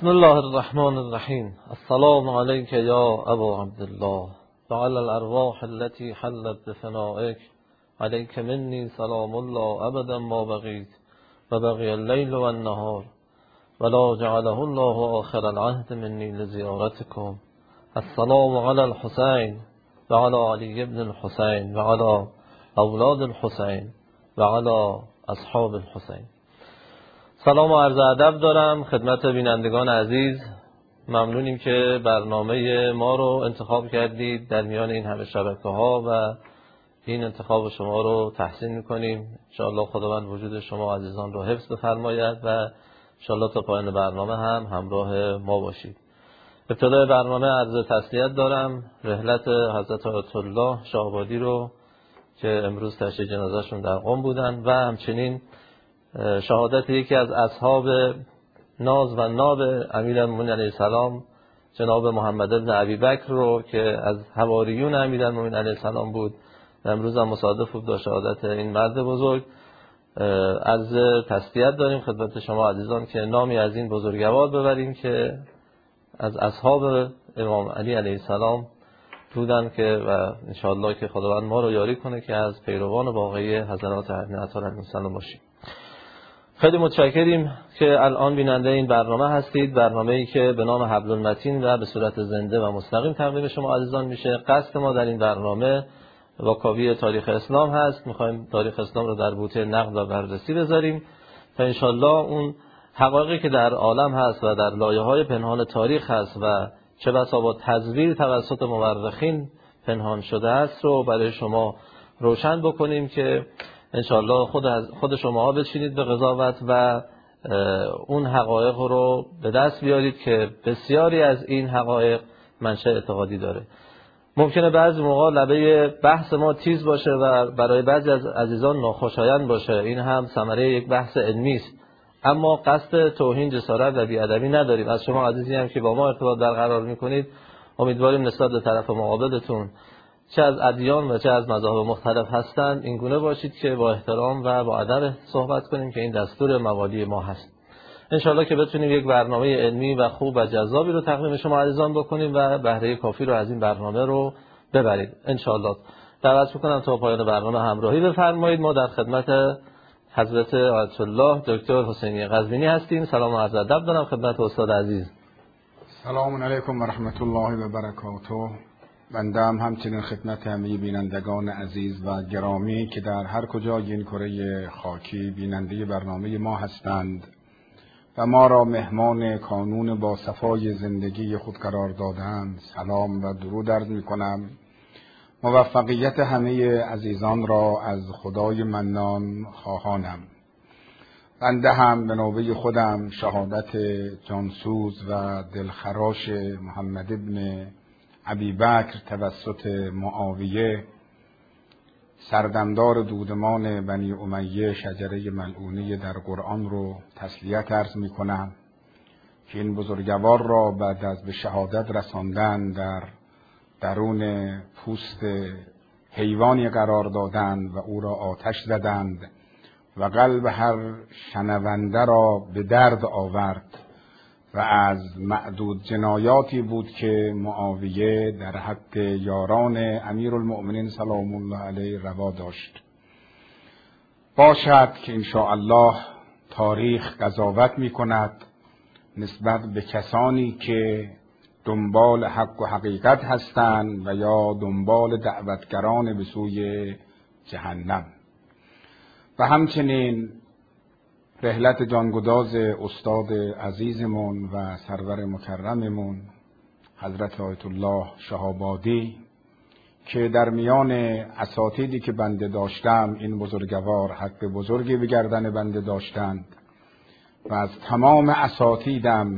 بسم الله الرحمن الرحیم. السلام علیک یا ابا عبدالله و علی الارواح التي حلت بفنائک، علیک منی سلام الله ابدا ما بقیت و بقی اللیل و النهار ولا جعله الله آخر العهد منی لزیارتکم. السلام علی الحسین و علی علی ابن الحسین و علی اولاد الحسین و علی اصحاب الحسین. سلام و عرض ادب دارم خدمت بینندگان عزیز. ممنونیم که برنامه ما رو انتخاب کردید در میان این همه شبکه‌ها و این انتخاب شما رو تحسین می‌کنیم. انشاءالله خداوند وجود شما عزیزان رو حفظ بفرماید و انشاءالله تا پایان برنامه هم همراه ما باشید. ابتدای برنامه عرض تسلیت دارم رحلت حضرت آیت الله شاه‌آبادی رو که امروز تشییع جنازه‌شون در قم بودن و همچنین شهادت یکی از اصحاب ناز و ناب امیرالمومنین علیه السلام جناب محمد بن ابی بکر رو که از حواریون امیرالمومنین علیه السلام بود و امروز هم مصادف بود با شهادت این مرد بزرگ. عرض تسلیت داریم خدمت شما عزیزان که نامی از این بزرگوار ببریم که از اصحاب امام علی علیه السلام بودن که و انشاءالله که خداوند ما رو یاری کنه که از پیروان واقعی حضرات اهل علیهم السلام باشیم. خیلی متشکریم که الان بیننده این برنامه هستید، برنامه‌ای که به نام حبل المتین و به صورت زنده و مستقیم تقدیم شما عزیزان میشه. قصد ما در این برنامه واکاوی تاریخ اسلام هست. می‌خوایم تاریخ اسلام رو در بوته نقد و بررسی بذاریم تا انشالله اون حقایقی که در عالم هست و در لایه‌های پنهان تاریخ هست و چه بسا با تزویر توسط مورخین پنهان شده است رو برای شما روشن بکنیم که انشاءالله خود شما بچینید به قضاوت و اون حقایق رو به دست بیارید که بسیاری از این حقایق منشأ اعتقادی داره. ممکنه بعضی موقع لبه بحث ما تیز باشه و برای بعضی از عزیزان ناخوشایند باشه، این هم ثمره یک بحث علمی است، اما قصد توهین، جسارت و بی‌ادبی نداریم. از شما عزیزی هم که با ما ارتباط برقرار میکنید امیدواریم نسبت به طرف مقابلتون چه از ادیان و چه از مذاهب مختلف هستند این گونه باشید که با احترام و با ادب صحبت کنیم که این دستور موالی ما هست. انشالله که بتونیم یک برنامه علمی و خوب و جذابی رو تقدیم شما عزیزان بکنیم و بهره کافی رو از این برنامه رو ببرید. انشالله دعوت میکنم تا پایان برنامه همراهی بفرمایید. ما در خدمت حضرت آیت الله دکتر حسینی قزوینی هستیم. سلام و عرض ادب دارم خدمت استاد عزیز. سلام علیکم و رحمت الله و برکاته. بنده هم همچنین خدمت همه بینندگان عزیز و گرامی که در هر کجای این کره خاکی بیننده برنامه ما هستند و ما را مهمان کانون با صفای زندگی خود قرار دادند سلام و درود عرض می کنم. موفقیت همه عزیزان را از خدای منان خواهانم. بنده هم به نوبه خودم شهادت جانسوز و دلخراش محمد ابن ابی بکر توسط معاویه سردمدار دودمان بنی امیه شجره ملعونه در قرآن رو تسلیت عرض می کنم که این بزرگوار را بعد از به شهادت رساندن در درون پوست حیوانی قرار دادند و او را آتش زدند و قلب هر شنونده را به درد آورد و از معدود جنایاتی بود که معاویه در حق یاران امیرالمؤمنین سلام الله علیه روا داشت. باشد که انشاءالله تاریخ قضاوت می کند نسبت به کسانی که دنبال حق و حقیقت هستند و یا دنبال دعوتگران به سوی جهنم. و همچنین رحلت جانگداز استاد عزیزمون و سرور مکرممون حضرت آیت الله شاه‌آبادی که در میان اساتیدی که بنده داشتم این بزرگوار حق بزرگی به گردن بنده داشتند و از تمام اساتیدم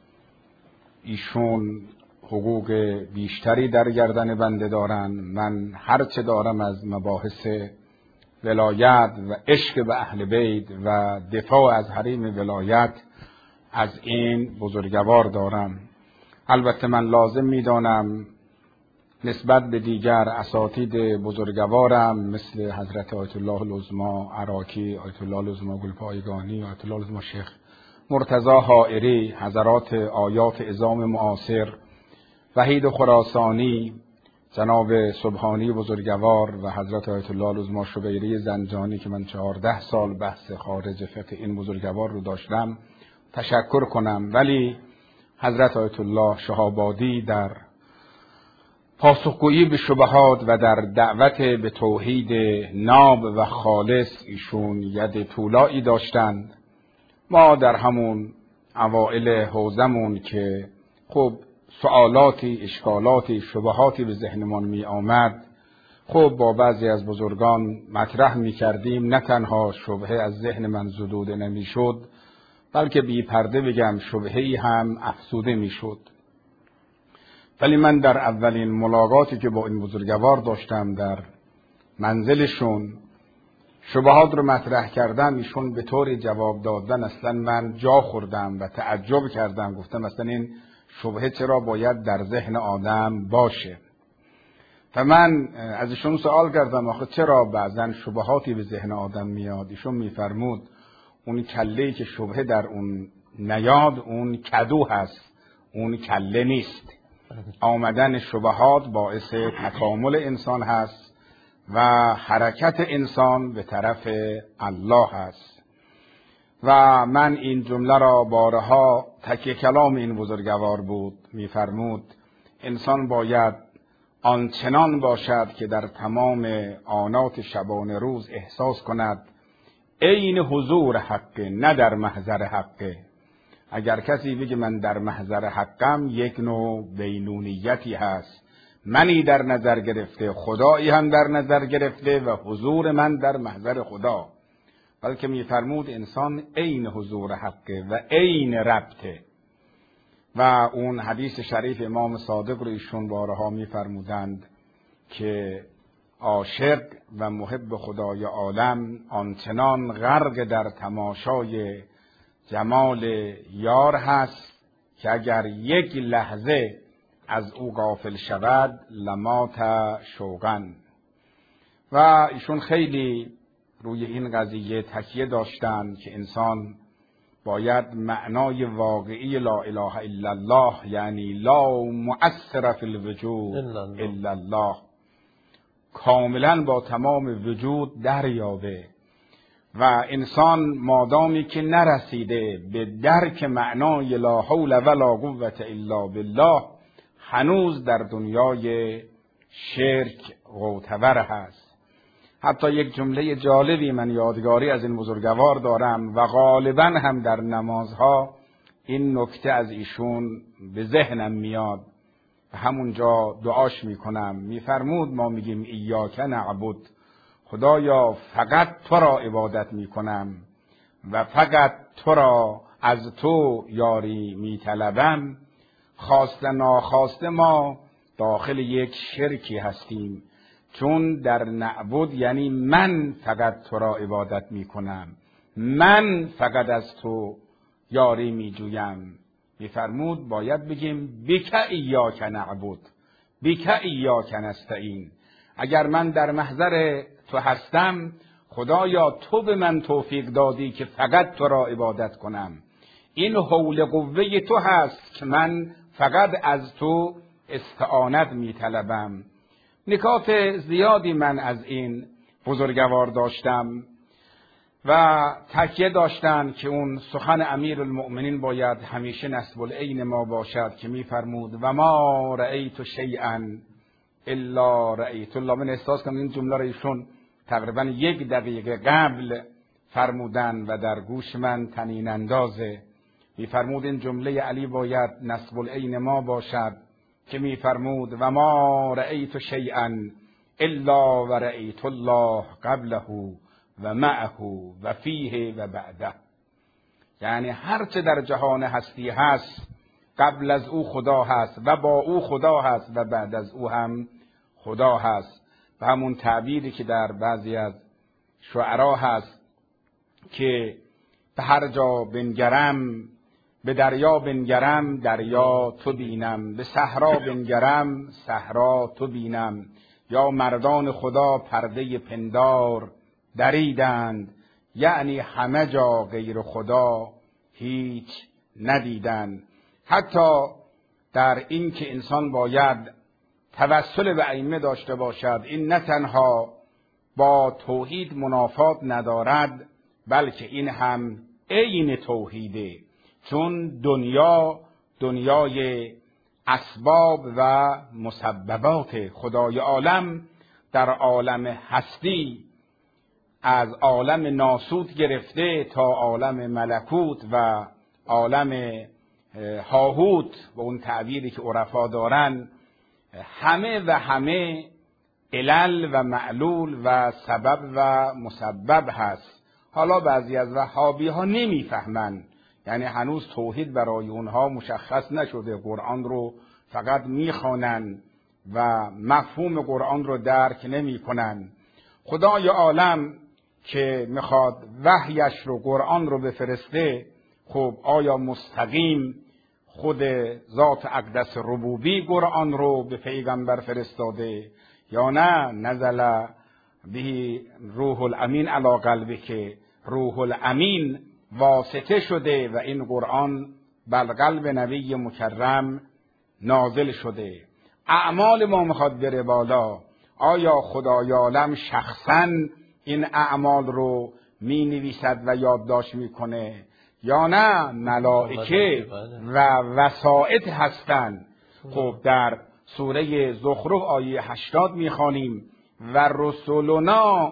ایشون حقوق بیشتری در گردن بنده دارن. من هرچه دارم از مباحث ولایت و عشق به اهل بیت و دفاع از حریم ولایت از این بزرگوار دارم. البته من لازم میدانم نسبت به دیگر اساتید بزرگوارم مثل حضرت آیت الله العظمی عراقی، آیت الله العظمی گلپایگانی، آیت الله العظمی شیخ مرتضی حائری، حضرات آیات عظام معاصر، وحید خراسانی، جناب سبحانی بزرگوار و حضرت آیت الله العظمی شبیری زنجانی که من 14 سال بحث خارج فقه این بزرگوار رو داشتم تشکر کنم. ولی حضرت آیت الله شهابادی در پاسخگویی به شبهات و در دعوت به توحید ناب و خالص ایشون ید طولایی داشتند. ما در همون اوائل حوزمون که خب سوالاتی، اشکالاتی، شبهاتی به ذهنمان می آمد، خب با بعضی از بزرگان مطرح می کردیم. نه تنها شبهه از ذهن من زدوده نمی شد، بلکه بی پرده بگم شبهه‌ای هم افزوده می شد. ولی من در اولین ملاقاتی که با این بزرگوار داشتم در منزلشون شبهات رو مطرح کردم، ایشون به طور جواب دادن اصلا من جا خوردم و تعجب کردم. گفتم اصلا این شبهه چرا باید در ذهن آدم باشه؟ و من از ایشون سوال کردم آخه چرا بعضن شبهاتی به ذهن آدم میاد؟ ایشون میفرمود اون کله‌ای که شبهه در اون نیاد اون کدو هست، اون کله نیست. آمدن شبهات باعث تکامل انسان هست و حرکت انسان به طرف الله هست. و من این جمله را بارها تکیه کلام این بزرگوار بود. میفرمود انسان باید آنچنان باشد که در تمام آنات شبانه روز احساس کند عین حضور حقه، نه در محضر حقه. اگر کسی بگه من در محضر حقم، یک نوع بینونیتی هست، منی در نظر گرفته، خدایی هم در نظر گرفته و حضور من در محضر خدا. بلکه میفرمود انسان عین حضور حقه و عین ربطه. و اون حدیث شریف امام صادق رو ایشون بارها میفرمودند که عاشق و محب خدای عالم آنچنان غرق در تماشای جمال یار هست که اگر یک لحظه از او غافل شود لمات شوقا. و ایشون خیلی روی این قضیه تکیه داشتند که انسان باید معنای واقعی لا اله الا الله، یعنی لا مؤثر فی الوجود الا الله، کاملا با تمام وجود دریابه. و انسان مادامی که نرسیده به درک معنای لا حول ولا قوة الا بالله، هنوز در دنیای شرک غوطور هست. حتی یک جمله جالبی من یادگاری از این بزرگوار دارم و غالبا هم در نمازها این نکته از ایشون به ذهنم میاد و همونجا دعاش میکنم. میفرمود ما میگیم ایاک نعبد، خدایا فقط تو را عبادت میکنم و فقط تو را از تو یاری میطلبم. خواسته ناخواسته ما داخل یک شرکی هستیم، چون در نعبد یعنی من فقط تو را عبادت میکنم، من فقط از تو یاری میجویم. میفرمود باید بگیم بک ایاک نعبد، بک ایاک نستعین. اگر من در محضر تو هستم، خدایا تو به من توفیق دادی که فقط تو را عبادت کنم. این حول قوه تو هست که من فقط از تو استعانت میطلبم. نکات زیادی من از این بزرگوار داشتم و تکیه داشتن که اون سخن امیرالمؤمنین باید همیشه نصب العین ما باشد که میفرمود و ما رأیت شیئا الا رأیت الله. من احساس کنم این جمله را ایشون تقریبا 1 دقیقه قبل فرمودن و در گوش من طنین اندازه. میفرمود این جمله علی باید نصب العین ما باشد که میفرمود و ما رأیت شیئا الا و رأیت الله قبله و معه و فیه و بعده. یعنی هرچه در جهان هستی هست قبل از او خدا هست و با او خدا هست و بعد از او هم خدا هست. و همون تعبیری که در بعضی از شعرا هست که به هر جا بنگرم، به دریا بنگرم دریا تو بینم، به صحرا بنگرم صحرا تو بینم. یا مردان خدا پرده پندار دریدند، یعنی همه جا غیر خدا هیچ ندیدند. حتی در این که انسان باید توسل به ائمه داشته باشد، این نه تنها با توحید منافات ندارد، بلکه این هم عین توحیده، چون دنیای اسباب و مسببات. خدای عالم در عالم هستی از عالم ناسوت گرفته تا عالم ملکوت و عالم هاهوت و اون تعبیری که عرفا دارن، همه علل و معلول و سبب و مسبب هست. حالا بعضی از وهابی ها نمیفهمن، یعنی هنوز توحید برای اونها مشخص نشده، قرآن رو فقط میخوانن و مفهوم قرآن رو درک نمیکنن. خدای عالم که میخواد وحیش رو، قرآن رو بفرسته، خب آیا مستقیم خود ذات اقدس ربوبی قرآن رو به پیغمبر فرستاده یا نه نزل به روح الامین علی قلبه، که روح الامین واسطه شده و این قرآن بر قلب نبی مکرم نازل شده. اعمال ما میخواد بره بالا، آیا خدای عالم شخصاً این اعمال رو می نویسد و یادداشت میکنه یا نه ملائکه و وسائط هستند؟ خب در سوره زخرف آیه 80 میخوانیم و رسولنا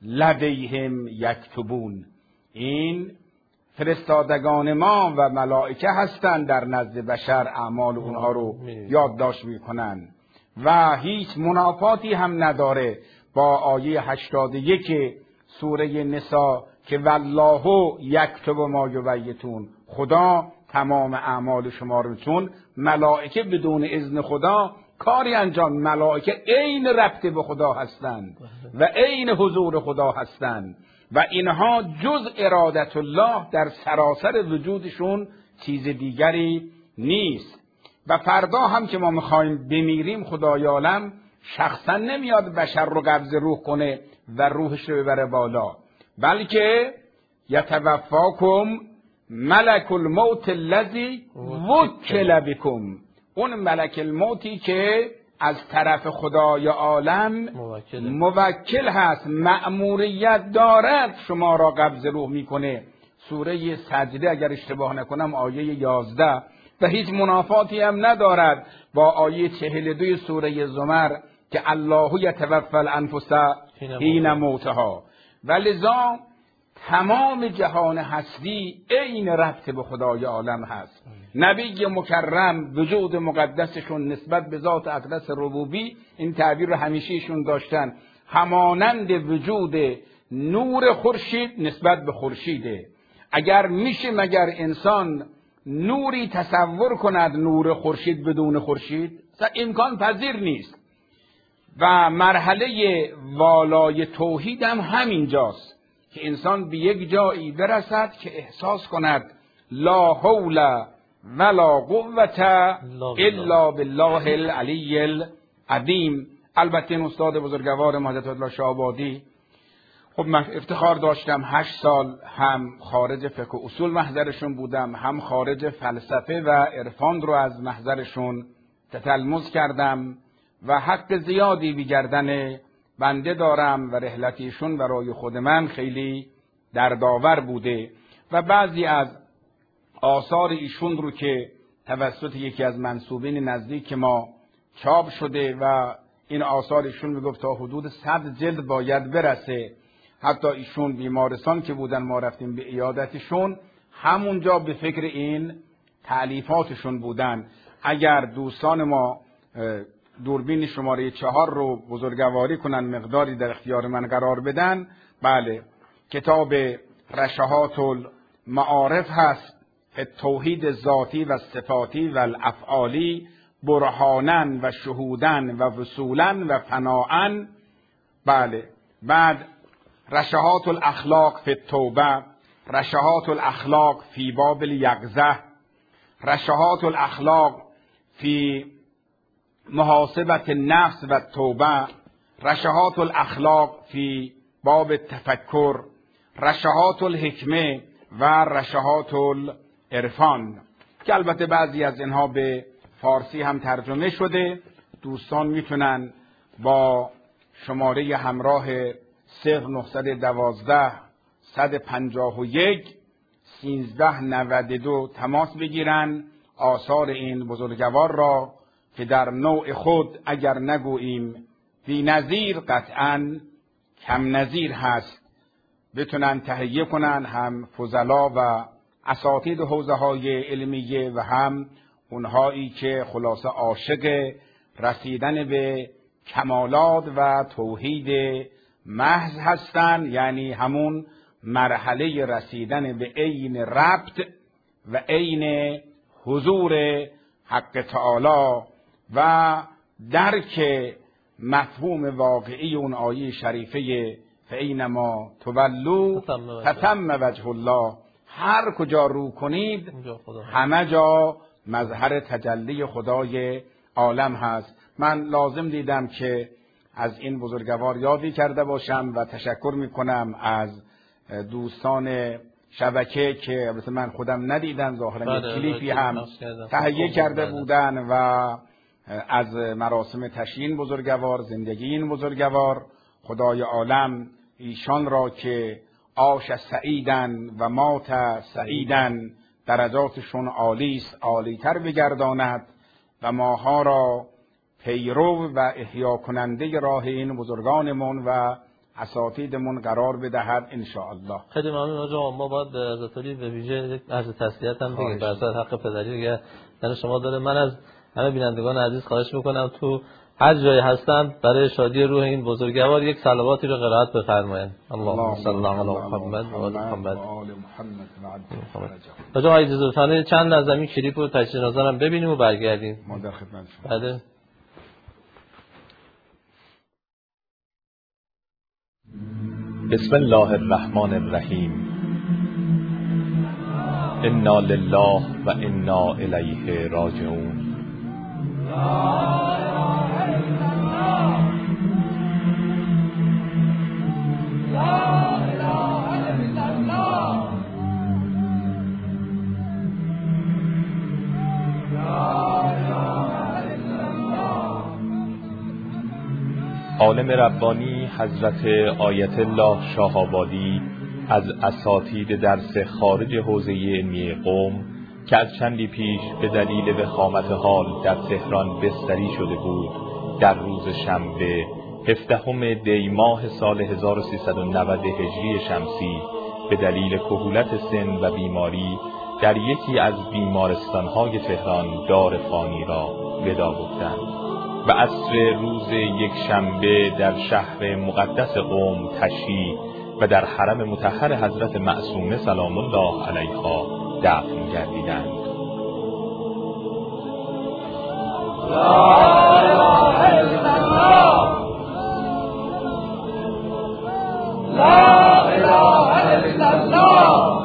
لدیهم یکتبون، این فرستادگان ما و ملائکه هستند در نزد بشر، اعمال اونها رو یادداشت میکنن و هیچ منافاتی هم نداره با آیه 81 سوره نساء که والله یکتب ما یبیتون، خدا تمام اعمال شما رو، چون ملائکه بدون اذن خدا کاری انجام، ملائکه عین ربط به خدا هستند و عین حضور خدا هستند و اینها جز ارادت الله در سراسر وجودشون چیز دیگری نیست. و فردا هم که ما میخوایم بمیریم، خدای عالم شخصا نمیاد بشر رو قبض روح کنه و روحش رو ببره بالا، بلکه یتوفاکم ملک الموت الذی وکل بکم، اون ملک الموتی که از طرف خدای عالم موکل هست، مأموریت دارد، شما را قبض روح میکنه. سوره سجده اگر اشتباه نکنم آیه 11 و هیچ منافاتی هم ندارد با آیه 42 سوره زمر که الله یتوفی الانفس حین موتها. ولذا تمام جهان هستی عین ربط به خدای عالم هست. نبی مکرم وجود مقدسشون نسبت به ذات اقدس ربوبی، این تعبیر رو همیشه ایشون داشتن، همانند وجود نور خورشید نسبت به خورشیده. اگر میشه مگر انسان نوری تصور کند نور خورشید بدون خورشید؟ امکان پذیر نیست. و مرحله والای توحید هم همینجاست که انسان به یک جایی برسد که احساس کند لا حول ولا قوة الا بالله العلی العظیم. البته این استاد بزرگوار ما حضرت الله شاه آبادی، خب من افتخار داشتم 8 سال هم خارج فقه و اصول محضرشون بودم، هم خارج فلسفه و عرفان رو از محضرشون تتلمذ کردم و حق زیادی بی گردن بنده دارم و رحلتیشون برای خود من خیلی دردآور بوده و بعضی از آثار ایشون رو که توسط یکی از منسوبین نزدیک ما چاپ شده و این آثار ایشون میگفت تا حدود 100 جلد باید برسه. حتی ایشون بیمارستان که بودن ما رفتیم به عیادتشون، همونجا به فکر این تألیفاتشون بودن. اگر دوستان ما دوربین شماره 4 رو بزرگواری کنن مقداری در اختیار من قرار بدن، بله کتاب رشحات المعارف هست، توحید ذاتی و صفاتی و الافعالی، برهانن و شهودن و وصولن و فناعن. بله بعد رشحات الاخلاق فی التوبه، رشحات الاخلاق فی باب الیقظه، رشحات الاخلاق فی محاسبت النفس و توبه، رشحات الاخلاق فی باب التفکر، رشحات الحکمه و رشحات عرفان که البته بعضی از اینها به فارسی هم ترجمه شده. دوستان میتونن با شماره همراه 0912 151 1392 تماس بگیرن آثار این بزرگوار را که در نوع خود اگر نگوییم بی نظیر قطعاً کم نظیر هست بتونن تهیه کنن، هم فضلا و اساتید حوزه‌های علمیه و هم اونهایی که خلاصه عاشق رسیدن به کمالات و توحید محض هستن، یعنی همون مرحله رسیدن به عین ربط و عین حضور حق تعالی و درک مفهوم واقعی اون آیه شریفه فاینما تولوا فتم وجه الله. هر کجا رو کنید همه جا مظهر تجلی خدای عالم هست. من لازم دیدم که از این بزرگوار یادی کرده باشم و تشکر میکنم از دوستان شبکه که البته من خودم ندیدم، ظاهرا کلیپی هم تهیه کرده بودن و از مراسم تشییع بزرگوار، زندگی این بزرگوار، خدای عالم ایشان را که عاش سعیدن و مات سعیدن درجاتشون عالی است عالی‌تر بگرداند و ماها را پیرو و احیا کننده راه این بزرگانمون و اساتیدمون قرار بدهد ان شاء الله. خیلی ممنون آقا. ما باید به حضرتعلی به ویژه عرض تسلیت هم بگیم بر اساس حق پدری دیگه در شما داره. من از همه بینندگان عزیز خواهش میکنم تو هر جایی هستند برای شادی روح این بزرگوار یک صلواتی رو قرائت بفرمایید. اللهم صل علی محمد و آل محمد. آقا اجازه بفرمایید چند از این کلیپ رو تجهیز نظرم ببینیم و برگردیم. ما در خدمت شما. بله. بسم الله الرحمن الرحیم. انا لله و انا الیه راجعون. عالم ربانی حضرت آیت الله شاه آبادی از اساتید درس خارج حوزه علمی قم که از چندی پیش به دلیل وخامت حال در تهران بستری شده بود، در روز شنبه 17 دی ماه سال 1390 هجری شمسی به دلیل کهولت سن و بیماری در یکی از بیمارستان‌های تهران دار فانی را وداع گفتند و عصر روز یک شنبه در شهر مقدس قم تشییع و در حرم مطهر حضرت معصومه سلام الله علیها دفن گردیدند. لا اله الا الله، لا اله الا الله.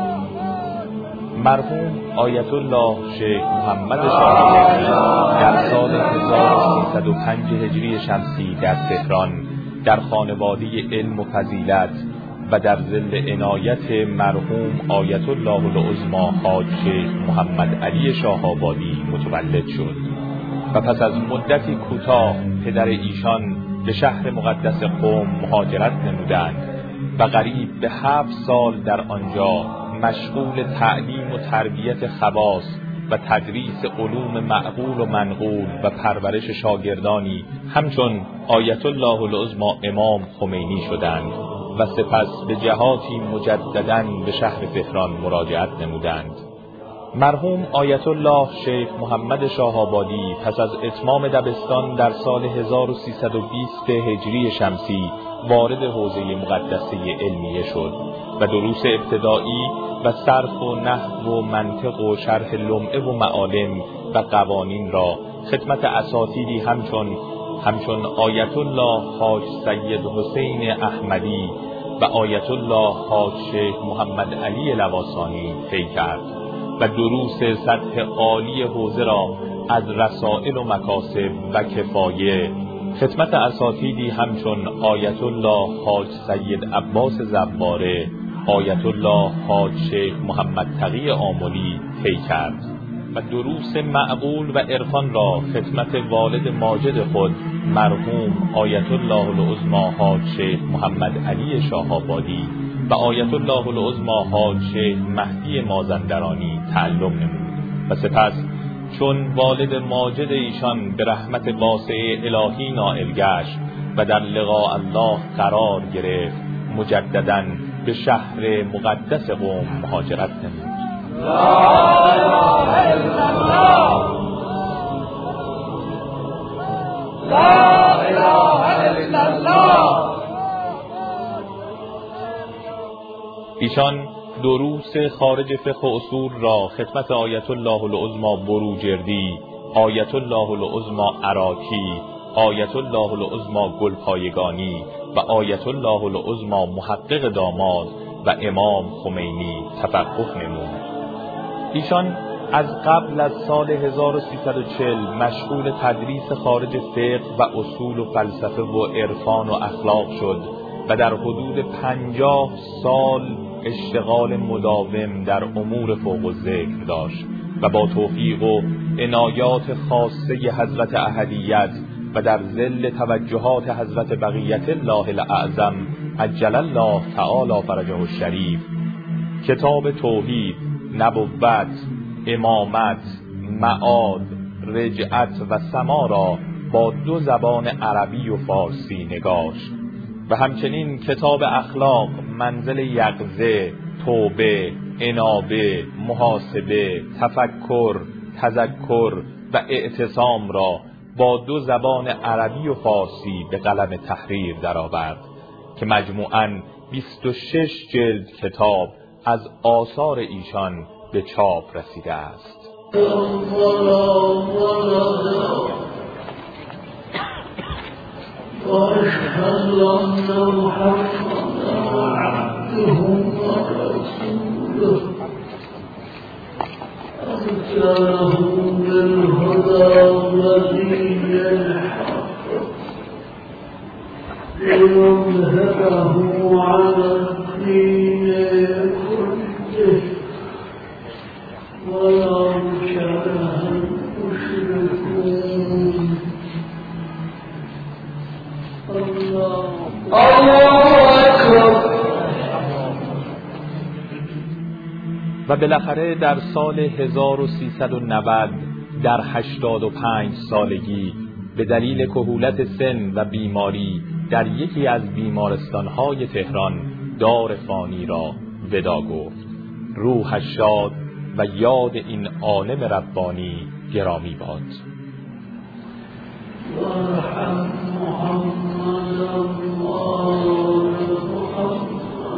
مرحوم آیت الله شیخ محمد شاه آبادی در سال 1305 هجری شمسی در تهران در خانواده علم و فضیلت و در ظل عنایت مرحوم آیت الله العظمی حاج شیخ محمد علی شاه آبادی متولد شد و پس از مدتی کوتاه پدر ایشان به شهر مقدس قم مهاجرت نمودند و قریب به 7 سال در آنجا مشغول تعلیم و تربیت خواص و تدریس علوم معقول و منقول و پرورش شاگردانی همچون آیت الله العظمی امام خمینی شدند و سپس به جهاتی مجدداً به شهر تهران مراجعت نمودند. مرحوم آیت الله شیخ محمد شاه آبادی پس از اتمام دبستان در سال 1320 هجری شمسی وارد حوزه مقدسه علمیه شد و دروس ابتدایی و صرف و نحو و منطق و شرح لمعه و معالم و قوانین را خدمت اساتیدی همچون آیت الله حاج سید حسین احمدی و آیت الله حاج شیخ محمد علی لواسانی طی کرد و دروس سطح عالی حوزه را از رسائل و مکاسب و کفایه خدمت اساتیدی همچون آیت الله حاج سید عباس زواره آیت الله حاج شیخ محمد تقی آملی طی کرد و دروس معقول و عرفان را خدمت والد ماجد خود مرحوم آیت الله العظمی حاج شیخ محمد علی شاه‌آبادی و آیت الله العظمی حاج شیخ مهدی مازندرانی تعلم نمود و سپس چون والد ماجد ایشان به رحمت واسعه الهی نائل گشت و در لقاء الله قرار گرفت، مجدداً به شهر مقدس قم مهاجرت نمود. لا اله الا الله، لا اله الا الله. ایشان دروس خارج فقه و اصول را خدمت آیت الله العظمی بروجردی، آیت الله العظمی عراقی، آیت الله العظمی گلپایگانی و آیت الله العظمی محقق داماد و امام خمینی تفقه نمود. ایشان از قبل از سال 1340 مشغول تدریس خارج فقه و اصول و فلسفه و عرفان و اخلاق شد و در حدود 50 سال اشتغال مداوم در امور فوق الذکر داشت و با توفیق و عنایات خاصه حضرت احدیت و در ظل توجهات حضرت بقیت الله الاعظم عجل الله تعالی فرجه الشریف کتاب توحید، نبوت، امامت، معاد، رجعت و سما را با 2 زبان عربی و فارسی نگاشت و همچنین کتاب اخلاق، منزل یقظه، توبه، انابه، محاسبه، تفکر، تذکر و اعتصام را با 2 زبان عربی و فارسی به قلم تحریر درآورد که مجموعاً 26 جلد کتاب از آثار ایشان به چاپ رسیده است. وأشهد أن محمدا عبده ورسوله أرسله بالهدى ودين الحق ليظهره على الدين كله ولو كره المشركون. و بالاخره در سال 1390 در 85 سالگی به دلیل کهولت سن و بیماری در یکی از بیمارستان‌های تهران دار فانی را ودا گفت. روحش شاد و یاد این عالم ربانی گرامی باد. وارحم محمد وآل محمد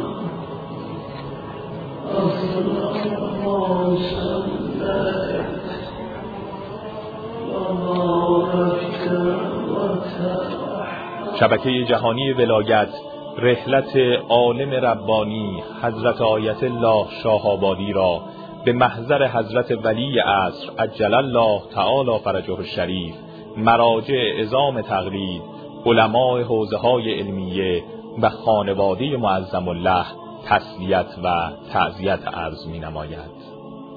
اللهم صل وبارك وترحم. شبکه جهانی ولایت رحلت عالم ربانی حضرت آیت الله شاه‌آبادی را به محضر حضرت ولی عصر عجل الله تعالی فرجه الشریف، مراجع عظام تقلید، علماء حوزه‌های علمیه و خانواده معظم الله تسلیت و تعزیت عرض می‌نماید.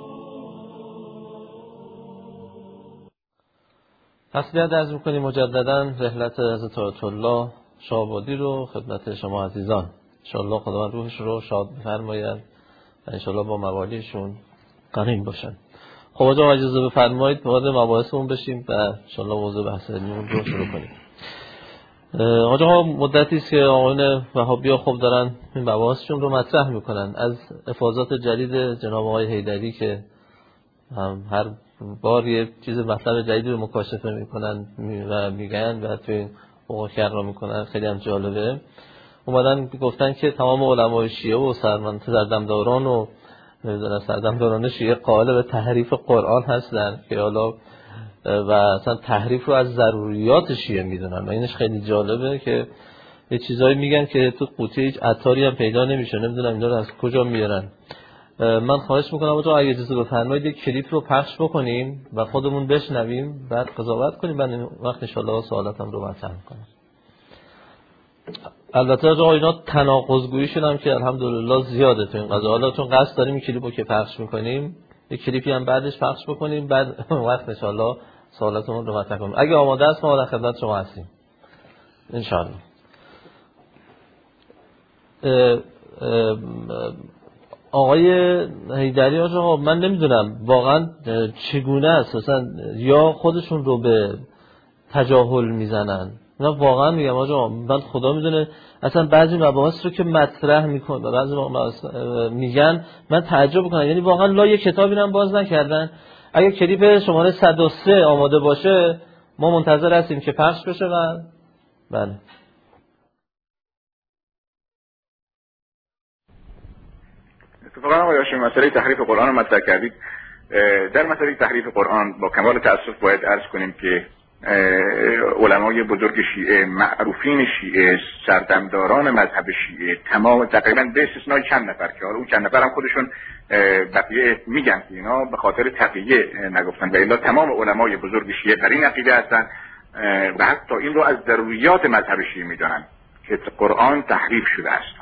تسلیت عرض می‌کنیم مجدداً رحلت حضرت آیت الله شاه‌آبادی رو خدمت شما عزیزان. انشاءالله خداوند روحش رو شاد بفرماید و انشاءالله با موالیشون قرین باشن. خب آقا اجازه بفرمایید وارد مباحثمون بشیم و انشاءالله موضوع بحث علمیمون رو شروع کنیم. آقا مدتی است که آقایان وهابی‌ها خوب دارن این مباحثشون رو مطرح میکنن از افاضات جدید جناب آقای حیدری که هر بار یه چیز مطلب جدیدی رو مکاشفه میکنن و میگن و توی حقوق کرا میکنن. خیلی هم جالبه. اومدن گفتن که تمام علمای شیعه و سردمداران و سردمداران شیعه قائل به تحریف قرآن هستن که حالا و اصلا تحریف رو از ضروریات شیعه میدونن و اینش خیلی جالبه که یه چیزایی میگن که تو قوطی هیچ عطاری هم پیدا نمیشه. نمیدونم اینا رو از کجا میارن. من خواهش میکنم آقا اگه اجازه بفرمایید یک کلیپ رو پخش بکنیم و خودمون بشنویم بعد قضاوت کنیم. بعد وقت ان شاء الله سوالاتم رو مطرح کنم. البته آقا اینا تناقض‌گوییشون هم که الحمدلله زیاده تو این قضیه. حالا چون قصد داریم این کلیپو که پخش می‌کنیم یک کلیپی هم بعدش پخش بکنیم، بعد وقت ان شاءالله سوالاتمون رو مطرح کنیم. اگه آماده است ما در خدمت شما هستیم ان شاءالله. آقای حیدری آقا من نمیدونم واقعا چگونه است، مثلا یا خودشون رو به تجاهل میزنن. من واقعا میگم آقا من خدا میدونه اصلا بعضی مباحث رو که مطرح میکنن بعضی میگن من تعجب میکنم، یعنی واقعا لا یه کتابی هم باز نکردن. اگه کلیپ شماره 103 آماده باشه ما منتظر هستیم که پخش بشه. و بله اتفاقا آقای هاشمی مسئله تحریف قرآن رو مطرح کردید. در مسئله تحریف قرآن با کمال تأسف باید عرض کنیم که علمای بزرگ شیعه، معروفین شیعه، سردمداران مذهب شیعه، تمام تقریبا به استثنای چند نفر که حالا اون چند نفر هم خودشون بقیه میگن که اینا به خاطر تقیه نگفتن، و الا تمام علمای بزرگ شیعه بر این عقیده هستن و حتی این رو از ضروریات مذهب شیعه میدونن که قرآن تحریف شده است.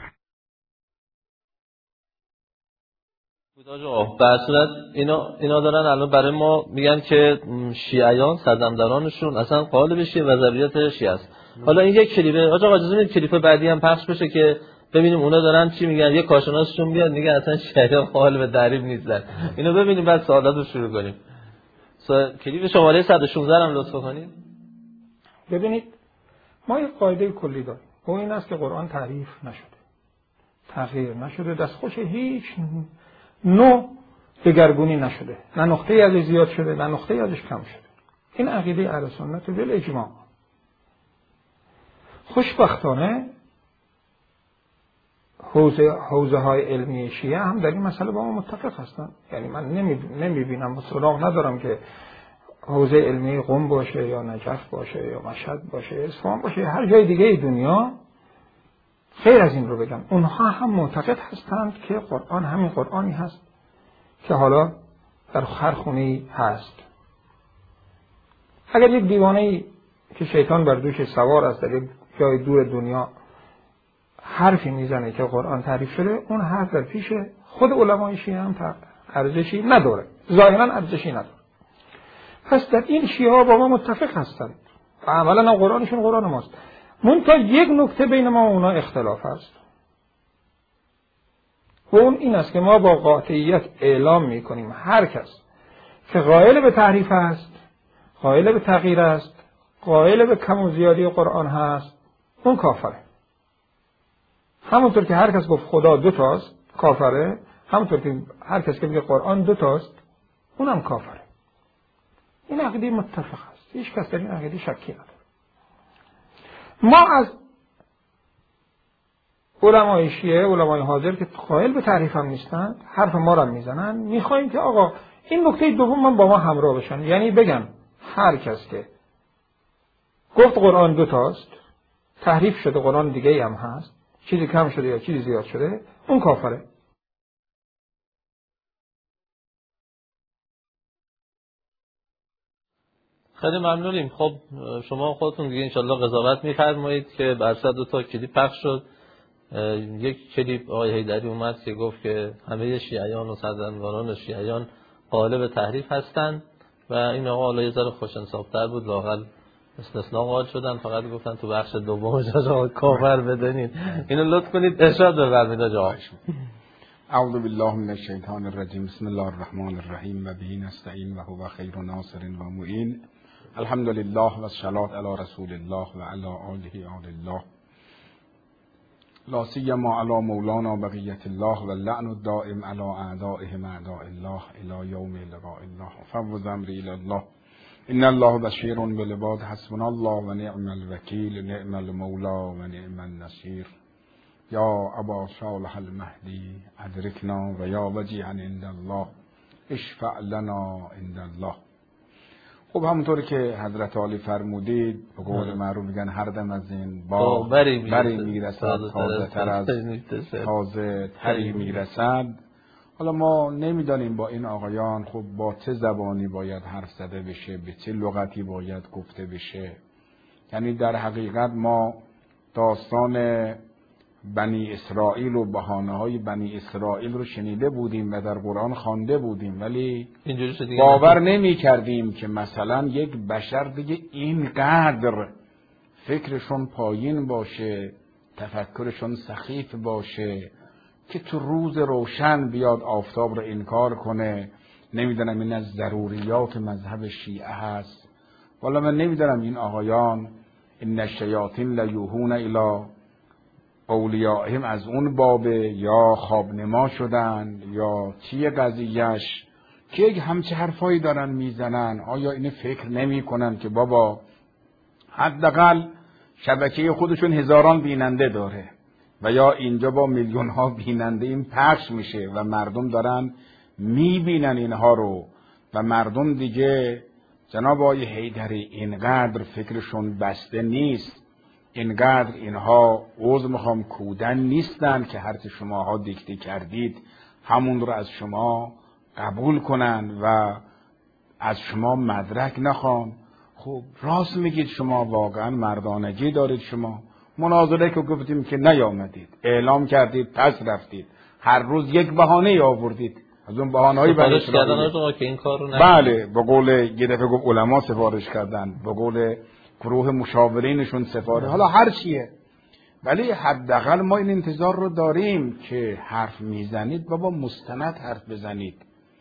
در صورت اینا دارن الان برای ما میگن که شیعیان سردمدارانشون اصلا قالب شیعه و ضروریات شیعه است. حالا این یک کلیپه آقا اجازه بدید کلیپ بعدی هم پخش بشه که ببینیم اونا دارن چی میگن. یه کارشناسشون میاد میگه اصلا شیعیان قالب تحریف نیستن. اینو ببینیم بعد سوالات رو شروع کنیم. کلیپ شماره 116 هم لطفا کنید. ببینید ما یک قاعده کلی داریم و این است که قرآن تحریف نشده، تغییر نشده، دستخوش هیچ نوع دگرگونی نشده، نه نقطه ازش زیاد شده نه نقطه ازش کم شده. این عقیده اهل سنت بالاجماع. خوشبختانه حوزه های علمی شیعه هم در این مسئله با ما متفق هستن. یعنی من نمیبینم، سراغ ندارم که حوزه علمی قم باشه یا نجف باشه یا مشهد باشه اصفهان باشه هر جای دیگه دنیا خیر از این رو بگم اونها هم معتقد هستند که قرآن همین قرآنی هست که حالا در هر خونه‌ای هست. اگر یک دیوانه‌ای که شیطان بر دوش سوار است در یک جای دور دنیا حرفی میزنه که قرآن تعریف شده، اون حرف در پیش خود علمای شیعه هم ارزشی نداره، ظاهرا ارزشی نداره. پس در این شیعه ها با ما متفق هستند و عملا قرآنشون قرآن ماست. منتها یک نکته بین ما و اونا اختلاف است و اون این است که ما با قاطعیت اعلام میکنیم هر کس که قائل به تحریف است، قائل به تغییر است، قائل به کم و زیادی قرآن هست، اون کافره. همونطور که هر کس گفت خدا دو تاست کافره، همونطور که هر کس که میگه قرآن دو تاست اونم کافره. این عقیده متفق است، هیچ کس در این عقیده شکی نداره. ما از علمای شیعه، علمای حاضر که قائل به تحریف هم نیستن، حرف ما را میزنن، میخوایم که آقا این نکته دوم من با ما همراه بشن، یعنی بگن هر کس که گفت قرآن دو تاست، تحریف شده قرآن دیگه هم هست، چیزی کم شده یا چیزی زیاد شده، اون کافره. خیلی ممنونیم. خب شما خودتون دیگه انشالله قضاوت می‌فرمایید که بر 102 تا کلیپ پخش شد. یک کلیپ آقای حیدری اومد که گفت که همه شیعیان و سردمداران شیعیان قالب تحریف هستند و این آقا حالا یه ذره خوش انصافتر بود، لااقل استثناء قائل شدن، فقط گفتن تو بخش دوم جا کافر بدونید. اینو لطف کنید ارشاد بفرمایید آقا. اعوذ بالله من الشیطان الرجیم. بسم الله الرحمن الرحیم و به نستعین و هو خیر ناصر و معین. الحمد لله و الصلاة علی رسول الله و علی آله آل الله، لا سیما علی مولانا بقیت الله و اللعن الدائم علی اعدائهم اعداء الله الی یوم لقاء الله. فوض امری الی الله، ان الله بشیر بالعباد، حسبنا الله و نعم الوکیل، نعم المولا و نعم النصیر. یا ابا صالح المهدی ادرکنا و یا وجیها عند الله اشفع لنا عند الله. خب همونطور که حضرت عالی فرمودید، به قول معروف میگن هر دم از این باغ بری میرسد، تازه تر از تازه تری میرسد. حالا ما نمیدانیم با این آقایان خب با چه زبانی باید حرف زده بشه، به چه لغتی باید گفته بشه. یعنی در حقیقت ما داستان بنی اسرائیل و بهانه‌های بنی اسرائیل رو شنیده بودیم و در قرآن خوانده بودیم، ولی باور نمی کردیم که مثلا یک بشر دیگه اینقدر فکرشون پایین باشه، تفکرشون سخیف باشه که تو روز روشن بیاد آفتاب رو انکار کنه. نمیدونم این از ضروریات مذهب شیعه هست، والا من نمیدونم این آقایان ان الشیاطین لیوحون الی اولیائهم از اون بابه یا خوابنما شدن یا چیه قضیهش که یک همچه حرفایی دارن میزنن. آیا اینو فکر نمی کنن که بابا حداقل شبکه خودشون هزاران بیننده داره و یا اینجا با میلیون ها بیننده این پخش میشه و مردم دارن میبینن اینها رو و مردم دیگه جناب آقای حیدری اینقدر فکرشون بسته نیست، اینقدر اینها عوض میخوام کودن نیستن که هرچه شماها دیکته کردید همون رو از شما قبول کنن و از شما مدرک نخوان. خب راست میگید، شما واقعا مردانگی دارید. شما مناظره که گفتیم که نیامدید، اعلام کردید پس رفتید، هر روز یک بهانه آوردید از اون بهانه‌های سفارش کردن که این کارو نکنید. بله، به قول یه دفعه گفت علما سفارش کردن، به قول گروه مشاورینشون سفارش، حالا هر چیه، ولی حداقل ما این انتظار رو داریم که حرف میزنید بابا مستند حرف بزنید.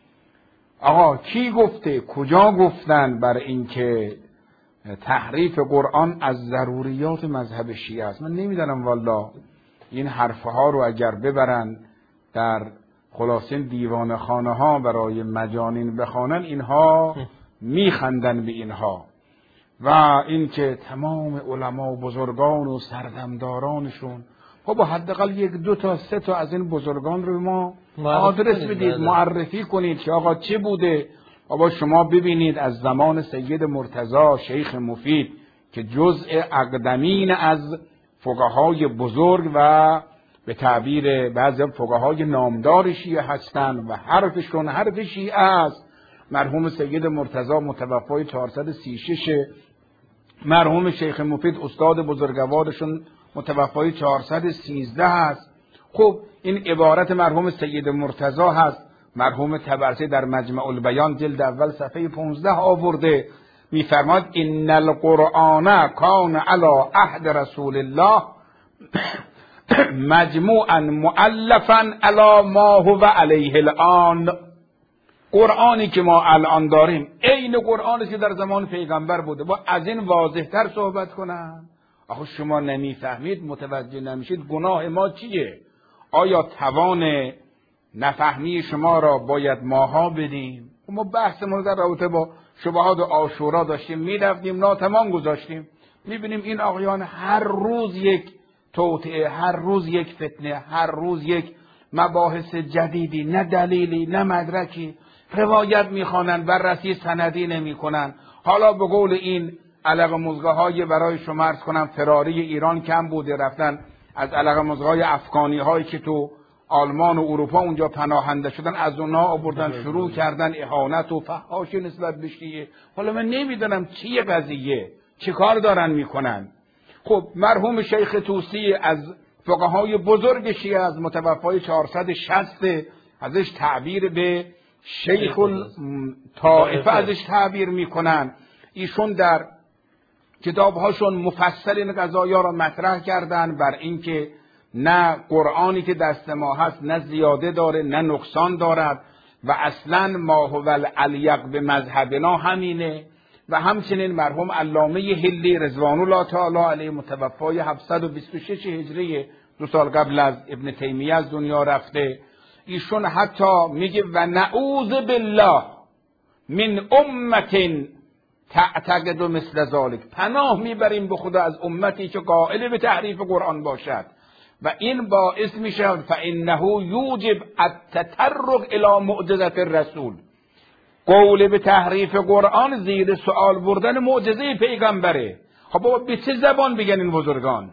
آقا کی گفته، کجا گفتن بر این که تحریف قرآن از ضروریات مذهب شیعه است؟ من نمیدونم والا این حرفها رو اگر ببرن در خلاصه دیوان خانه ها برای مجانین بخوانن، اینها میخندن به اینها. و این که تمام علما و بزرگان و سردمدارانشون، بابا حداقل یک دو تا سه تا از این بزرگان رو ما آدرس بدید، معرفی کنید که آقا چه بوده. بابا شما ببینید از زمان سید مرتضی شیخ مفید که جزء اقدمین از فقهای بزرگ و به تعبیر بعضی فقهای نامدار شیعه هستند و حرفشون حرف شیعه است. مرحوم سید مرتضی متوفای 436، مرحوم شیخ مفید استاد بزرگوارشون متوفای 413 است. خب این عبارت مرحوم سید مرتضی هست، مرحوم طبرسی در مجمع البیان جلد اول صفحه 15 آورده، میفرماد ان القرآن کان علی عهد رسول الله مجموعا مؤلفا علی ما هو علیه الان. قرآنی که ما الان داریم عین قرآنی که در زمان پیغمبر بوده. با از این واضح‌تر صحبت کنم. آخه شما نمیفهمید، متوجه نمیشید گناه ما چیه؟ آیا توان نفهمی شما را باید ماها بدیم؟ ما بحثمون در رابطه با شبهات عاشورا داشتیم، میرفتیم ناتمام گذاشتیم. میبینیم این آقایان هر روز یک توطئه، هر روز یک فتنه، هر روز یک مباحث جدیدی، نه دلیلی نه مدرکی، روایت میخوانن، بررسی سندی نمیکنن. حالا به قول این علقمزغه‌های برای شما عرض کنم فراری ایران کم بوده، رفتن از علقمزغه‌های افغانی هایی که تو آلمان و اروپا اونجا پناهنده شدن، از اونها آوردن شروع کردن اهانت و فحاشی نسبت به شیعه. حالا من نمیدونم چیه قضیه، چه کار دارن میکنن. خب مرحوم شیخ طوسی از فقهای بزرگ شیعه از متوفای 460 ازش تعبیر به شیخ الطائفه ازش تعبیر میکنن. ایشون در کتابهاشون مفصل این قضایا را مطرح کردن بر اینکه نه قرآنی که دست ما هست نه زیاده داره نه نقصان دارد و اصلا ما هو الالیق به مذهبنا همینه. و همچنین مرحوم علامه هلی رضوان الله تعالی علیه متوفای 726 هجری 2 سال قبل از ابن تیمیه از دنیا رفته، ایشون حتی میگه و نعوذ بالله من امت تعتقد مثل ذلك، پناه میبریم به خدا از امتی که قائل به تحریف قرآن باشد و این باعث میشه فانه یوجب التطرق الی معجزه الرسول. قول به تحریف قرآن زیر سوال بردن معجزه پیغمبره. خب بابا به چه زبان بگن این بزرگان؟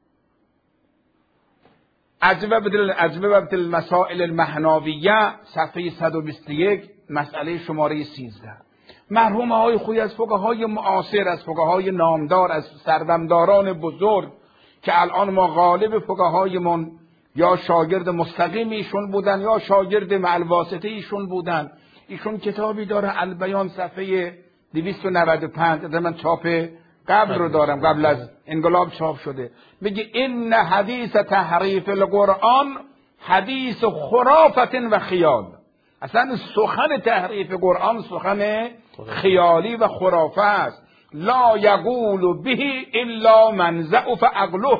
اجوبه المسائل المهناویه صفحه 121 مسئله شماره 13. مرحوم های خوی از فقهای معاصر، از فقهای نامدار، از سردمداران بزرگ که الان ما غالب فقهایمون یا شاگرد مستقیم ایشون بودن یا شاگرد مع الواسطه ایشون بودن. ایشون کتابی داره البیان صفحه 295 من چاپ قبل رو دارم، قبل از انقلاب چاپ شده. میگه این حدیث تحریف القرآن حدیث خرافت و خیال. اصلا سخن تحریف قرآن سخن خیالی و خرافه است. لا یقول به الا من ضعف عقله.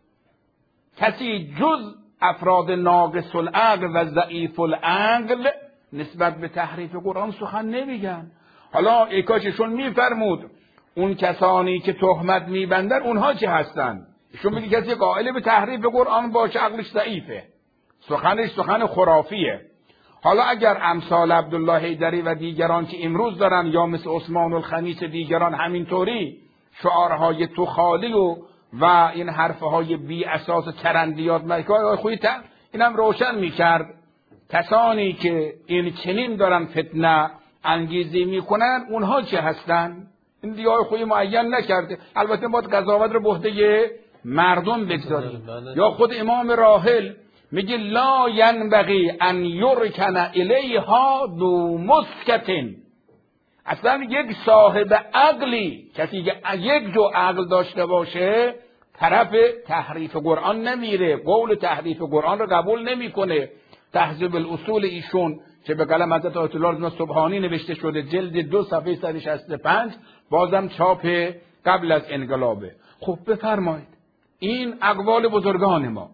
کسی جز افراد ناقص العقل و ضعیف العقل نسبت به تحریف قرآن سخن نمیگن. حالا ایکاششون میفرمود اون کسانی که تهمت میبندن اونها چه هستن؟ ایشون میگه کسی قائل به تحریف قرآن باشه عقلش ضعیفه، سخنش سخن خرافیه. حالا اگر امثال عبدالله حیدری و دیگران که امروز دارن یا مثل عثمان الخمیس دیگران همینطوری شعارهای توخالی و این حرفهای بی اساس چرندیات مکای خویی اینم روشن میکرد. کسانی که این چنین دارن فتنه انگیزی میکنن اونها چه هستن؟ این دیگه خویی معین نکرده. البته باید قضاوت رو به عهده مردم بگذاریم. یا خود امام راحل میگه لا ینبغی ان یرکن الیها ذو مسکتن. اصلا یک صاحب عقلی، کسی که یک جو عقل داشته باشه، طرف تحریف قرآن نمیره، قول تحریف قرآن رو قبول نمیکنه. تهذیب الاصول ایشون که به قلم حضرت آیت الله سبحانی نوشته شده، جلد 2 صفحه 165، بازم چاپ قبل از انقلابه. خب بفرمایید این اقوال بزرگان ما.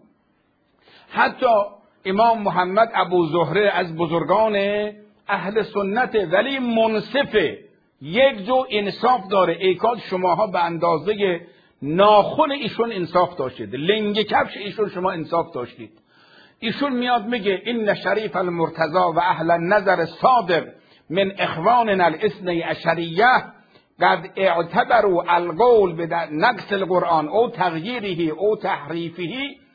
حتی امام محمد ابو زهره از بزرگان اهل سنت ولی منصفه، یک جو انصاف داره. ای کاش شماها به اندازه ناخن ایشون انصاف داشتید، لنگ کفش ایشون شما انصاف داشتید. ایشون میاد میگه این شریف المرتضی و اهل النظر صادق من اخواننا الاثنی عشریه قد اعتبروا القول به نقص القرآن او تغییره او تحریفه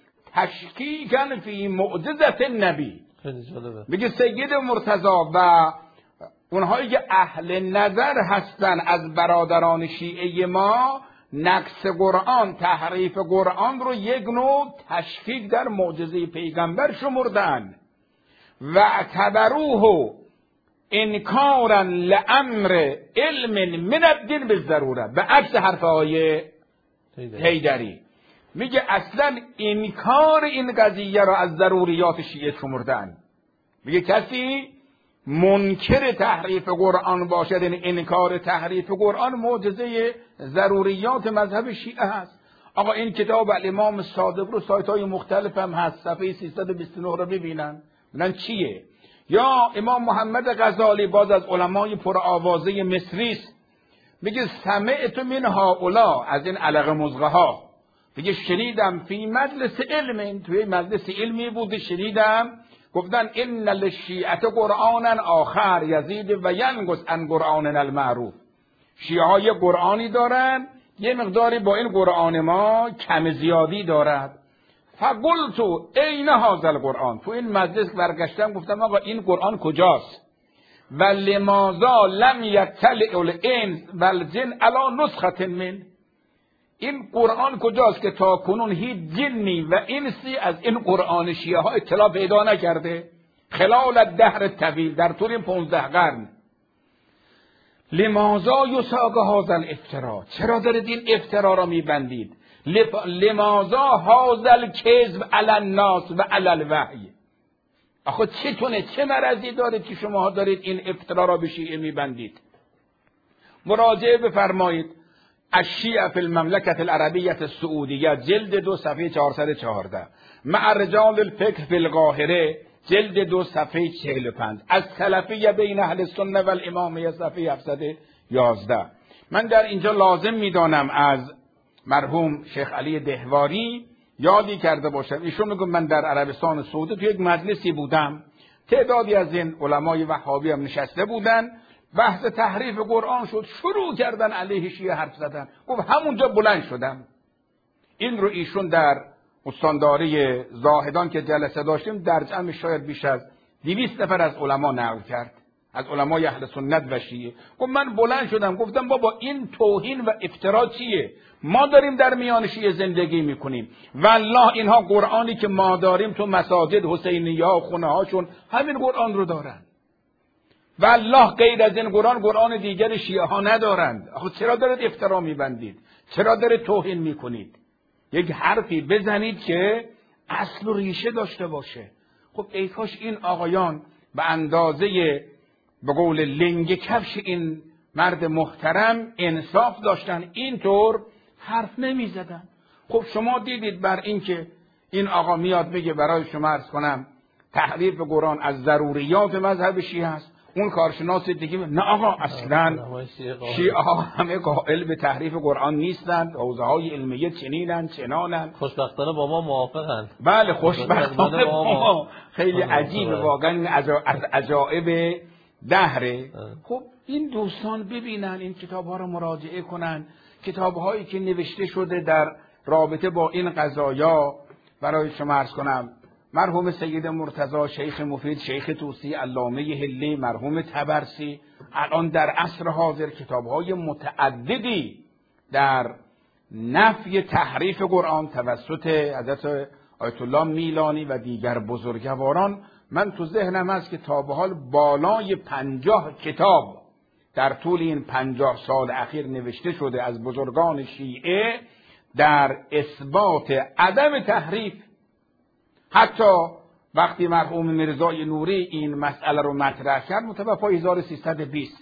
تشکیکا فی معجزة النبی. میگه سید مرتضی و اونهایی که اهل نظر هستن از برادران شیعه ما نقص قرآن، تحریف قرآن رو یک نوع تشکیک در معجزه پیغمبر شمردن و اعتبروه انکارا لامر علم من الدین بالضروره، به عکس حرفهای حیدری. میگه اصلا انکار این قضیه را از ضروریات شیعه شمردن. میگه کسی منکر تحریف قرآن باشد، یعنی انکار تحریف قرآن معجزه ضروریات مذهب شیعه هست. آقا این کتاب الامام صادق رو سایت های مختلف هم هست، صفحه 329 رو ببینن ببینن چیه. یا امام محمد غزالی باز از علمای پرآوازه مصری است، میگه سمعت من هؤلاء، از این علق مزغه ها، میگه شنیدم فی مجلس علم، توی مجلس علمی بود شنیدم گفتن ان للشیعه قرآنا آخر یزید و ینقص عن قرآننا المعروف. شیعه های قرآنی دارن یه مقداری با این قرآن ما کم زیادی دارد. فقلت این هذا القرآن، تو این مجلس برگشتم گفتم آقا این قرآن کجاست؟ و لماذا لم یطلع الانس والجن علی نسخه من، این قرآن کجاست که تا کنون هیچ جنی و انسی از این قرآن شیعه ها اطلاع پیدا نکرده خلال الدهر طویل، در طول 15 قرن. لماذا یساق هذا الافترا، چرا دارید این افترا را میبندید؟ لماذا هذا الکذب علی الناس و علی الوحی. آخه چتونه، چه مرضی دارید که شما دارید این افترا را به شیعه میبندید؟ مراجعه بفرمایید الشیعه فی المملکة العربیة السعودیه جلد 2 صفحه 414، مع رجال الفقه فی القاهره جلد 2 صفحه 45، از سلفیه بین اهل السنه و الامامیه صفحه 711. من در اینجا لازم میدانم از مرحوم شیخ علی دهواری یادی کرده باشم. ایشون میگه من در عربستان سعودی تو یک مجلسی بودم، تعدادی از این علمای وهابی هم نشسته بودن، بحث تحریف قرآن شد، شروع کردن علیه شیعه حرف زدن. گفت همونجا بلند شدم. این رو ایشون در استانداری زاهدان که جلسه داشتیم در جمع شاید بیش از 200 نفر از علما نقل کرد. از علمای اهل سنت و شیعه. گفت من بلند شدم گفتم بابا این توهین و افترا چیه؟ ما داریم در میان شیعه زندگی میکنیم، والله اینها قرآنی که ما داریم تو مساجد حسینیه ها خونه هاشون همین قرآن رو دارن، والله غیر از این قرآن دیگر شیعه ها ندارند. آخه چرا دارید افترا میبندید؟ چرا دارید توهین میکنید؟ یک حرفی بزنید که اصل و ریشه داشته باشه. خب ای کاش این آقایان به اندازه به قول لنگ کفش این مرد محترم انصاف داشتن، اینطور حرف نمی زدن. خب شما دیدید بر این که این آقا میاد بگه برای شما عرض کنم تحریف قرآن از ضروریات مذهب شیعه است، اون کارشناس دیگه نه آقا اصلا شیعه ها همه قائل به تحریف قرآن نیستند، حوزه های علمیه چنینن چنانن. خوشبختانه با ما موافقن. بله خوشبختانه با ما. خیلی عجیبه واقعا، از عجایب دهره. خب این دوستان ببینن این کتاب ها رو مراجعه کنن، کتاب هایی که نوشته شده در رابطه با این قضایا. برای شما عرض کنم مرحوم سید مرتضی، شیخ مفید، شیخ طوسی، علامه حلی، مرحوم طبرسی، الان در عصر حاضر کتاب‌های متعددی در نفی تحریف قرآن توسط حضرت آیت الله میلانی و دیگر بزرگواران. من تو ذهنم هست که تا به حال بالای 50 کتاب در طول این 50 سال اخیر نوشته شده از بزرگان شیعه در اثبات عدم تحریف. حتی وقتی مرحوم میرزای نوری این مسئله رو مطرح کرد متوفی 1320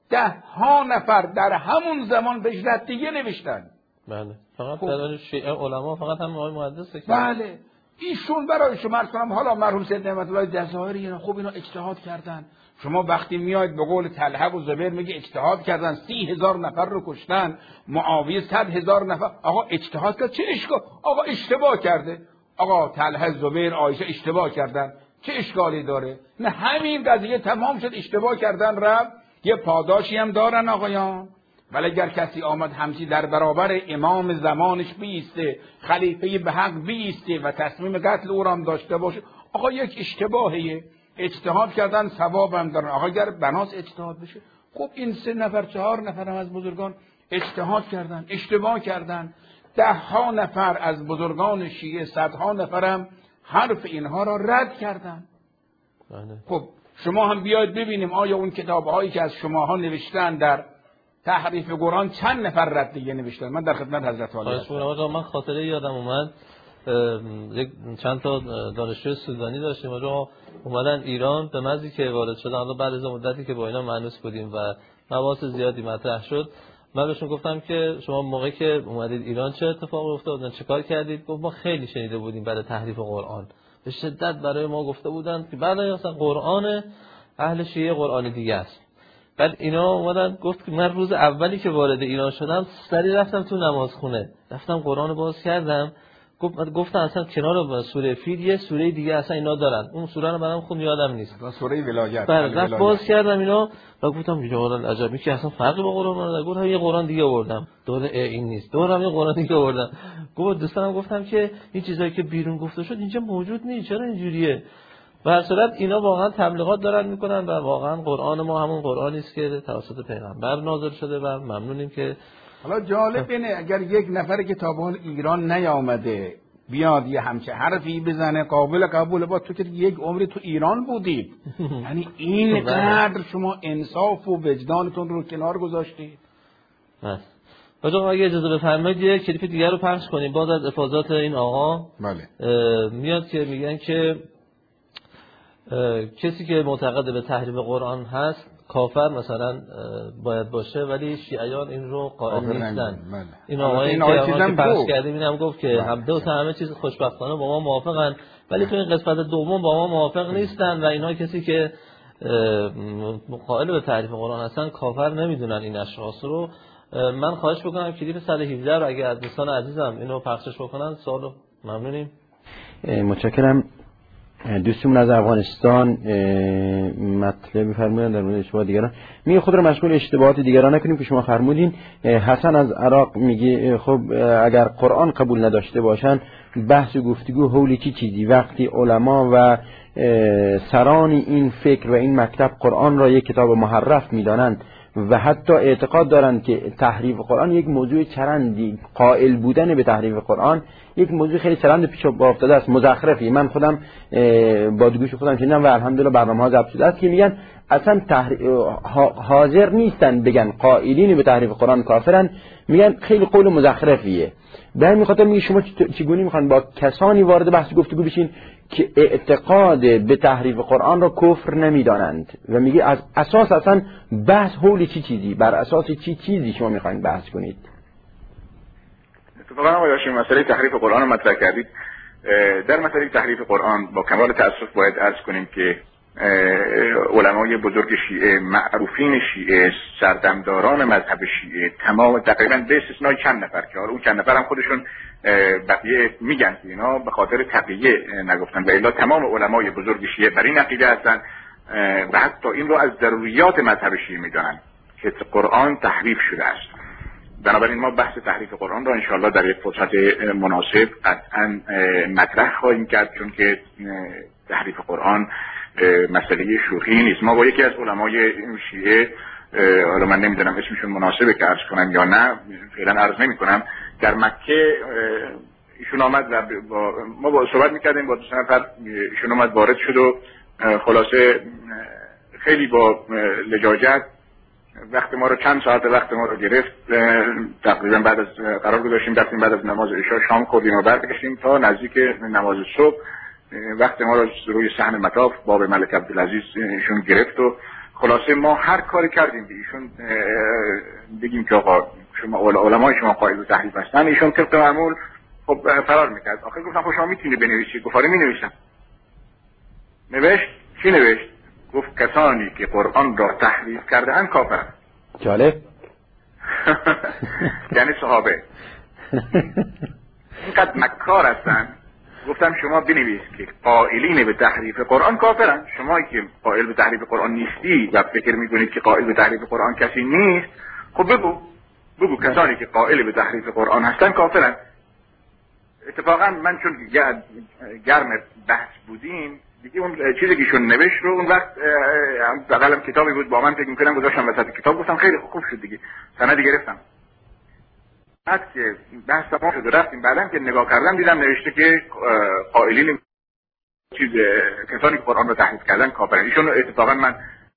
10 نفر در همون زمان بهش ردیه نوشتن. بله فقط در شیعه علما فقط هم آقای محدثه که بله ایشون برای شما عرض کنم. حالا مرحوم سید نعمت الله جزائری خب اینا اجتهاد کردن. شما وقتی میاید به قول طلحه و زبیر میگه اجتهاد کردن 30,000 نفر رو کشتن، معاویه 100,000 نفر. آقا اجتهاد کرد چه اشکال؟ آقا اشتباه کرده. آقا طلحه زبیر عایشه اشتباه کردن چه اشکالی داره؟ نه همین قضیه تمام شد، اشتباه کردن رفت. یه پاداشی هم دارن آقایان. ولی اگر کسی آمد همچی در برابر امام زمانش بیسته، خلیفه به حق بیسته و تصمیم قتل او را هم داشته باشه، آقا یک اشتباهیه، اجتهاد کردن ثواب هم دارن. آقا اگر بناس اجتهاد بشه، خب این 3 نفر 4 نفر هم از بزرگان اجتهاد کردن، اشتباه کردن. 10 نفر از بزرگان شیعه، 100 نفر هم حرف اینها را رد کردن. خب شما هم بیاید ببینیم آیا اون کتاب‌هایی که از شماها نوشتن در تحریف قرآن چند نفر ردیه نوشتن؟ من در خدمت حضرت عالی هستم. من خاطره یادم اومد چند تا دانشجو سودانی داشتیم اونجا اومدن ایران، به مزی که وارد شدن حالا بعد از مدتی که با اینا مانوس بودیم و مباحث زیادی مطرح شد، من بهشون گفتم که شما موقعی که اومدید ایران چه اتفاقی افتاد، چه کار کردید؟ گفت ما خیلی شنیده بودیم برای تحریف قرآن، به شدت برای ما گفته بودن که برای اصلا قرآن اهل شیعه قرآن دیگه است. بعد اینا اومدن گفت که من روز اولی که وارد ایران شدم سری رفتم تو نمازخونه، رفتم قرآن باز کردم، گفتن اصلا کنار سوره فیل یه سوره دیگه اصلا اینا دارن، اون سوره رو منم خوب یادم نیست، سوره ولایت. بعد باز کردم اینا و گفتم یا الله عجبی که اصلا فرقی با قرآن نداره. گفتم یه قرآن دیگه آوردم، دوره این نیست، دورم یه قرآن دیگه آوردم. گفت دوستانم گفتم که این چیزایی که بیرون گفته شد اینجا موجود نیست، چرا اینجوریه؟ به هر صورت اینا واقعا تبلیغات دارن میکنن و واقعا قرآن ما همون قرآنی است که توسط پیغمبر نازل شده و ممنونیم که. حالا جالب اینه اگر یک نفر که تا به حال ایران نیامده بیاد یه همچه حرفی بزنه قابل قبول، با تو که یک عمری تو ایران بودید یعنی اینقدر شما انصاف و وجدانتون رو کنار گذاشتید. آقا اگه اجازه بفرمایید یه کلیپ دیگر رو پخش کنیم باز از افاضات این آقا. بله. میاد که میگن که کسی که معتقد به تحریف قرآن هست کافر مثلا باید باشه، ولی شیعیان این رو قائل نیستن. این آقایی که پخش کردیم اینم گفت که همه چیز خوشبختانه با ما موافقن، ولی تو این قسمت دوم با ما موافق نیستن و اینها کسی که قائل به تحریف قرآن هستن کافر نمیدونن این اشخاص رو. من خواهش بکنم کلیپ 117 رو اگه از دوستان عزیزم اینو پخشش بکنن سوالو ممنونیم. متشکرم. دوستمون از افغانستان مطلب می‌فرمایند در مورد اشتباه دیگران، میگه خود رو مشغول اشتباهات دیگران نکنیم که شما فرمودین. حسن از عراق میگه خب اگر قرآن قبول نداشته باشن بحث و گفتگو حول چی چیزی وقتی علما و سران این فکر و این مکتب قرآن را یک کتاب محرف می‌دانند و حتی اعتقاد دارند که تحریف قرآن یک موضوع چرندی، قائل بودن به تحریف قرآن یک موضوع خیلی چرند پیش افتاده است، مزخرفی. من خودم با گوش خودم شنیدم و الحمدلله برنامه‌ها ضبط شده است که میگن اصلا حاضر نیستن بگن قائلین به تحریف قرآن کافرن، میگن خیلی قول مزخرفیه. به همین خاطر میگه شما چگونه میخوان با کسانی وارد بحث گفتگو بشین که اعتقاد به تحریف قرآن را کفر نمیدانند و میگه از اساس اصلا بحث حول چی چیزی، بر اساس چی چیزی شما میخواین بحث کنید؟ اتفاقا آقای هاشمی مسئله تحریف قرآن رو مطرح کردید. در مسئله تحریف قرآن با کمال تأسف باید عرض کنیم که علمای بزرگ شیعه، معروفین شیعه، سردمداران مذهب شیعه، تمام تقریبا به استثنای چند نفر که حالا اون چند نفر هم خودشون بقیه میگن که اینا به خاطر تقیه نگفتن و الا تمام علمای بزرگ شیعه بر این عقیده هستن و حتی این رو از ضروریات مذهب شیعه میدونن که قرآن تحریف شده است. بنابراین ما بحث تحریف قرآن را انشاءالله در یک فرصت مناسب قطعا مطرح خواهیم کرد، چون که تحریف قرآن مسئله شوخی نیست. ما با یکی از علمای شیعه، حالا من نمیدونم اسمشون مناسبه که عرض کنم یا نه، فعلا عرض نمی کنم، در مکه ایشون آمد و ما با صحبت میکردیم با 2 نفر، ایشون آمد وارد شد و خلاصه خیلی با لجاجت وقت ما رو چند ساعت وقت ما رو گرفت. تقریبا بعد از قرار گذاشتیم رفتیم بعد از نماز عشا شام خوردیم و برگشتیم تا نزدیک نماز صبح وقت ما رو روی صحن مطاف باب ملک عبدالعزیز ایشون گرفت و خلاصه ما هر کاری کردیم به ایشون بگیم که آقا شما علمای شما قائل به تحریف هستن. ایشون طبق معمول خب فرار میکرد. آخر گفتم خب شما میتونی بنویسید؟ گفت آره مینویسم. نوشت. چی نوشت؟ گفت کسانی که قرآن را تحریف کرده اند کافرند. جالب. یعنی صحابه اینقدر مکار هستن. گفتم شما بنویس که قائلین به تحریف قرآن کافرن. شما که قائل به تحریف قرآن نیستی و فکر میکنید که قائل به تحریف قرآن کسی نیست، خب بگو کسانی که قائل به تحریف قرآن هستن کافرن. اتفاقا من چون گرم بحث بودیم دیگه اون چیزی که ایشون نوشت رو اون وقت بغلم کتابی بود با من فکر می‌کردم گذاشتم وسط کتاب، گفتم خیلی خوب شد دیگه سندی گرفتم. بعد که بحث تمام شد رفتیم بعدم که نگاه کردم دیدم نوشته که قائلین کسانی که قرآن رو تحریف کردن کافرن. ایشون اتفاقا من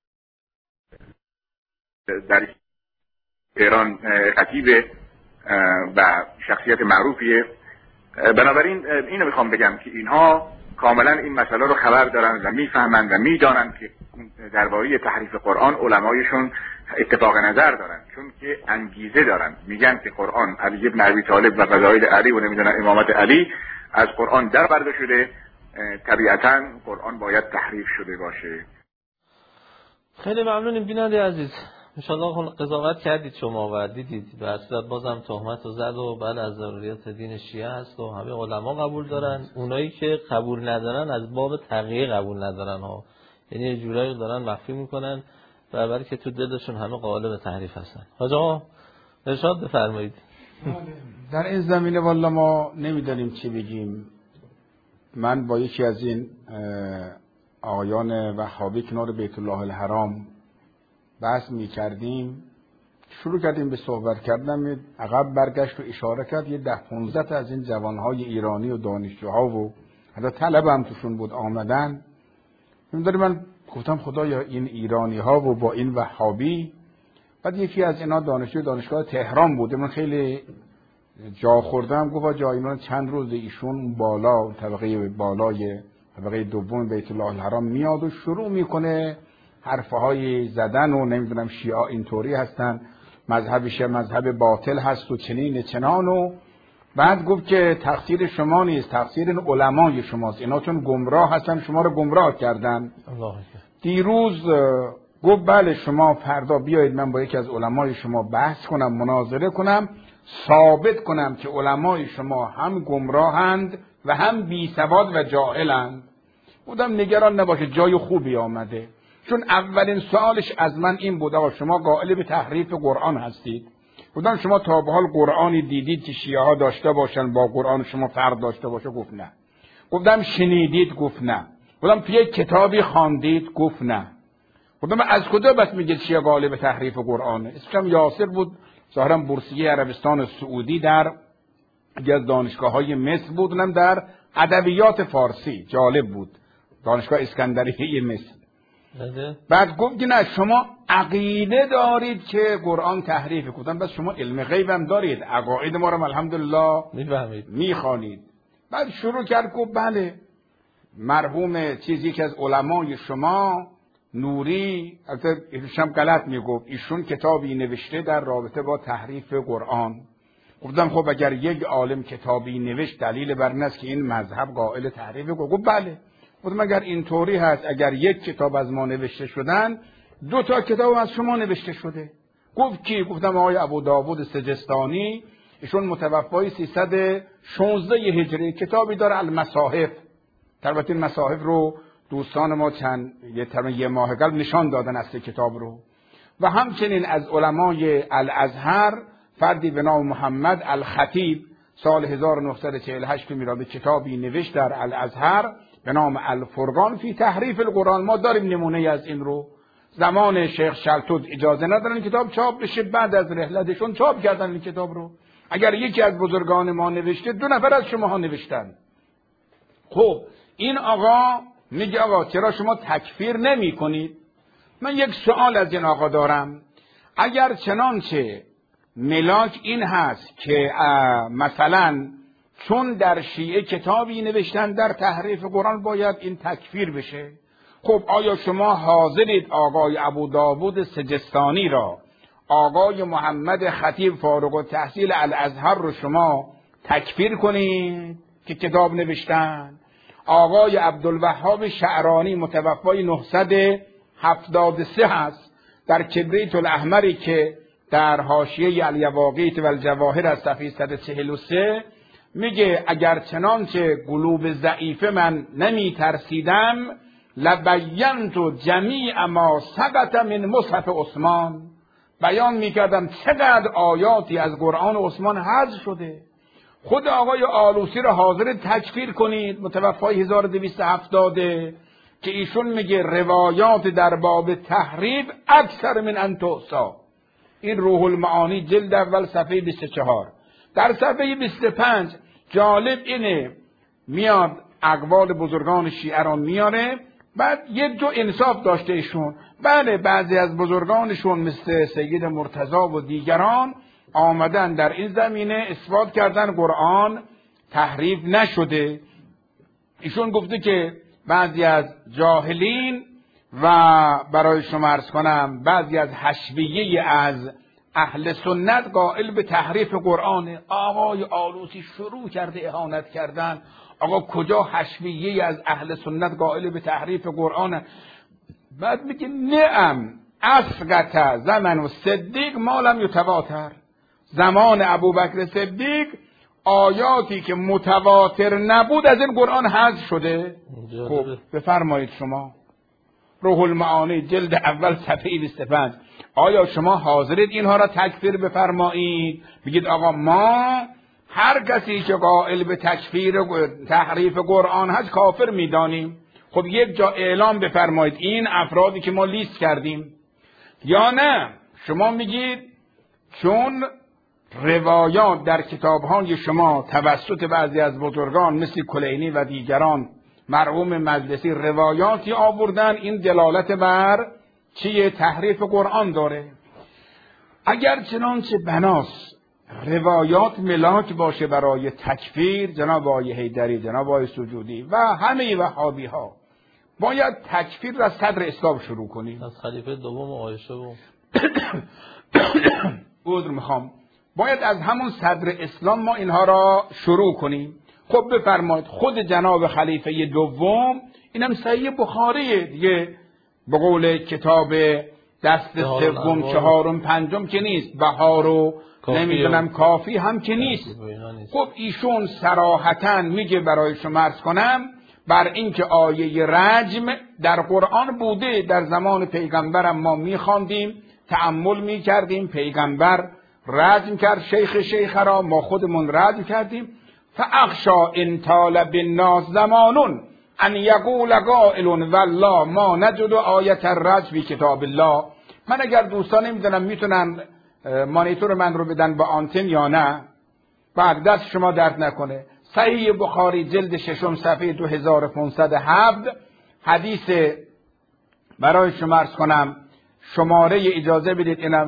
در ایران خطیب و شخصیت معروفیه. بنابراین اینو میخوام بگم که اینها کاملا این مسئله رو خبر دارن و میفهمن و میدانن که درباره تحریف قرآن علمایشون اتفاق نظر دارن، چون که انگیزه دارن. میگن که قرآن علی ابن ابی طالب و فضائل علی و نمیدونن امامت علی از قرآن در برده شده، طبیعتا قرآن باید تحریف شده باشه. خیلی ممنونیم بیننده عزیز. انشاءالله قضاوت کردید شما و دیدید به اصلا بازم تهمت و زد و بله از ضروریات دین شیعه هست و همه علما قبول دارن. اونایی که قبول ندارن از باب تقیه قبول ندارن ها، یعنی یه جورایی دارن مخفی میکنن و برای که تو دلشون همه قائل به تحریف هستن. حاج آقا ارشاد بفرمایید. در این زمینه والا ما نمیدونیم چی بگیم. من با یکی از این آقایان وهابی کنار بیت الله الحرام بحث می کردیم، شروع کردیم به صحبت کردن، عقب برگشت و اشاره کرد یه 10-15 از این جوانهای ایرانی و دانشجوها و حتی طلبه هم توشون بود آمدن. من گفتم خدایا این ایرانی ها و با این وهابی. بعد یکی از اینا دانشجوی دانشگاه تهران بود، من خیلی جا خوردم، گفت جای اینا چند روز ایشون بالا طبقه بالای طبقه دوم بیت الله الحرام میاد و شروع میکنه حرفهای زدن و نمیدونم شیعه اینطوری هستن، مذهبش مذهب باطل هست و چنین چنان. و بعد گفت که تقصیر شما نیست، تقصیر این علمای شماست، اینا چون گمراه هستن شما رو گمراه کردن. دیروز گفت بله شما فردا بیایید من با یکی از علمای شما بحث کنم، مناظره کنم، ثابت کنم که علمای شما هم گمراهند و هم بی سواد و جاهلند. بودم نگران نباشه جای خوبی آمده، چون اولین سوالش از من این بود آقا شما قائل به تحریف قرآن هستید؟ گفتم شما تا به حال قرآنی دیدید که شیعه ها داشته باشن با قرآن شما فرق داشته باشه؟ گفت نه. گفتم شنیدید؟ گفت نه. گفتم توی یک کتابی خواندید؟ گفت نه. گفتم از کجا بس میگید شیعه غالب تحریف قرآنه؟ اسمش یاسر بود، ظاهرا بورسیه عربستان سعودی، در یکی از دانشگاه‌های مصر بود، اونم در ادبیات فارسی. جالب بود، دانشگاه اسکندریه مصر. بعد گفت که نه شما عقیده دارید که قرآن تحریف. گفتم بس شما علم غیب هم دارید، عقاید ما رو الحمدلله میفهمید، میخوانید. بعد شروع کرد گفت بله مرحوم چیزی که از علمای شما نوری، البته ایشون غلط میگفت، ایشون کتابی نوشته در رابطه با تحریف قرآن. گفتم خب اگر یک عالم کتابی نوشت دلیل بر این است که این مذهب قائل تحریف قرآن؟ گفت بله. گفتم اگر اینطوری هست، اگر یک کتاب از ما نوشته شدن، 2 تا کتاب از شما نوشته شده. گفت کی؟ گفتم آقای ابو داوود سجستانی، ایشون متوفای 316 هجری، کتابی داره المصاحف. البته این مصاحف رو دوستان ما یه ماه قبل نشان دادن اصل کتاب رو. و همچنین از علمای الازهر فردی به نام محمد الخطیب سال 1948 میلادی کتابی نوشت در الازهر به نام الفرقان فی تحریف القرآن. ما داریم نمونه از این رو. زمان شیخ شلتوت اجازه ندارن این کتاب چاپ بشه، بعد از رحلتشون چاپ کردن این کتاب رو. اگر یکی از بزرگان ما نوشته، 2 نفر از شماها نوشتن. خب این آقا میگه آقا چرا شما تکفیر نمی کنید؟ من یک سوال از این آقا دارم. اگر چنانچه ملاک این هست که مثلا چون در شیعه کتابی نوشتن در تحریف قرآن باید این تکفیر بشه، خب آیا شما حاضرید آقای ابو داوود سجستانی را، آقای محمد خطیب فارغ التحصیل الازهر رو شما تکفیر کنید که کتاب نوشتن؟ آقای عبدالوهاب شعرانی متوفای 973 هست، در کبریت الاحمری که در حاشیه الیواقیت و الجواهر از صفحه 143 میگه اگر چنانچه قلوب ضعیفه من نمی ترسیدم لبینت جمیع ما سقط من مصحف عثمان، بیان میکردم چقدر آیاتی از قرآن عثمان حذف شده. خود آقای آلوسی را حاضر تکفیر کنید، متوفای 1270 که ایشون میگه روایات در باب تحریف اکثر من ان تحصی. این روح المعانی جلد اول صفحه 24. در صفحه 25 جالب اینه، میاد اقوال بزرگان شیعه را میاره، بعد یک جو انصاف داشته ایشون. بله بعضی از بزرگانشون مثل سید مرتضی و دیگران آمدن در این زمینه اثبات کردن قرآن تحریف نشده. ایشون گفته که بعضی از جاهلین و برای شما عرض کنم بعضی از حشویه از اهل سنت قائل به تحریف قرآن. آقای آلوسی شروع کرده اهانت کردن. آقا کجا حشویه از اهل سنت قائل به تحریف قرآن؟ بعد میگه نعم اسقط زمن و صدیق مالم یتواتر، زمان ابوبکر صدیق آیاتی که متواتر نبود از این قرآن حذف شده. خب بفرمایید شما روح المعانی جلد اول صفحه 25 آیا شما حاضرید اینها را تکفیر بفرمایید؟ بگید آقا ما هر کسی که قائل به تکفیر تحریف قرآن هست کافر میدانیم. خب یک جا اعلام بفرمایید این افرادی که ما لیست کردیم. یا نه شما میگید چون روایات در کتابهای شما توسط بعضی از بزرگان مثل کلینی و دیگران مرحوم مجلسی روایاتی آوردن، این دلالت بر چیه؟ تحریف قرآن داره. اگر چنانچه بناس روایات ملاک باشه برای تکفیر، جناب آقای حیدری، جناب آقای سجودی و همه وهابی ها باید تکفیر را از صدر اسلام شروع کنیم. از خلیفه دوم عایشه و عذر میخوام، باید از همون صدر اسلام ما اینها را شروع کنیم. خب بفرمایید خود جناب خلیفه دوم، اینم صحیح بخاریه دیگه، به قول کتاب دست سوم چهارم پنجم که نیست، بهار و نمیدونم کافی هم که نیست. خب ایشون صراحتاً میگه برای شما عرض کنم بر اینکه آیه رجم در قرآن بوده، در زمان پیغمبرم ما میخواندیم، تأمل میکردیم، پیغمبر رجم کرد شیخ را، ما خودمون رجم کردیم. فاخشا ان طال بالناس زمانون ان یقول قائل والله ما نجد آیت الرجم فی کتاب الله. من اگر دوستان نمیدونم میتونن مانیتور من رو بدن با آنتن یا نه، بعد دست شما درد نکنه. صحیح بخاری جلد 6 صفحه 2507 حدیث برای شما عرض کنم، شماره اجازه بدید اینم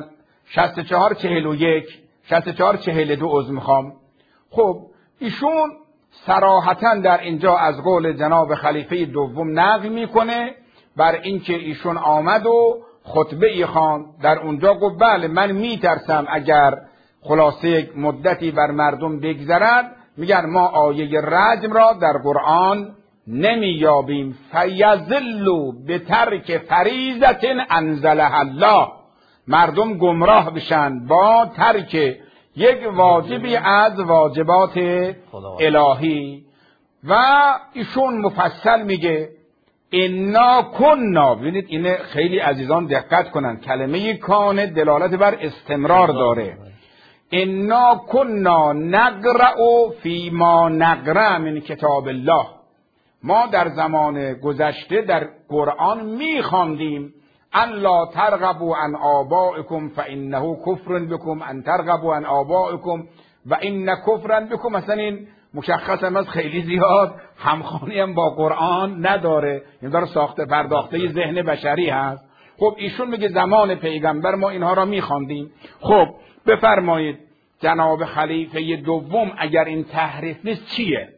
6442 عذر میخوام. خب ایشون صراحتا در اینجا از قول جناب خلیفه دوم نقل میکنه بر اینکه ایشون آمد و خطبه ای خواند. در اونجا گفت بله من میترسم اگر خلاصه مدتی بر مردم بگذرد، میگن ما آیه رجم را در قرآن نمییابیم. فیذلوا بترک فریضة انزلها الله، مردم گمراه بشن با ترک یک واجبی از واجبات الهی. و ایشون مفصل میگه انا کننا، ببینید این خیلی عزیزان دقت کنن، کلمه کان دلالت بر استمرار داره. انا کننا نقرأ فی ما نقرأ من کتاب الله، ما در زمان گذشته در قرآن میخواندیم ان لا ترغبوا عن آبائکم فانه کفر بکم ان ترغبوا عن آبائکم و ان کفرا بکم. مثلا این مشخص هم از خیلی زیاد همخوانی هم با قرآن نداره، این داره ساخته پرداخته ذهن بشری هست. خب ایشون میگه زمان پیغمبر ما اینها را میخواندیم. خب بفرمایید جناب خلیفه دوم اگر این تحریف نیست چیه؟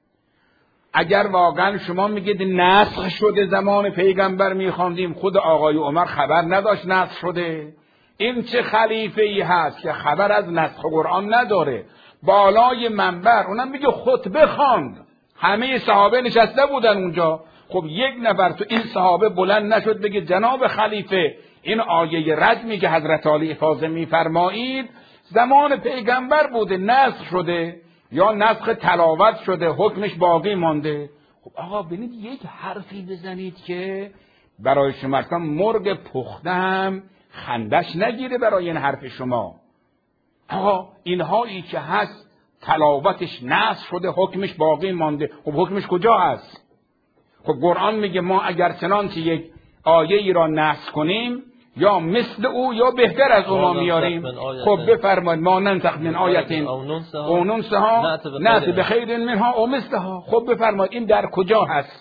اگر واقعا شما میگید نسخ شده زمان پیغمبر میخواندیم، خود آقای عمر خبر نداشت نسخ شده؟ این چه خلیفه ای هست که خبر از نسخ قرآن نداره؟ بالای منبر اونم میگه خطبه خواند، همه صحابه نشسته بودن اونجا. خب یک نفر تو این صحابه بلند نشد بگه جناب خلیفه این آیه رجمی که حضرت علی افاضه میفرمایید زمان پیغمبر بوده نسخ شده یا نسخ تلاوت شده حکمش باقی مانده؟ خب آقا ببینید یک حرفی بزنید که برای شما اصلا مرغ پختم خندش نگیره برای این حرف شما. آقا اینهایی که هست تلاوتش نسخ شده حکمش باقی مانده، خب حکمش کجا هست؟ خب قرآن میگه ما اگر چنانچه یک آیه ای را نسخ کنیم یا مثل او یا بهتر از او ما میاریم. خب بفرمایید ما ننسخ من آیه او ننسها نأتی بخیر منها او مثلها. خب بفرمایید این در کجا هست؟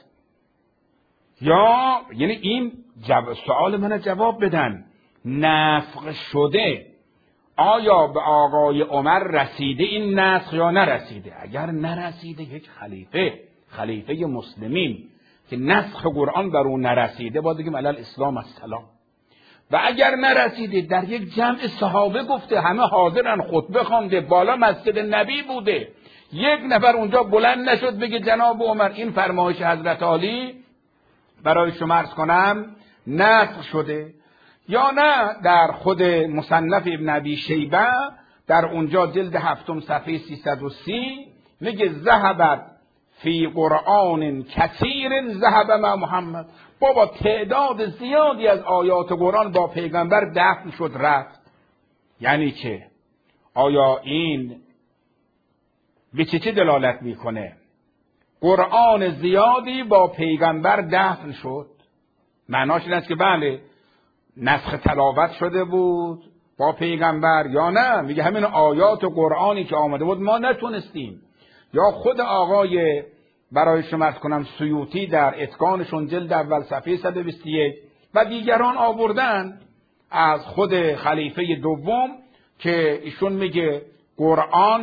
یا یعنی این سوال من جواب بدن، نسخ شده آیا به آقای عمر رسیده این نسخ یا نرسیده؟ اگر نرسیده یک خلیفه مسلمین که نسخ قرآن در اون نرسیده باید بگیم علی الاسلام السلام. و اگر نرسیده در یک جمع صحابه گفته، همه حاضرن، خطبه خوانده، بالا مسجد نبی بوده، یک نفر اونجا بلند نشد بگه جناب عمر این فرمایش حضرت علی برای شما عرض کنم نسخ شده؟ یا نه در خود مصنف ابن ابی شیبه در اونجا جلد 7 صفحه 330 میگه ذهبت فی قرآن کثیر ذهب مع محمد، بابا تعداد زیادی از آیات قرآن با پیغمبر دفن شد رفت. یعنی چه؟ آیا این به چه دلالت میکنه؟ قرآن زیادی با پیغمبر دفن شد، معناش این است که بله نسخ تلاوت شده بود با پیغمبر، یا نه میگه همین آیات قرآنی که آمده بود ما نتونستیم. یا خود آقای برای شما عرض کنم سیوطی در اتقانشون جلد اول صفحه 121 و دیگران آوردن از خود خلیفه دوم که ایشون میگه قرآن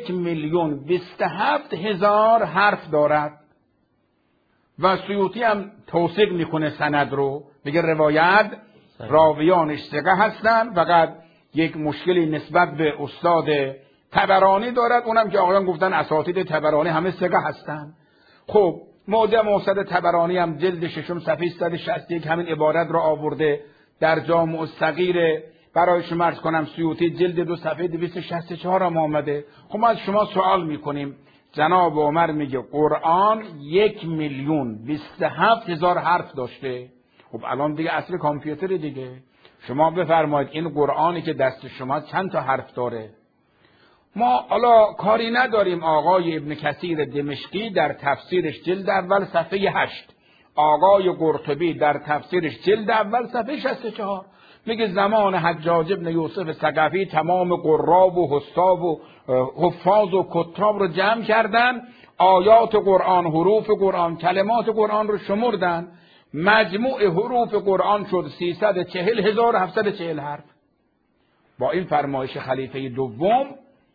1,027,000 حرف دارد و سیوطی هم توثیق میکنه سند رو، میگه روایت راویانش ثقه هستن، فقط یک مشکلی نسبت به استاد طبرانی دارد، اونم که آقایان گفتن اساتید طبرانی همه ثقه هستن. خب معجم اوسط طبرانی هم جلد 6 صفحه 161 همین عبارت را آورده. در جامع الصغیر برای شما عرض کنم سیوطی جلد 2 صفحه 264 هم آمده. خب ما از شما سوال میکنیم، جناب عمر میگه قرآن 1,027,000 حرف داشته. خب الان دیگه اصل کامپیوتر دیگه، شما بفرمایید این قرآنی که دست شما چند تا حرف داره؟ ما حالا کاری نداریم. آقای ابن کثیر دمشقی در تفسیرش جلد اول صفحه 8، آقای قرطبی در تفسیرش جلد اول صفحه 64 میگه زمان حجاج ابن یوسف ثقفی تمام قراب و حساب و حفاظ و کتاب رو جمع کردن، آیات قرآن، حروف قرآن، کلمات قرآن رو شمردن، مجموع حروف قرآن شد 340,740 حرف. با این فرمایش خلیفه دوم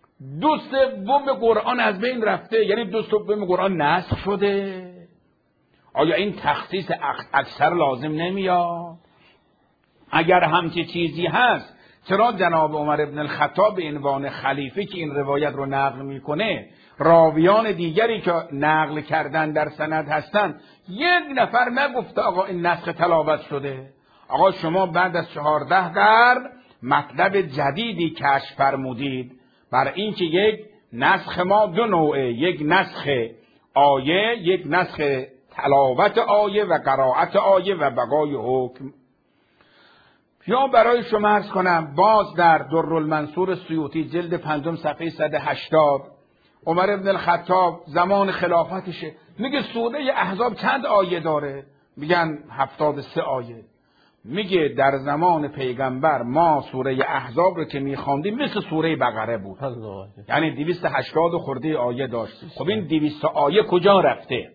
2/3 قرآن از بین رفته، یعنی 2/3 قرآن نسخ شده. آیا این تخصیص اکثر لازم نمیاد؟ اگر همچه چیزی هست چرا جناب عمر ابن الخطاب به عنوان خلیفه که این روایت رو نقل میکنه، راویان دیگری که نقل کردن در سند هستند، یک نفر نگفته آقا این نسخ تلاوت شده؟ آقا شما بعد از 14 قرن مطلب جدیدی کشف فرمودید بر این که یک نسخ ما دو نوعه، یک نسخ آیه، یک نسخ تلاوت آیه و قرائت آیه و بقای حکم. یا برای شما عرض کنم باز در درالمنصور سیوطی جلد 5 صفحه 180 عمر ابن الخطاب زمان خلافتشه میگه سوره احزاب چند آیه داره؟ میگن 73 آیه. میگه در زمان پیغمبر ما سوره احزاب رو که میخواندیم مثل سوره بقره بود، یعنی 280 خورده آیه داشت. خب این 200 آیه کجا رفته؟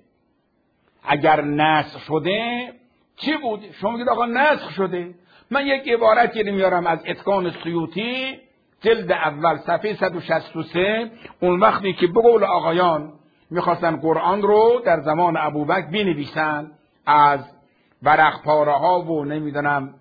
اگر نسخ شده چی بود؟ شما میگید آقا نسخ شده. من یک عبارتی میارم از اتقان سیوطی جلد اول صفحه 163. اون وقتی که به قول آقایان میخواستن قرآن رو در زمان ابوبکر بنویسن، از ورق پاره ها و نمیدونم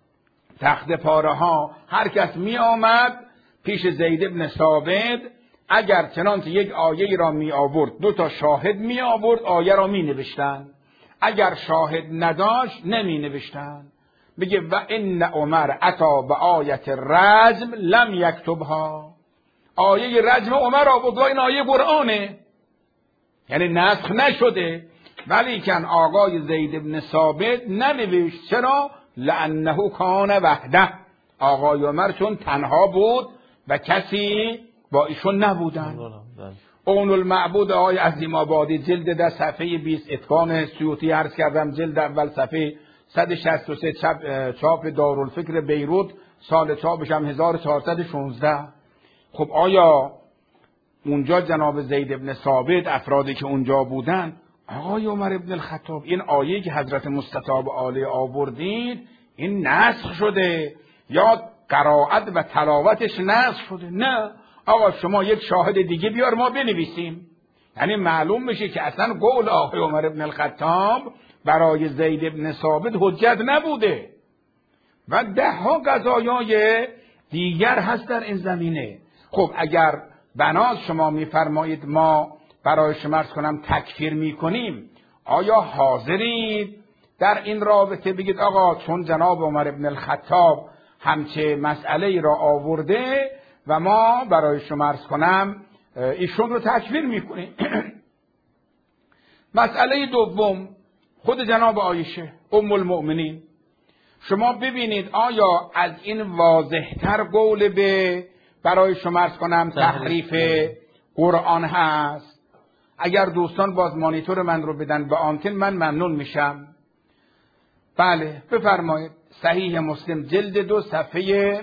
تخت پاره ها هر کس می آمد پیش زید ابن ثابت، اگر چنانچه یک آیه را می آورد 2 شاهد می آورد آیه را می نوشتن، اگر شاهد نداشت نمی نوشتن. بگه و ان عمر اتا به آیت رجم لم یکتبها، آیه رجم عمر آورد و این آیه قرآنه، یعنی نسخ نشده. ولی کن آقای زید ابن ثابت ننوشت. چرا؟ لانه کان وحده، آقای عمر چون تنها بود و کسی با ایشون نبودن. اون المعبود آقای عظیم آبادی جلد در صفحه 20 اتقان سیوطی عرض کردم جلد اول صفحه 163 چاپ دارالفکر بیروت، سال چاپش هم 1416. خب آیا اونجا جناب زید ابن ثابت، افرادی که اونجا بودن، آقای عمر ابن الخطاب این آیه که حضرت مستطاب عالی آوردید این نسخ شده یا قرائت و تلاوتش نسخ شده؟ نه آقا شما یک شاهد دیگه بیار ما بنویسیم. یعنی معلوم میشه که اصلا قول آقای عمر ابن الخطاب برای زید ابن ثابت حجت نبوده و 10 قضایای دیگر هست در این زمینه. خب اگر بناز شما میفرمایید ما برای شما عرض کنم تکفیر میکنیم، آیا حاضرید در این رابطه بگید آقا چون جناب عمر ابن الخطاب همچه مسئله را آورده و ما برای شما عرض کنم ایشون رو تکفیر میکنیم؟ مسئله دوم خود جناب عایشه ام المؤمنین، شما ببینید آیا از این واضحتر قول به برای شما عرض کنم تحریف قرآن هست؟ اگر دوستان باز مانیتور من رو بدن به آنتن من ممنون میشم. بله بفرمایید. صحیح مسلم جلد 2 صفحه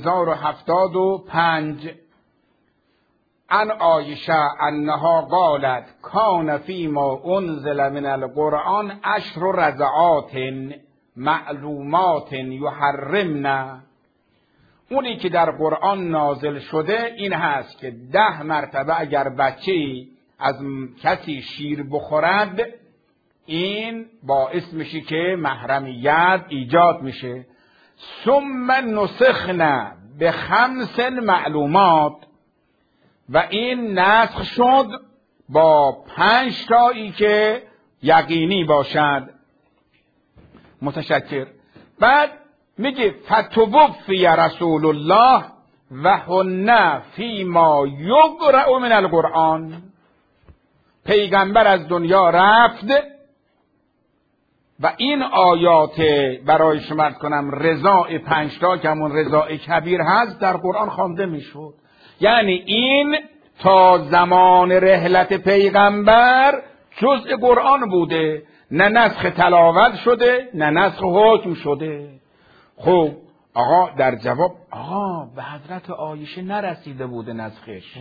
1075 عن عایشه انها قالت کان فیما انزل من القرآن 10 رضعات معلومات یحرمن. اونی که در قرآن نازل شده این هست که 10 مرتبه اگر بچه‌ای از کسی شیر بخورد این باعث میشه که محرمیت ایجاد میشه. ثم نسخنا به 5 معلومات، و این نسخ شد با 5 تایی که یقینی باشد. متشکر. بعد میگه فتوفی رسول الله و هن فیما یقرأ من القرآن. پیغمبر از دنیا رفت و این آیات برای شما عرض کنم رضاء 5 تا که همون رضاء کبیر هست در قرآن خوانده میشد. یعنی این تا زمان رحلت پیغمبر جزء قرآن بوده، نه نسخ تلاوت شده نه نسخ حکم شده. خب آقا در جواب آقا به حضرت عایشه نرسیده بوده نسخش.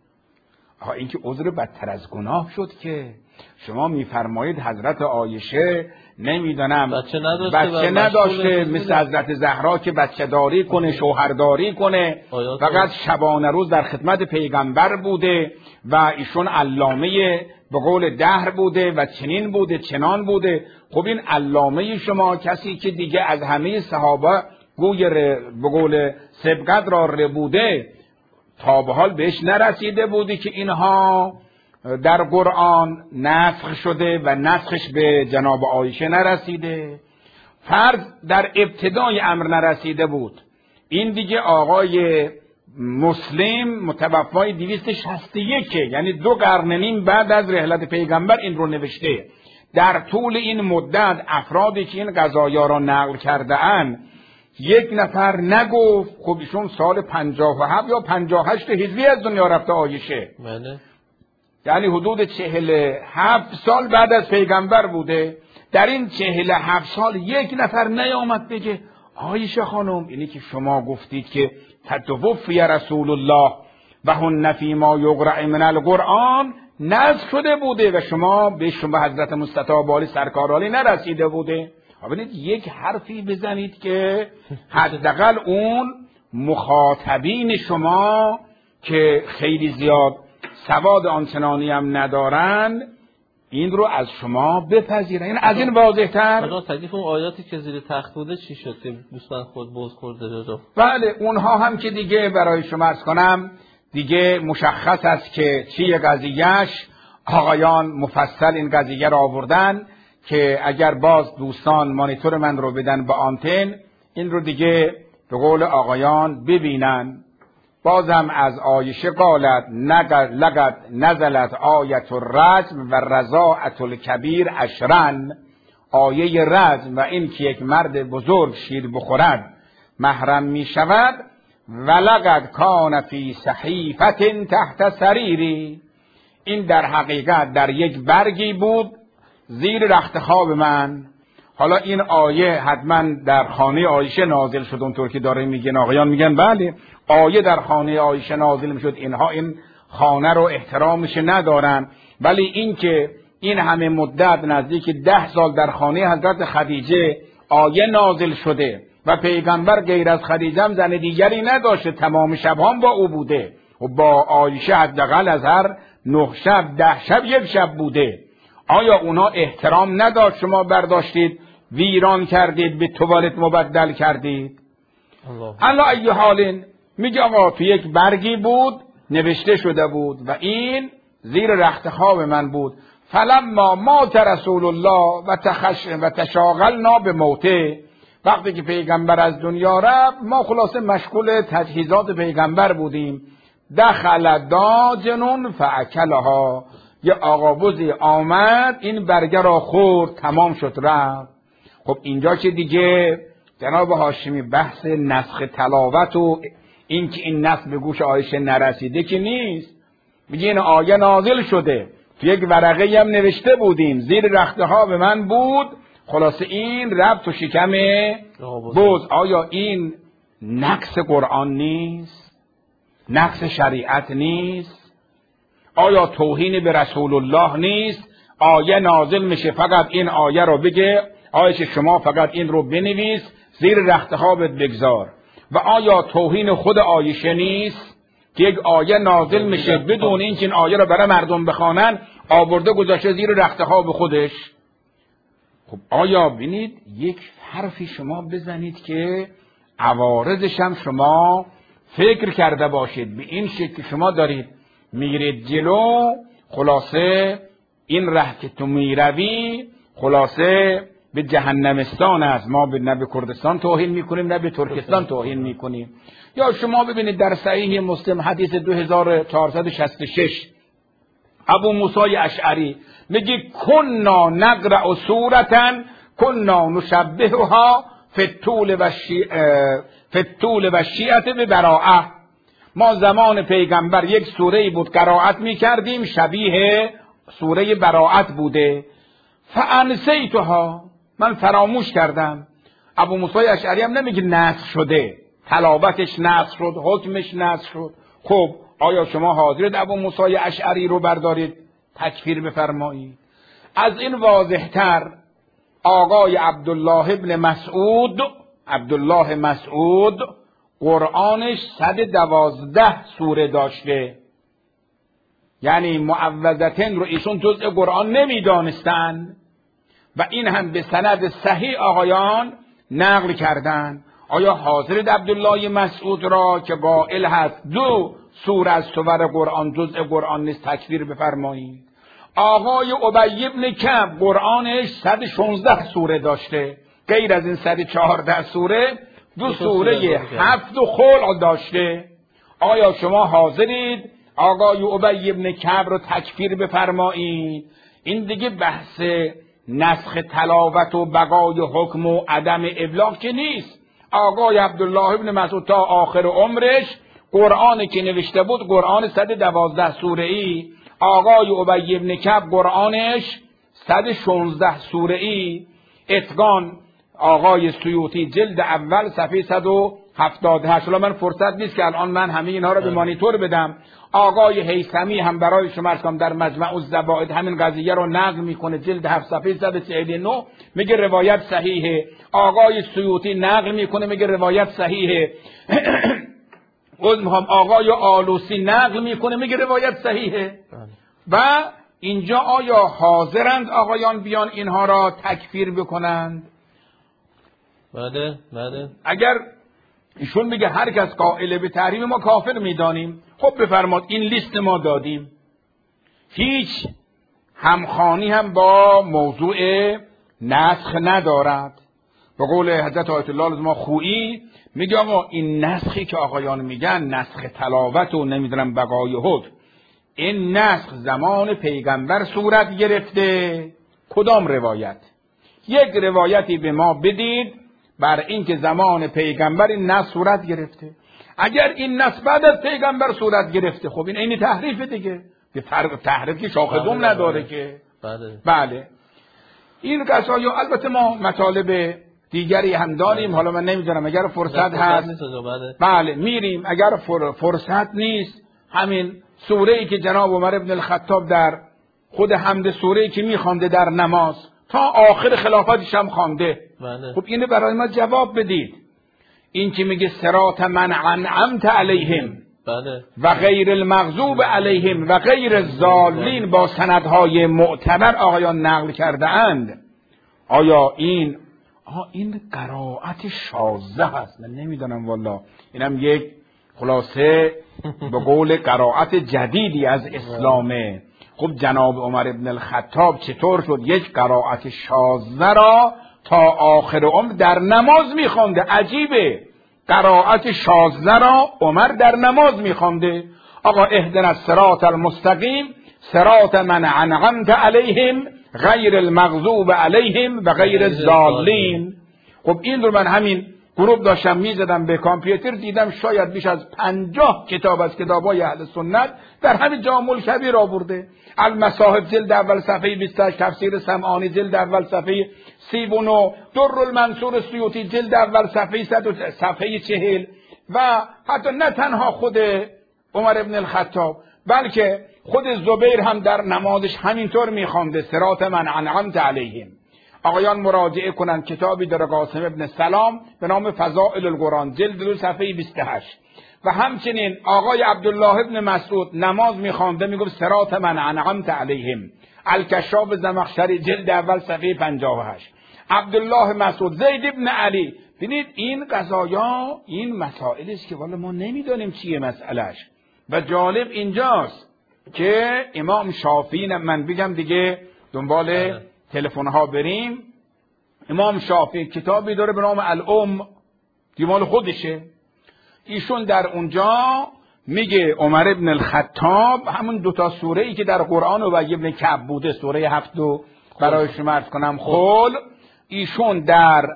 آقا این که عذر بدتر از گناه شد که شما میفرمایید حضرت عایشه نمیدانم بچه نداشته مثل حضرت زهرا که بچه داری کنه شوهرداری کنه، فقط شبانه روز در خدمت پیغمبر بوده و ایشون علامه به قول دهر بوده و چنین بوده چنان بوده. خب این علامه شما کسی که دیگه از همه صحابه گوی به قول سبقت را ربوده تا به حال بهش نرسیده بودی که اینها در قرآن نسخ شده و نسخش به جناب عایشه نرسیده. فرض در ابتدای امر نرسیده بود. این دیگه آقای مسلم متوفای 261 یعنی 2 قرن نیم بعد از رحلت پیغمبر این رو نوشته. در طول این مدت افرادی که این قضایا را نقل کرده اند یک نفر نگفت خب ایشون سال 57 یا 58 هجری از دنیا رفته عایشه. بله. یعنی حدود 47 سال بعد از پیغمبر بوده. در این 47 سال یک نفر نیامد بگه عایشه خانم اینی که شما گفتید که توفی رسول الله و هن فی ما یقرأ من القرآن نسخ شده بوده و شما به حضرت مصطفی بالی سرکار عالی نرسیده بوده. ببینید یک حرفی بزنید که حداقل اون مخاطبین شما که خیلی زیاد سواد آنچنانی هم ندارن این رو از شما بپذیرن. این از این واضح‌تر. آقا تکلیف اون آیاتی که زیر تخت بوده چی شد که دوستان خود باز کرده رو؟ بله اونها هم که دیگه برای شما عرض کنم دیگه مشخص است که چیه قضیهش. آقایان مفصل این قضیه را آوردن که اگر باز دوستان مانیتور من رو بدن به آنتن این رو دیگه به قول آقایان ببینن. بازم از عایشه قالت لقد نزلت آیت الرجم و رضاعة الکبیر عشرن. آیه رجم و این که یک مرد بزرگ شیر بخورد محرم می شود. و لقد کان فی صحیفة تحت سریری. این در حقیقت در یک برگی بود زیر رخت خواب من. حالا این آیه حتما در خانه عایشه نازل شد اونطور که داره میگن آقایان میگن بله آیه در خانه عایشه نازل میشد. اینها این خانه رو احترامش ندارن، ولی این که این همه مدت نزدیک 10 سال در خانه حضرت خدیجه آیه نازل شده و پیغمبر غیر از خدیجه هم زن دیگری نداشته، تمام شبها با او بوده و با عایشه حداقل از هر 9 شب 10 شب یک شب بوده. آیا اونا احترام نداشت شما برداشتید ویران کردید به توالت مبدل کردید؟ الله ای حالین میگه آقا تو یک برگی بود نوشته شده بود و این زیر رخت خواب من بود. فلما مات رسول الله و تشاغلنا به موته. وقتی که پیغمبر از دنیا رفت ما خلاصه مشغول تجهیزات پیغمبر بودیم. دخل داجنون فاکلها. یه آقابوزی آمد این برگه را خورد تمام شد رفت. خب اینجا که دیگه جناب هاشمی بحث نسخ تلاوت و این که این نسخ به گوش عایشه نرسیده که نیست. میگه این آیه نازل شده تو یک ورقه هم نوشته بودیم زیر رخته ها به من بود خلاصه این رفت تو شکم بز. آیا این نقص قرآن نیست؟ نقص شریعت نیست؟ آیا توهین به رسول الله نیست؟ آیه نازل میشه فقط این آیه رو بگه آیه شما فقط این رو بنویس زیر رخت خوابت بگذار. و آیا توهین خود عایشه نیست که یک آیه نازل میشه بدون اینکه این آیه رو برای مردم بخوانن آورده گذاشته زیر رخت خواب خودش؟ خب آیا ببینید یک حرفی شما بزنید که عوارضش هم شما فکر کرده باشید. به این شکل شما دارید میرید جلو خلاصه این ره که تو میروی خلاصه به جهنمستان است. ما نه به کردستان توهین میکنیم نه به ترکستان توهین میکنیم. یا شما ببینید در صحیح مسلم حدیث 2466 ابو موسی اشعری میگه کنا نقرأ سورة کنا نشبهها فی الطول و شیعه به براءه. ما زمان پیغمبر یک سوره بود قرائت میکردیم شبیه سوره براءت بوده. فانسیتها، من فراموش کردم. ابو موسی اشعری هم نمیگه نسخ شده، تلاوتش نسخ شد، حکمش نسخ شد. خب آیا شما حاضرید ابو موسی اشعری رو بردارید تکفیر بفرمایید؟ از این واضحتر آقای عبدالله مسعود قرآنش 112 سوره داشته. یعنی معوذتین رو ایشون جزء قرآن نمیدانستن و این هم به سند صحیح آقایان نقل کردن. آیا حاضرید عبدالله مسعود را که قائل هست 2 سوره از سور قرآن جزء قرآن نیست تکفیر بفرمایید؟ آقای ابی بن کعب قرآنش 116 سوره داشته، غیر از این 114 سوره 2 سوره 7 و خلع داشته. آیا شما حاضرید آقای ابی بن کعب رو تکفیر بفرمایید؟ این دیگه بحث نسخ تلاوت و بقای حکم و عدم ابلاغ که نیست. آقای عبدالله بن مسعود تا آخر عمرش قرآنی که نوشته بود قرآن 112 سوره ای. آقای ابی بن کعب قرآنش 116 سوره ای. اتقان آقای سیوطی جلد اول صفحه 178. من فرصت نیست که الان من همه اینها رو به مانیتور بدم. آقای هیثمی هم برای شما ارسام در مجمع الزوائد همین قضیه رو نقل میکنه، جلد 7 صفحه 149 میگه روایت صحیحه. آقای سیوطی نقل میکنه میگه روایت صحیحه. آقای آلوسی نقل میکنه میگه روایت صحیحه. و اینجا آیا حاضرند آقایان بیان اینها را تکفیر بکنند؟ بله. اگر ایشون میگه هر کس قائل به تحریم ما کافر میدانیم، خب بفرماد این لیست ما دادیم، هیچ همخوانی هم با موضوع نسخ ندارد. به قول حضرت آیت الله العظمی خویی میگه آقا این نسخی که آقایان میگن نسخ تلاوت و نمیدونم بقای حکم، این نسخ زمان پیغمبر صورت گرفته. کدام روایت؟ یک روایتی به ما بدید بر اینکه زمان پیغمبر این نسخ صورت گرفته. اگر این نسخ بعد از پیغمبر صورت گرفته، خب این عین تحریف دیگه. یه فرق تحریف که شاخ دوم نداره که. بله. این قضایا البته ما مطالب دیگری هم داریم، حالا من نمیدونم اگر فرصت هست بله میریم، اگر فرصت نیست همین سوره‌ای که جناب عمر بن الخطاب در خود حمد سوره‌ای که میخوانده در نماز تا آخر خلافتش هم خوانده. خب اینو برای ما جواب بدید. این که میگه صراط من انعمت علیهم و غیر المغضوب علیهم و غیر الضالین با سندهای معتبر آقایان نقل کرده اند، آیا این قرائت شاذه هست؟ من نمیدونم والله. اینم یک خلاصه به قول قرائت جدیدی از اسلامه. خب جناب عمر ابن الخطاب چطور شد یک قرائت شاذه را تا آخر عمر در نماز میخوانده؟ عجیبه، قرائت شاذه را عمر در نماز میخوانده. آقا اهدنا الصراط المستقیم صراط من انعمت علیهم غیر المغضوب علیهم و غیر الضالین. خب این رو من همین گروه داشتم میزدم به کامپیوتر، دیدم شاید بیش از 50 کتاب از کتابای اهل سنت در همین جامع الکبیر آورده. المصاحف جلد اول صفحه 28، تفسیر سمعانی جلد اول صفحه 39، در المنصور سیوطی جلد اول صفحه 40 و حتی نه تنها خود عمر ابن الخطاب بلکه خود زبیر هم در نمازش همینطور میخوانده صراط من انعمت علیهم. آقایان مراجعه کنند کتابی در قاسم ابن سلام به نام فضائل القرآن جلد 2 صفحه 28. و همچنین آقای عبدالله ابن مسعود نماز میخوانده میگفت صراط من انعمت علیهم. الکشاف زمخشری جلد اول صفحه 58. عبدالله مسعود، زید ابن علی. ببینید این قضایا این مسائلی است که والا ما نمیدونیم چیه مسئلهش. و جالب اینجاست که امام شافعی، من بگم دیگه دنبال تلفن ها بریم، امام شافعی کتابی داره به نام الام، دیمال خودشه. ایشون در اونجا میگه عمر ابن الخطاب همون 2 سوره ای که در قرآن و ابن کعب بوده، سوره 7 برای شما عرض کنم خل ایشون در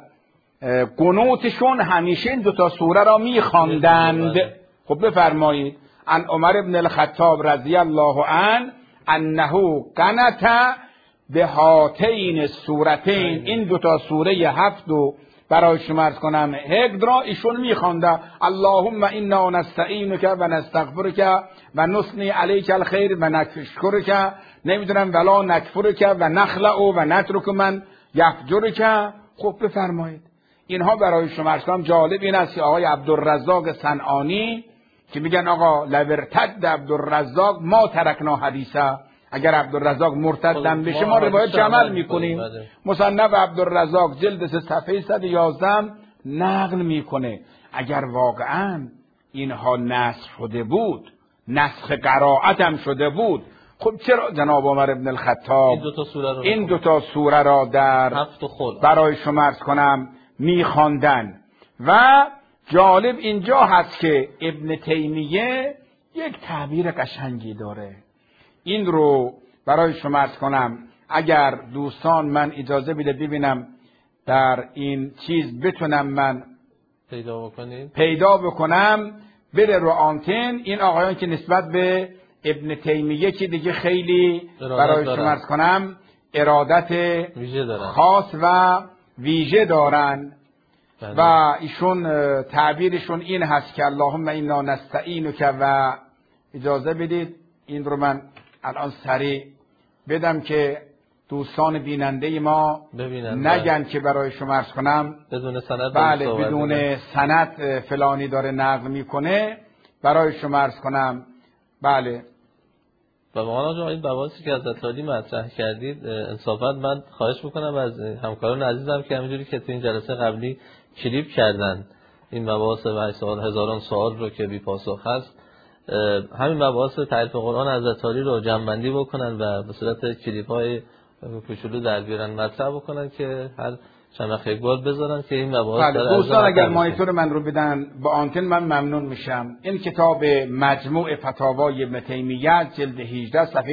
قنوتشون همیشه این 2 سوره را میخواندند. خب بفرمایید عن عمر بن الخطاب رضی الله عنه انه قنت به هاتین السورتین، این 2 سوره 7 برای شما عرض کنم حقد را ایشون میخوانده. اللهم انا نستعینک و نستغفرک و نثنی علیک الخیر و نشکرک، نمیدونم ولا نکفرک و نخلع و نترک من یفجرک. خب بفرمایید اینها برای شما عرض کنم. جالب این است که آقای عبدالرزاق صنعانی که میگن آقا لورتد عبدالرزاق ما ترکنا حدیثه، اگر عبدالرزاق مرتدن بشه ما روایت عمل میکنیم. مصنف عبدالرزاق جلد 3 صفحه 111 نقل میکنه اگر واقعا اینها نسخ شده بود، نسخ قرائت هم شده بود، خب چرا جناب عمر بن الخطاب این 2 سوره را در برای شما عرض کنم میخواندن؟ و جالب اینجا هست که ابن تیمیه یک تعبیر قشنگی داره، این رو برای شما عرض کنم. اگر دوستان من اجازه بده ببینم در این چیز بتونم من پیدا بکنم بره رو آنتن. این آقایان که نسبت به ابن تیمیه که دیگه خیلی برای شما عرض کنم ارادت خاص و ویژه دارن و ایشون تعبیرشون این هست که اللهم انا نستعینک، و اجازه بدید این رو من الان سریع بدم که دوستان بیننده ما نگن که برای شما عرض کنم بدون سند. بله بدون سند فلانی داره نقل میکنه، برای شما عرض کنم. بله و مولانا این بحثی که حضرت عالی مطرح کردید انصافا من خواهش میکنم از همکاران عزیزم که همینجوری که تو این جلسه قبلی کلیپ کردن این مباحث و هزاران سوال رو که بی پاسخ هست، همین مباحث تعریف قرآن حضرت عالی رو جمع‌بندی بکنن و به صورت کلیپ‌های کوچولو در بیارن مطرح بکنن که هر چند وقت یک بار بذارن که این مباحث دوستان اگر مانیتور من رو بدن با آنتن من ممنون میشم. این کتاب مجموع فتاوای ابن تیمیه جلد 18 صفحه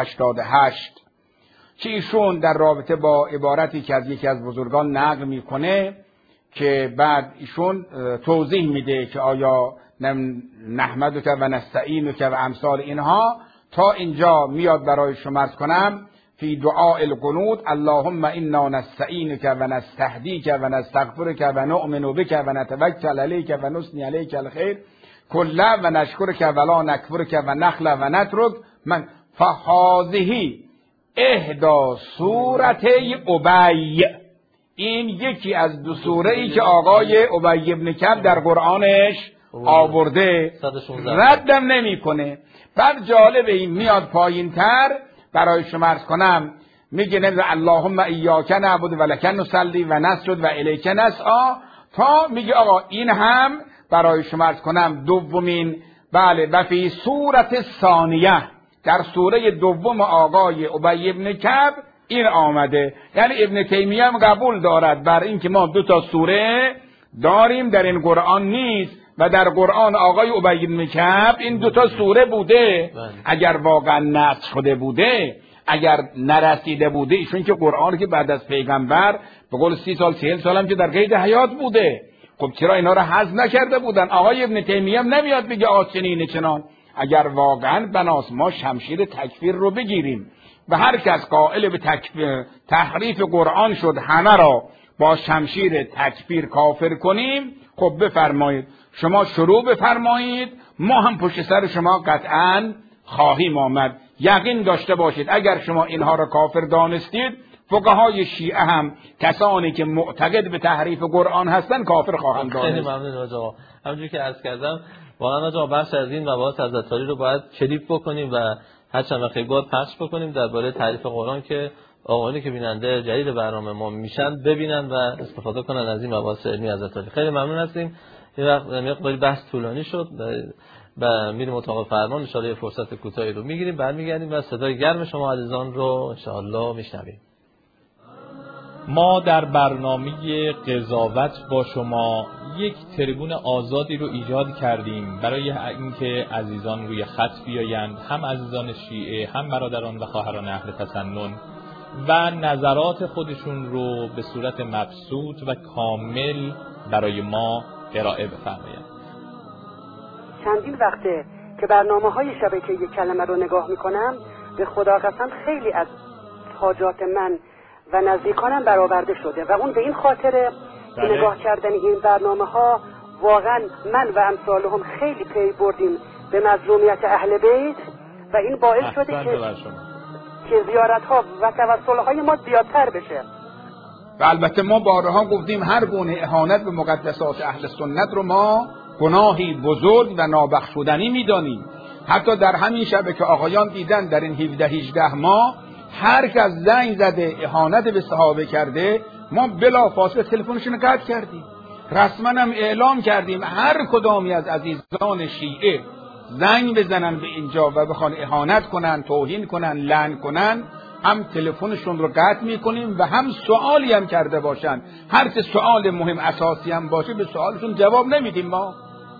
288 که ایشون در رابطه با عبارتی که از یکی از بزرگان نقل میکنه که بعد ایشون توضیح میده که آیا نحمدک و نستعینک و امثال اینها تا اینجا میاد برای شما عرض کنم. فی دعاء القنوت اللهم انا نستعینک و نستهدیک و نستغفرک و نؤمن بک و نتوکل علیک و نثنی علیک الخیر کله و نشکرک ولا نکفرک و نخلع و نترک من فهذه احدی سورتی ابی. این یکی از 2 سوره ای که آقای ابی ابن کعب در قرآنش آورده، ردم نمی کنه. بعد جالب این میاد پایین تر برای شما عرض کنم میگه اللهم ایاک نعبد و لک نصلی و نسجد و الیک نسعی، تا میگه آقا این هم برای شما عرض کنم دومین. بله و فی سورت ثانیه، در سوره دوم آقای ابی ابن کعب این آمده. یعنی ابن تیمیه هم قبول دارد بر این که ما 2 سوره داریم در این قرآن نیست و در قرآن آقای ابی بن کعب این 2 سوره بوده. اگر واقعا نسخ شده بوده، اگر نرسیده بوده، ایشون که قرآن که بعد از پیغمبر به قول 30 سال 40 سال هم که در قید حیات بوده، خب چرا اینا رو حذف نکرده بودن؟ آقای ابن تیمیه هم نمیاد بگه آچنین چنان. اگر واقعا بناس ما شمشیر تکفیر رو بگیریم و هر کس قائل به تحریف قرآن شد همه را با شمشیر تکفیر کافر کنیم، خب بفرمایید شما شروع بفرمایید، ما هم پشت سر شما قطعاً خواهیم آمد. یقین داشته باشید اگر شما اینها را کافر دانستید، فقهای شیعه هم کسانی که معتقد به تحریف قرآن هستند کافر خواهند دانست. خیلی ممنون آقا. همونجوری که عرض کردم واقعا آقا بخش از این مباحث حضرت عالی رو باید کلیپ بکنیم و هر چند وقت یک بار پخش بکنیم درباره تعریف قرآن که آقایانی که بیننده جدید برنامه ما میشن ببینن و استفاده کنن از این مباحث علمی حضرت عالی. خیلی ممنون هستیم. این وقت مقداری بحث طولانی شد و میریم اتاق فرمان، ان شاء الله فرصت کوتاهی رو میگیریم، برمیگردیم و صدای گرم شما عزیزان رو ان شاء الله میشنویم. ما در برنامه قضاوت با شما یک تریبون آزادی رو ایجاد کردیم برای اینکه عزیزان روی خط بیایند، هم عزیزان شیعه هم برادران و خواهران اهل تسنن، و نظرات خودشون رو به صورت مبسوط و کامل برای ما ارائه بفرمایند. چندین وقته که برنامه‌های شبکه یک کلمه رو نگاه میکنم، به خدا قسم خیلی از حاجات من و نزدیکانم برآورده شده و اون به این خاطره که نگاه کردن این برنامه‌ها واقعا من و امثالهم خیلی پی بردیم به مظلومیت اهل بیت و این باعث شده که زیارت‌ها و توسل‌های ما زیادتر بشه. و البته ما بارها گفتیم هر گونه اهانت به مقدسات اهل سنت رو ما گناهی بزرگ و نابخشودنی می‌دانیم. حتی در همین شب که آقایان دیدن در این 17-18 ماه هر کس زنگ زده اهانت به صحابه کرده، ما بلافاصله تلفنشون رو قطع کردیم. رسما هم اعلام کردیم هر کدامی از عزیزان شیعه زنگ بزنن به اینجا و بخوان اهانت کنن، توهین کنن، لعن کنن، هم تلفنشون رو قطع میکنیم و هم سوالی هم کرده باشن، هر که سوال مهم اساسی هم باشه به سوالشون جواب نمیدیم ما.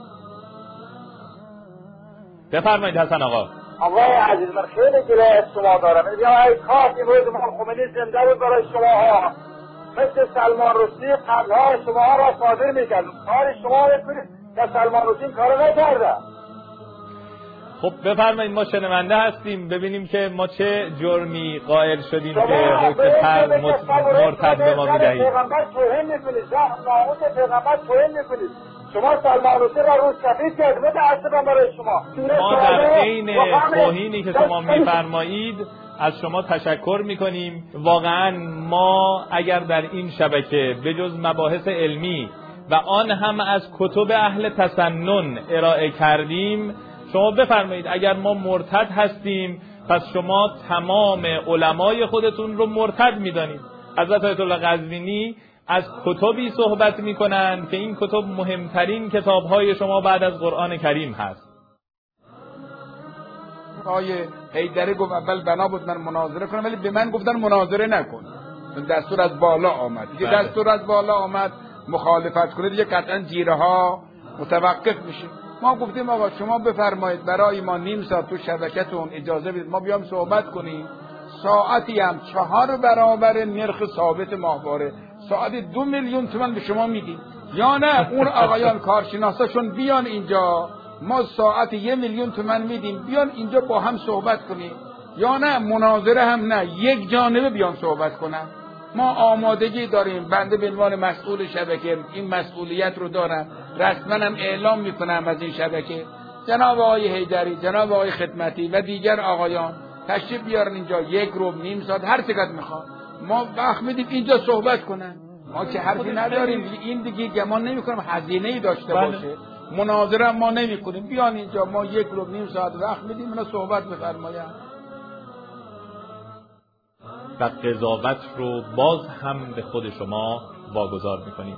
بفرمایید حسن آقا. آقای عزیز، من خیلی گله از شما دارم. ای کاش امروز امام خمینی زنده بود برای شماها، مثل سلمان رشدی قبلها شماها را صادر میکرد. کار شما بکنید که سلمان رشدی این کارو نکرده. خب بفرمایید، ما شنونده هستیم، ببینیم که ما چه جرمی قائل شدیم که حکم مرتد به ما میدهید. پیغمبر توهین میکنید، ناموس پیغمبر توهین میکنید. شما سلمان رشدی را روز سفید کرد، متاسفم برای شما. ما در عین توهینی که شما میفرمایید از شما تشکر میکنیم. واقعا ما اگر در این شبکه به جز مباحث علمی و آن هم از کتب اهل تسنن ارائه کردیم، شما بفرمایید اگر ما مرتد هستیم پس شما تمام علمای خودتون رو مرتد میدانید. حضرت آیت الله قزوینی از کتبی صحبت میکنن که این کتب مهمترین کتابهای شما بعد از قرآن کریم هست. آیه حیدری گفت اول بنا بود من مناظره کنم، ولی به من گفتن مناظره نکن، دستور از بالا آمد. دیگه دستور از بالا آمد مخالفت کنید دیگه قطعا جیره ها متوقف میشه. ما گفتیم آقا شما بفرمایید برای ما نیم ساعت تو شبکتون اجازه بدید ما بیام صحبت کنیم، ساعتی هم 4 برابر نرخ ثابت ماهواره، ساعتی 2 میلیون تومان به شما میدیم، یا نه اون آقایان کارشناساشون بیان اینجا ما ساعت 1 میلیون تومان میدیم بیان اینجا با هم صحبت کنیم، یا نه مناظره هم نه، یک جانبه بیان صحبت کنن. ما آمادگی داریم. بنده به عنوان مسئول شبکه این مسئولیت رو دارم، رسما هم اعلام میکنم از این شبکه. جناب آقای حیدری، جناب آقای خدمتی و دیگر آقایان تشریف بیارن اینجا، 1 ربع نیم ساعت هر چقدر میخواد ما وقت میدیم اینجا صحبت کنن. ما که حرفی نداریم، این دیگه گمان نمیکنم هزینه‌ای داشته باشه. مناظره ما نمیکنیم، بیان اینجا ما 1 ربع نیم ساعت وقت میدیم اونا صحبت بفرمایند و قضاوت رو باز هم به خود شما واگذار میکنیم.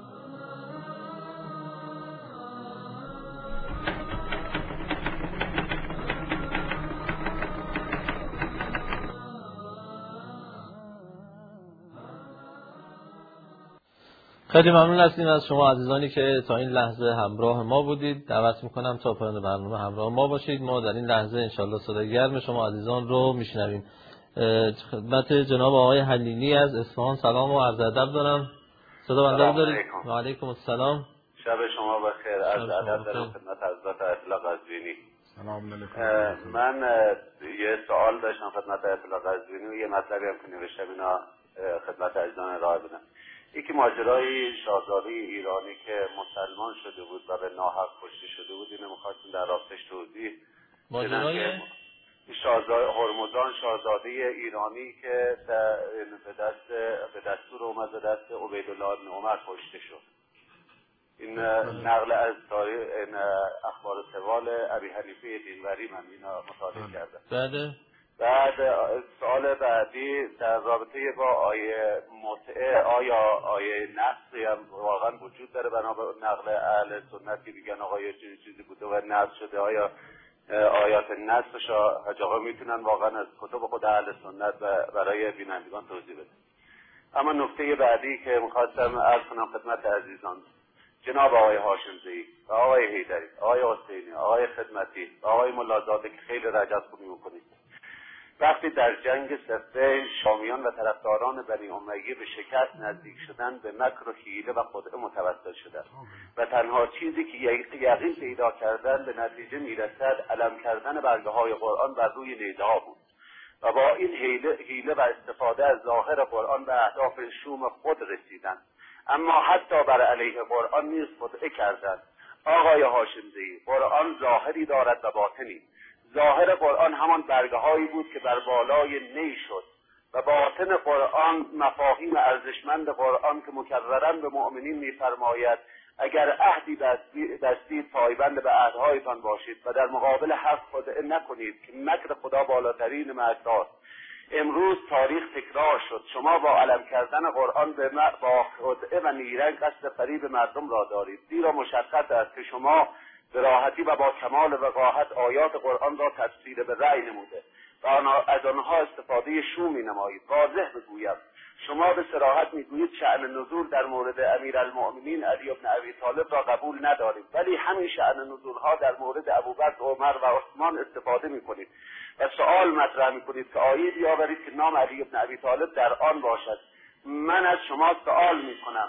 خیلی ممنون هستیم از شما عزیزانی که تا این لحظه همراه ما بودید. دعوت میکنم تا پایان برنامه همراه ما باشید. ما در این لحظه انشالله صدای گرم شما عزیزان رو میشنویم. خدمت جناب آقای حلیلی از اصفهان سلام و عرض ادب دارم. صدا بنده دارید؟ و علیکم السلام. شب شما بخیر. از ادب دارم خدمت حضرت آیت الله قزوینی. سلام علیکم. من یه سوال داشتم خدمت آیت الله قزوینی و یه مطلبی هم که نوشتم اینا خدمت عزیزان ارائه بدم. یکی ماجرای شاهزاده ایرانی که مسلمان شده بود و به ناحق کشته شده بود، اینو می‌خواستم در راستش توضیح ماجرای هرمزان شاهزاده ایرانی که به دستور اومد به دست عبیدالله بن عمر کشته شد. این نقل از تاریخ اخبار سوال ابی حنیفه دینوری من اینا مطالعه کردم. بعد سوال بعدی در رابطه با آیه متعه، آیا آیه نقصی هم واقعا وجود داره بنا به نقل اهل سنت که میگن آقا یه چیزی بوده و نقص شده، آیا آیات نصفش حاج آقا میتونن واقعا از کتب خود اهل سنت برای بینندگان توضیح بده؟ اما نکته بعدی که میخواستم عرض کنم خدمت عزیزان، جناب آقای هاشمزئی و آقای حیدری، آقای حسینی، آقای خدمتی و آقای ملازاده که خیلی رجب خوبی میکنید، وقتی در جنگ صفین شامیان و طرفداران بنی امیه به شکست نزدیک شدن به مکر و حیله و خدعه متوسل شدند و تنها چیزی که یقین پیدا کردن به نتیجه میرسد علم کردن برگه های قرآن بر روی نیزه ها بود و با این حیله و استفاده از ظاهر قرآن به اهداف شوم خود رسیدند. اما حتی بر علیه قرآن نیز خدعه کردند. آقای هاشمزئی، قرآن ظاهری دارد و باطنی. ظاهر قرآن همان برگه هایی بود که بر بالای نی شد و باطن قرآن مفاهیم ارزشمند قرآن که مکرراً به مؤمنین می‌فرماید اگر عهدی بستید پایبند به عهدهایتان باشید و در مقابل حق خدعه نکنید که مکر خدا بالاترین مکرهاست. امروز تاریخ تکرار شد. شما با علم کردن قرآن با خدعه و نیرنگ قصد فریب مردم را دارید، زیرا مشخص است که شما به راحتی و با کمال وقاحت آیات قرآن را تفسیر به رأی نموده و از آنها استفاده شومی نمایید. واضح بگویم، شما به صراحت میگویید شأن نزول در مورد امیرالمؤمنین علی بن ابی طالب را قبول ندارید، ولی همین شأن نزولها در مورد ابوبکر، عمر و عثمان استفاده میکنید و سؤال مطرح میکنید که آیه بیاورید که نام علی بن ابی طالب در آن باشد. من از شما سؤال میکنم،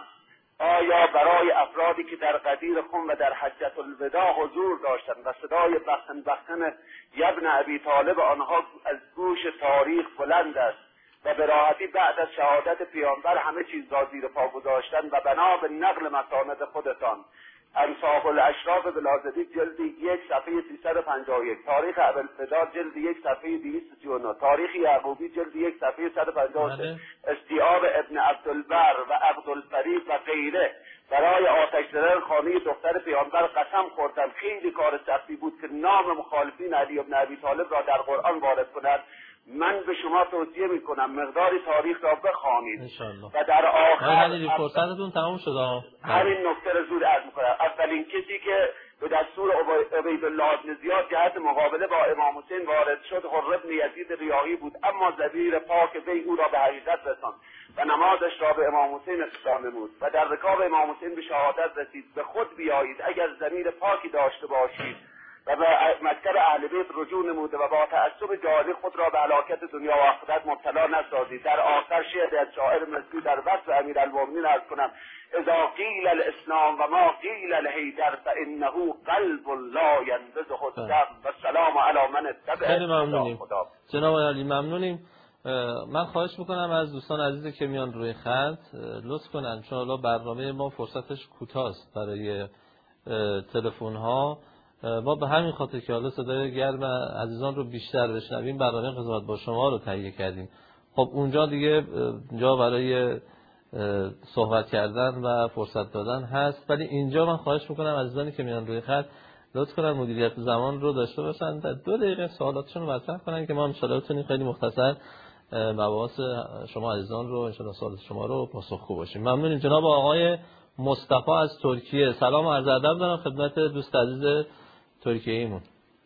آیا برای افرادی که در غدیر خم و در حجة الوداع حضور داشتند و صدای بخن بخن ابن ابی طالب آنها از گوش تاریخ بلند است و به راحتی بعد از شهادت پیامبر همه چیز را زیر پا گذاشتند و بنا به نقل مساند خودتان انصاف الاشراف بلازدی جلد 1 صفحه 351، تاریخ ابوالفدا جلد 1 صفحه 239، تاریخ یعقوبی جلد 1 صفحه 153، استیعاب ابن عبدالبر و عبدالفریق و غیره برای آتش زدن خانه دختر پیامبر قسم خوردند. خیلی کار سختی بود که نام مخالفین علی بن ابی طالب را در قرآن وارد کنند. من به شما توصیه میکنم مقداری تاریخ را بخوانید و در آخر فرصتتون تمام شد. همین نکته را زود عرض میکنم. اولین کسی که به دستور عبیدالله بن زیاد جهت مقابله با امام حسین وارد شد حر بن یزید ریاحی بود، اما ضمیر پاک وی او را به حقیقت رساند و نمازش را به امام حسین اختصار نمود و در رکاب امام حسین به شهادت رسید. به خود بیایید اگر ضمیر پاکی داشته باشید و به مکتب اهل بیت رجوع نموده و با تعصب جاهلی خود را به هلاکت دنیا و آخرت مبتلا نسازید. در آخر شعر از شاعر مصری در وصف امیرالمؤمنین عرض کنم: اذا قیل الاسلام و ما قیل الحیدر فانه قلب لا ينبذه الدم و السلام علی من اتبع. خیلی ممنونیم جناب علی، ممنونیم. من خواهش میکنم از دوستان عزیزی که میان روی خط لطف کنن، چون حالا برنامه ما فرصتش کوتاست برای تلفن ها. ما به همین خاطر که حالا صدای گرم عزیزان رو بیشتر بشنویم برنامه قضاوت با شما رو تهیه کردیم. خب اونجا دیگه جا برای صحبت کردن و فرصت دادن هست، ولی اینجا من خواهش میکنم عزیزانی که میان روی خط لطف کنن مدیریت زمان رو داشته باشن، در 2 دقیقه سوالاتشون رو مطرح کنن که ما ان شاء الله بتونیم خیلی مختصر مباحث شما عزیزان رو ان شاء الله سوالات شما رو پاسخگو باشیم. ممنونیم. جناب آقای مصطفی از ترکیه، سلام و عرض ادب دارم خدمت دوست عزیز ترکیه ایمون.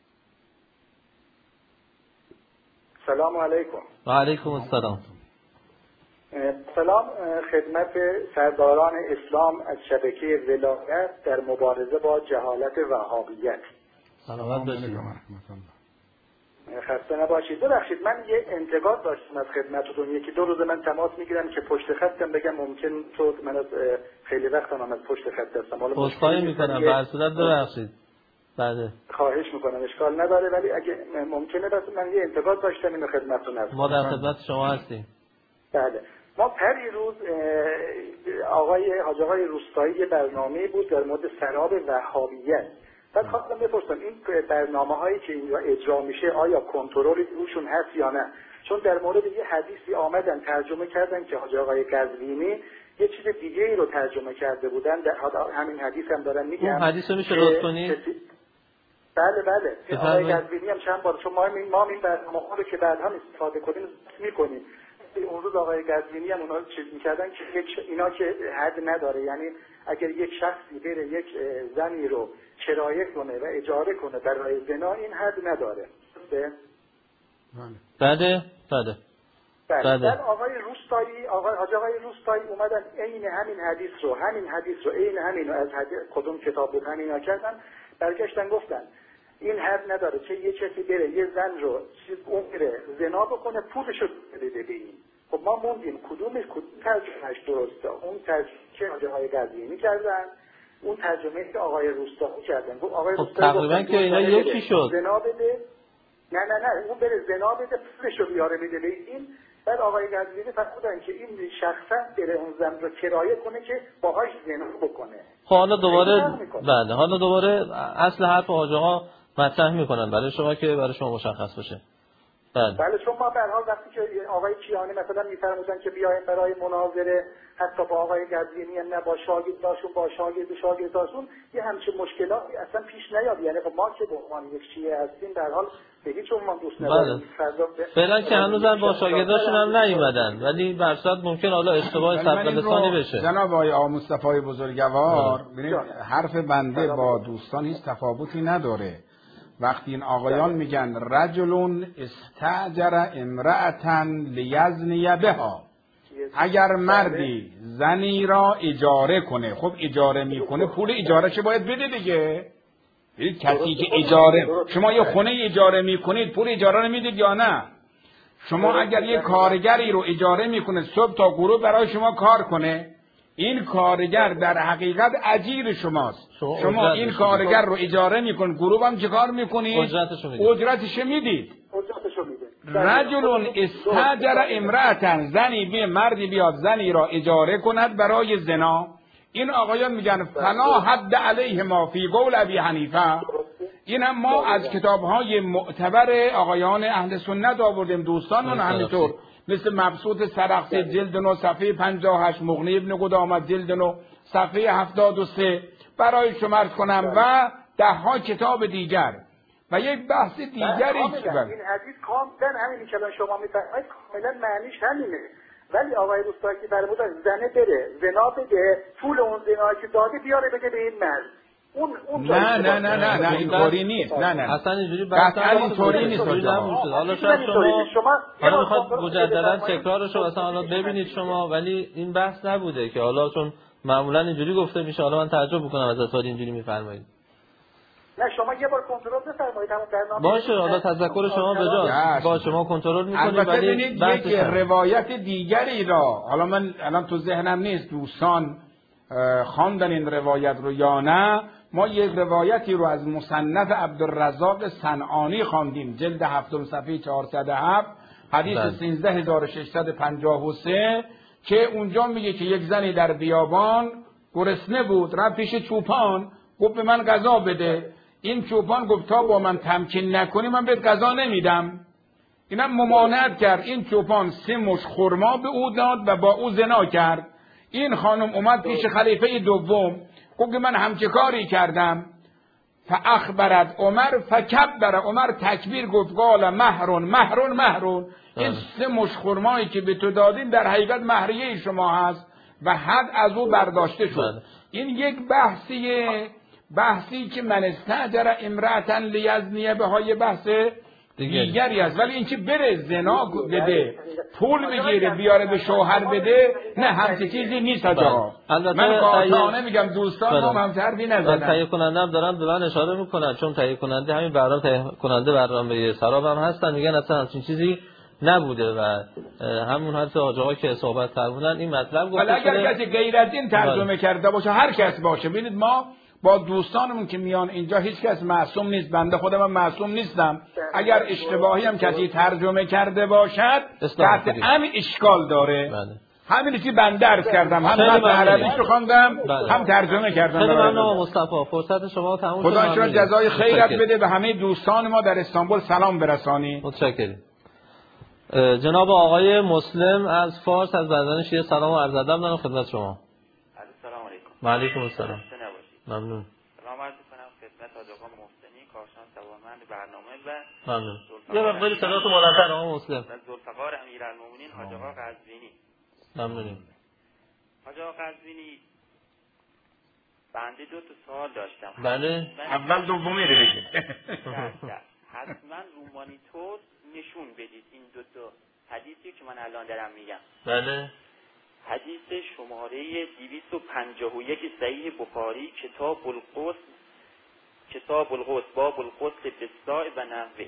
سلام علیکم. و علیکم السلام. سلام خدمت سرداران اسلام از شبکه ولایت در مبارزه با جهالت وهابیت. سلامت باشید. خسته نباشید. ببخشید من یه انتقاد داشتم از خدمتتون. 1-2 روز من تماس میگیرم که پشت خطم بگم ممکن تو من از خیلی وقتم از پشت خط هستم. حالا پاسخی میکنم به صورت ببخشید. بله. خواهش میکنم، اشکال نداره، ولی اگه ممکنه بس من یه انتقاد داشتم اینو خدمتتون هستم. ما در خدمت شما هستیم. بله. ما پریروز حاج آقای روستایی برنامه بود در مورد سراب وهابیت. بعد خواستم بپرسم این برنامه‌هایی که اینجا اجرا میشه آیا کنترلی روشون هست یا نه؟ چون در مورد یه حدیثی آمدن ترجمه کردن که حاج آقای قزوینی یه چیز دیگه ای رو ترجمه کرده بودن، همین حدیث هم دارن میگن. اون حدیث رو میشه لطف کنید؟ بله. آقای قزوینی هم چند بار، چون ما این برنامه رو که بعد هم استفاده کنیم میکنیم. اون روز آقای قزوینی هم اونا چیز میکردن که اینا که حد نداره، یعنی اگر یک شخصی بره یک زنی رو کرایه کنه و اجاره کنه برای زنا این حد نداره. بله. بعد آقای روستایی اومدن عین همین حدیث رو عین همین رو از کدوم کتاب بود همینا کردن، برگشتن گفتن این حد نداره که یه کسی بره یه زن رو اون بره زنا بکنه پولش رو بده به این. خب ما موندیم کدوم ترجمهش درسته؟ اون ترجمه که آقای قزوینی کردن، اون ترجمه که آقای روستایی کردن. آقای خب روستایی تقریبا که اینا یکی شد. زنا بده، نه اون بره زنا بده پولش رو بیاره بده به این. بعد آقای قزوینی فرمودن که این شخصا بره اون زن رو کرایه کنه که باهاش زنا بکنه. خب حالا دوباره اصل حرف حاج آقا مطرح میکنن برای شما که برای شما مشخص بشه. بله چون ما به هر حال وقتی که آقای کیانی مثلا میفرمودن که بیاین برای مناظره حتی با آقای قزوینی نه با شاگرداشون یه همچین مشکلاتی اصلا پیش نیاد. یعنی خب ما که به عنوان یک شیعه هستیم در حال به هیچ عنوان دوست نداریم. فعلا که هنوزم با شاگرداشون هم نیومدن ولی به هر صورت ممکن حالا اشتباه سبق لسانی بشه. جناب آقای آقا مصطفی بزرگوار ببینید حرف بنده با دوستان هیچ تفاوتی نداره. وقتی این آقایان میگن رجل استاجر امرأة لیزنی بها، اگر مردی زنی را اجاره کنه، خب اجاره میکنه پول اجارهش باید بده دیگه. کسی که اجاره، شما یه خونه اجاره میکنید پول اجاره رو میدید یا نه؟ شما اگر یه کارگری رو اجاره میکنه صبح تا غروب برای شما کار کنه، این کارگر در حقیقت اجیر شماست. شما این کارگر رو اجاره میکنید، غروب هم چه کار میکنید؟ اجرتشو میدید. رجل استاجر امرأة، زنی به مردی بیاد زنی را اجاره کند برای زنا. این آقایان میگن فلا حد علیه ما فی قول ابی حنیفه. این هم ما از کتابهای معتبر آقایان اهل سنت آوردیم دوستانمون، همینطور مثل مبسوط سرخسی جلد 9 صفحه 58، مغنی ابن قدامت جلد 9 صفحه 73 برای شما عرض کنم و 10 کتاب دیگر. و یک بحث دیگری که این حدیث کاملا همینی که الان شما میفرمایید کاملا معنیش همینه. ولی آقای روستایی که فرمودن زنه بره زنا بده، پول اون زنا که داده بیاره بده به این مرد. نه اینطوری نیست. نه اصلا اینجوری اینطوری نیست. حالا شاید شما میخواد مجددا تکرارش رو اصلا حالا ببینید شما، ولی این بحث نبوده که حالا چون معمولا اینجوری گفته میشه. حالا من تعجب میکنم از اصلا اینجوری میفرمایید. نه شما یه بار کنترل بفرمایید همون برنامه باشه. حالا تذکر شما بجاست با شما کنترل میکنیم. البته ببینید یک روایت دیگری را حالا من الان تو ذهنم نیست دوستان خواندن این روایت رو یا نه. ما یک روایتی رو از مصنف عبدالرزاق صنعانی خواندیم جلد 7 صفحه 407 حدیث 13653 که اونجا میگه که یک زنی در بیابان گرسنه بود، رفت پیش چوپان گفت به من غذا بده. این چوپان گفت تا با من تمکین نکنی من بهت غذا نمیدم. اینم ممانعت کرد. این چوپان 3 مش خرما به او داد و با او زنا کرد. این خانم اومد پیش خلیفه دوم گفت من همچه کاری کردم. فاخبرت عمر فکبر، عمر تکبیر گفت قال مهرون. این 3 مش خرمایی که به تو دادیم در حقیقت مهریه شما هست و حد از او برداشته شد. این یک بحثی که من استاجر امرأة لیزنی بهای بحث دیگری است. ولی این که بره زنا بده پول بگیره بیاره به شوهر بده، نه همچه چیزی نیست آقا. من قاطعانه میگم دوستان ما هم حرفی نزدن. تهیه کننده هم دارن به من اشاره میکنن چون تهیه کننده همین برنامه تهیه کننده برنامه سراب هم هستن، میگن اصلا همچین چیزی نبوده و همون حرف آقا که صحبت فرمودن این مطلب گفته شده. اگر کسی غیر از این ترجمه کرده باشه هر کس باشه، ببینید ما با دوستانمون که میان اینجا هیچ کس معصوم نیست، بنده خودم هم معصوم نیستم. اگر اشتباهی هم کسی ترجمه کرده باشد قطعاً اشکال داره. همینی که بنده عرض کردم، هم متن عربیش رو خواندم هم ترجمه کردم. خیلی ممنونم مصطفی، فرصت شما تموم شد. خدا شما جزای خیرت بده و همه دوستان ما در استانبول سلام برسانی. متشکرم. جناب آقای مسلم از فارس از بردان شیعه سلام و عرض ادب دارم خدمت شما. سلام علیکم. و علیکم السلام. ممنون. سلام عرض کنم خدمت آقا محسنی کارشناس توانمند برنامه و ممنون. یه مقداری صداتو بلندتر آقا مسلم. و ذوالفقار امیرالمومنین حاج آقا قزوینی. ممنونیم. حاج آقا قزوینی بنده 2 سوال داشتم. بله. اول دومی رو بگید. حتما رو مانیتور نشون بدید این 2 حدیثی که من الان دارم میگم. بله. حدیث شماره 251 صحیح بخاری کتاب الغسل کتاب الغسل باب الغسل بالصاع و نحوه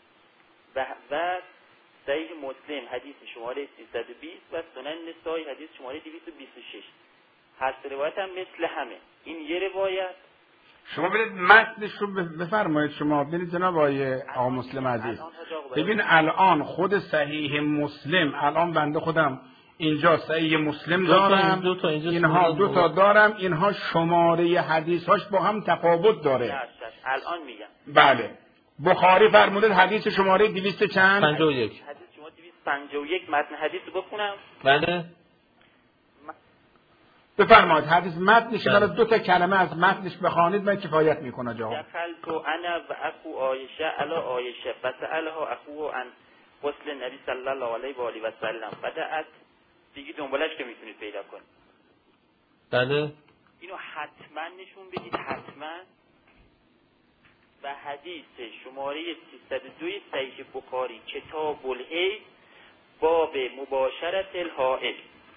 و صحیح مسلم حدیث شماره 320 و سنن نسائی حدیث شماره 226. هر روایت هم مثل همه. این یه روایت. شما برید متنش رو بفرمایید. شما برید جناب آقا مسلم عزیز. ببین الان خود صحیح مسلم، الان بنده خودم اینجا صحیح مسلم دارم، اینها دو تا دارم، اینها شماره حدیثاش با هم تفاوت داره. الان میگم. بله. بخاری فرموده حدیث شماره 200 چند؟ 51. حدیث شماره 251 متن حدیث رو بخونم. بله. بفرمایید حدیث متنش برای دو تا کلمه از متنش بخوانید من کفایت میکنه جواب. دخلت انا و اخو عایشه علی عایشه فسألها اخوه عن غسل نبی صلی الله علیه و آله و سلم بدأت دیگه دنبالش که میتونید پیدا کنید. بله. اینو حتما نشون بدید حتما. و حدیث شماره 302 صحیح بخاری کتاب الحیض باب مباشرت الحائض.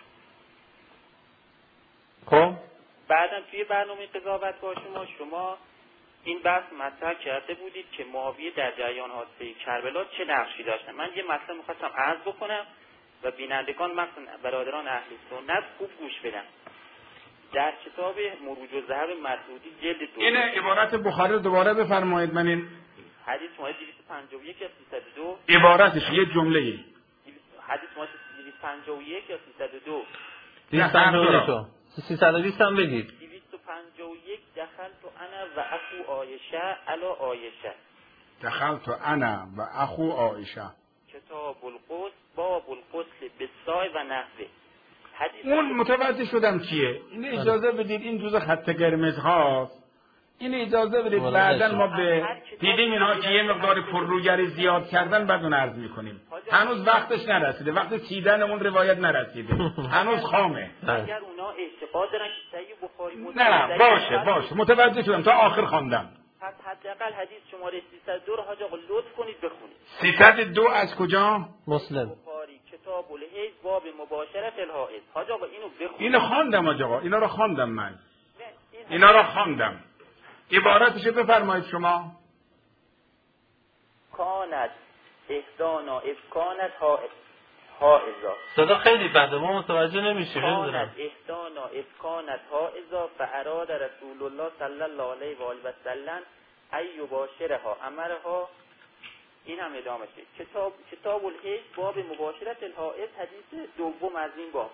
خب بعدم توی برنامه قضاوت با شما این بحث مطرح کرده بودید که معاویه در جریان حادثه کربلا چه نقشی داشتن. من یه مطلب می‌خواستم عرض بکنم و بینندگان مثلا برادران اهل سنت خوب گوش بدن. در کتاب مروج الذهب مسعودی جلد 2 این عبارت بخاری رو دوباره بفرمایید. من این حدیث شماره 251 یا 302 عبارتش یه جمله‌ای. حدیث شماره 251 یا 302 320 هم بگید. 251 دخلت انا و اخو عایشه علی عایشه. دخلت انا و اخو عایشه. کتاب الغسل باب الغسل بالصاع و نحوه. اون متوجه شدم چیه. این اجازه بدید این جزء خط قرمز هاست. این اجازه بدید بعداً ما به دیدیم اینها که یه مقدار پرروگری زیاد کردن بعد اون عرض میکنیم. هنوز وقتش نرسیده. وقت چیدن اون روایت نرسیده. هنوز خامه. اگر اونا اعتقاد دارن که صحیح بخاری نه باشه متوجه شدم تا آخر خواندم. پس حداقل حدیث شماره 302 رو حاج آقا لطف کنید بخونید. 302 از کجا؟ مسلم. بخاری کتاب الحیض باب مباشرت الحائض. حاج آقا اینو بخونید. اینو خواندم حاج آقا. اینا رو خواندم من. اینا رو خواندم. عبارتش بفرمایید شما. کانت احدانا افکانت حائضا. صدا خیلی بده ما متوجه نمیشیم. کانت احدانا افکانت حائضا فاراد رسول الله صلی الله علیه و آله و سلم ای یباشرها امرها. این هم ادامه شه. کتاب الحیض باب مباشرت الحائض حدیث دوم از این باب.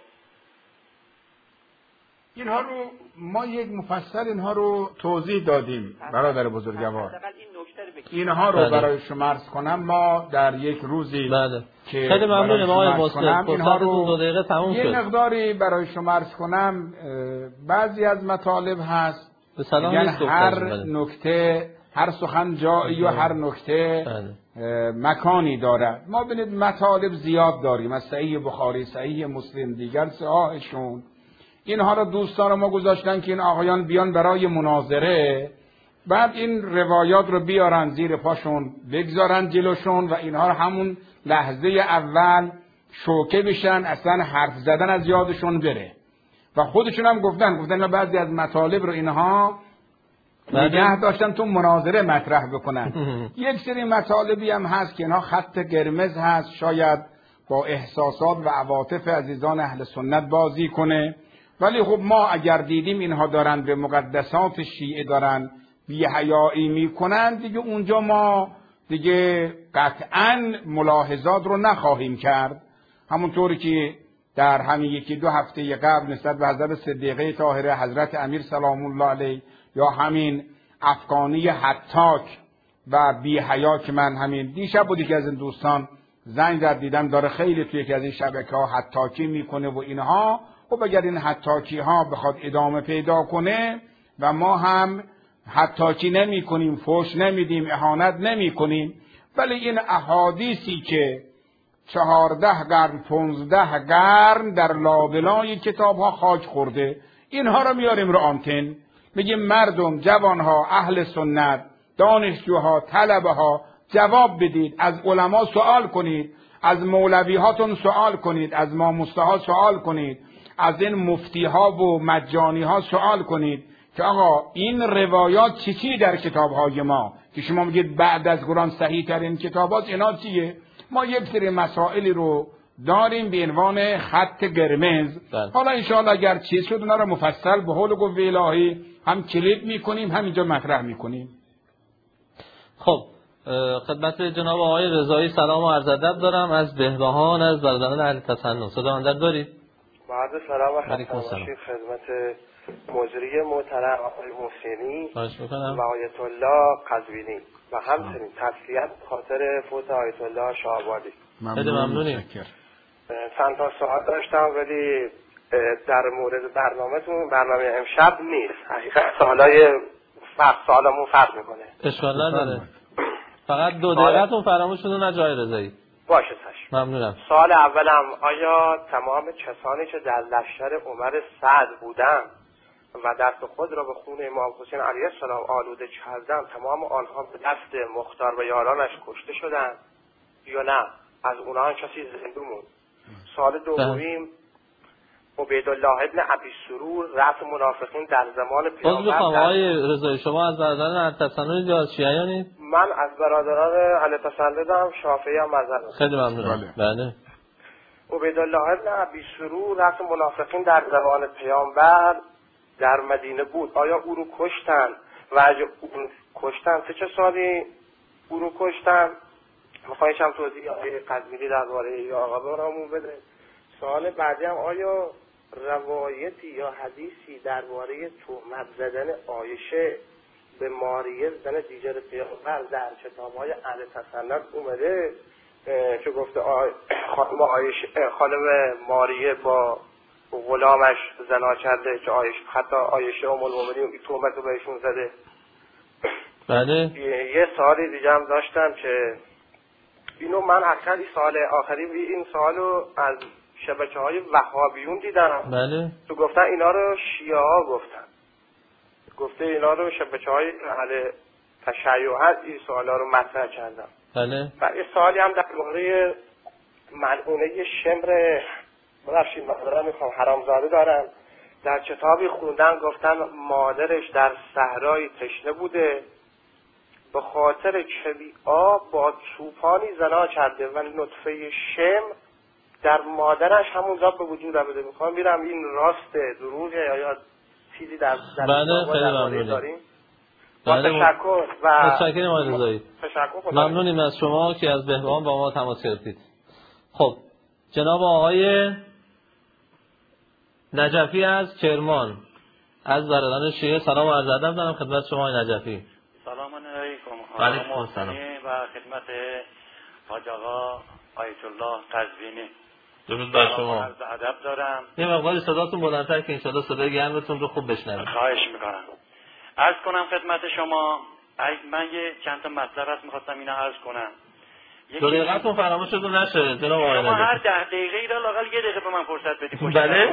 اینها رو ما یک مفصل اینها رو توضیح دادیم برادر بزرگوار. اینها رو برای شما عرض کنم ما در یک روزی که خیلی ممنونم آقای مسلم. اینها رو 2 دقیقه تموم شد. یه مقداری برای شما عرض کنم. بعضی از مطالب هست یعنی هر نکته هر سخن جایی و هر نکته مکانی دارد. ما ببینید مطالب زیاد داریم از صحیح بخاری، صحیح مسلم، دیگر صحاحشون. اینها رو دوستان ما گذاشتن که این آقایان بیان برای مناظره، بعد این روایات رو بیارن زیر پاشون بگذارن جلوشون و اینها رو همون لحظه اول شوکه بشن، اصلا حرف زدن از یادشون بره. و خودشون هم گفتن بعضی از مطالب رو اینها نگه داشتن تو مناظره مطرح بکنن. یک سری مطالبی هم هست که اینها خط قرمز هست، شاید با احساسات و عواطف عزیزان اهل سنت بازی کنه. ولی خب ما اگر دیدیم اینها دارن به مقدسات شیعه دارن بی‌حیایی میکنن، دیگه اونجا ما دیگه قطعاً ملاحظات رو نخواهیم کرد. همونطوری که در همین 1-2 هفته قبل نسبت به حضرت صدیقه طاهره، حضرت امیر سلام الله علیه، یا همین افغانی حتاک و بی‌حیا که من همین دیشب بودی که از این دوستان زنگ زد دیدم داره خیلی توی یکی از این شبکه‌ها حتاکی میکنه و اینها. خب اگر این حتاکی ها بخواد ادامه پیدا کنه و ما هم حتاکی نمی کنیم، فحش نمیدیم، اهانت نمی کنیم، ولی این احادیثی که 14 قرن 15 قرن در لابلای کتاب ها خاک خورده، اینها رو میاریم رو آنتن، میگیم مردم، جوانها، اهل سنت، دانشجوها، طلبه ها جواب بدید، از علما سوال کنید، از مولوی هاتون سوال کنید، از ماموسته ها سوال کنید، از این مفتی ها و مجانی ها سوال کنید که آقا این روایات چی در کتاب‌های ما که شما میگید بعد از قرآن صحیح ترین کتابات اینا چیه؟ ما یک سری مسائلی رو داریم به عنوان خط قرمز. حالا انشاءالله اگر چیز شد اونا رو مفصل به حول قوه الهی هم کلیپ میکنیم هم اینجا مطرح میکنیم. خب خدمت جناب آقای رضایی سلام و عرض ادب دارم از بهبهان از برادران اهل تسنن. صدا اندر دارید؟ بعد سلام و خدمت مجری محترم آقای محسنی و آیت الله قزوینی و همچنین تسلیت خاطر فوت آیت الله شاه‌آبادی. ممنونیم. چند تا سوال داشتم ولی در مورد برنامه امشب نیست. حقیقت سوالای سوالمون فرق میکنه. اشکال نداره. فقط 2 دقیقه‌تون فراموش شده نه جای رضایی. باشه چشم. ممنونم. سوال اولم آیا تمام کسانی که در لشکر عمر سعد بودن و دست خود را به خون امام حسین علیه السلام آلوده کردند تمام آنها به دست مختار و یارانش کشته شدند یا نه از اونها کسی زنده موند؟ سوال دومیم عبیدالله ابن ابی سرور رأس منافقین در زمان پیامبر. آقای رضایی شما از برادران اهل تسنن یا شیعیانی؟ من از برادران اهل تسننم، شافعی هم مذهبم. خیلی ممنونم. بله. عبیدالله ابن ابی سرور رأس منافقین در زمان پیامبر در مدینه بود. آیا او رو کشتن و اگه اون کشتن چه سالی او رو کشتن؟ میخوایش هم توضیح آقای قزوینی درباره آقا برامون بده. سوال بعدی هم آیا روایتی یا حدیثی درباره تهمت زدن عایشه به ماریه زن دیگر پیامبر در کتاب‌های اهل تسنن اومده که گفته خانم ماریه با غلامش زنا کرده که حتی عایشه ام المؤمنین تهمت رو بهشون زده؟ بله. یه سوالی دیگه هم داشتم که اینو من اصلا سال آخری این سوالو از شبکه‌های وهابیون دیدم. بله. تو گفتن اینا رو شیعه ها گفته اینا رو شبکه‌های اهل تشیع هست این سوالا رو مطرح کردم. بله. و یه سوالی هم درباره ملعونه شمر ببخشید من میخوام حرامزاده دارم. در کتابی خوندن گفتن مادرش در صحرای تشنه بوده به خاطر کبی آب با چوپانی زنا کرده و نطفه شمر در مادرش همونجا به وجود آمده. میخوام میرم این راسته دروغه یا چیزی در بله خیلی ممنونیم. تشکر و متشکرم آقای رضایی. ممنونیم از شما که از بهبهان با ما تماس گرفتید. خب جناب آقای نجفی از کرمان از برادران شیعه سلام و عرض ادب دارم خدمت شما آقای نجفی. سلام علیکم. علیکم السلام. و خدمت حاج آقا آیت الله قزوینی. درود بر شما. عرض ادب دارم. یه مقدار صداتون بلندتر که انشالله صدای گرمتون رو خوب بشنویم. خواهش میکنم. عرض کنم خدمت شما من یه چند تا مطلب هست میخواستم اینا عرض کنم. 2 دقیقه‌تون فراموش شده نشه جناب آقای شما هر 10 دقیقه ای را لااقل 1 دقیقه به من فرصت بدید. بله.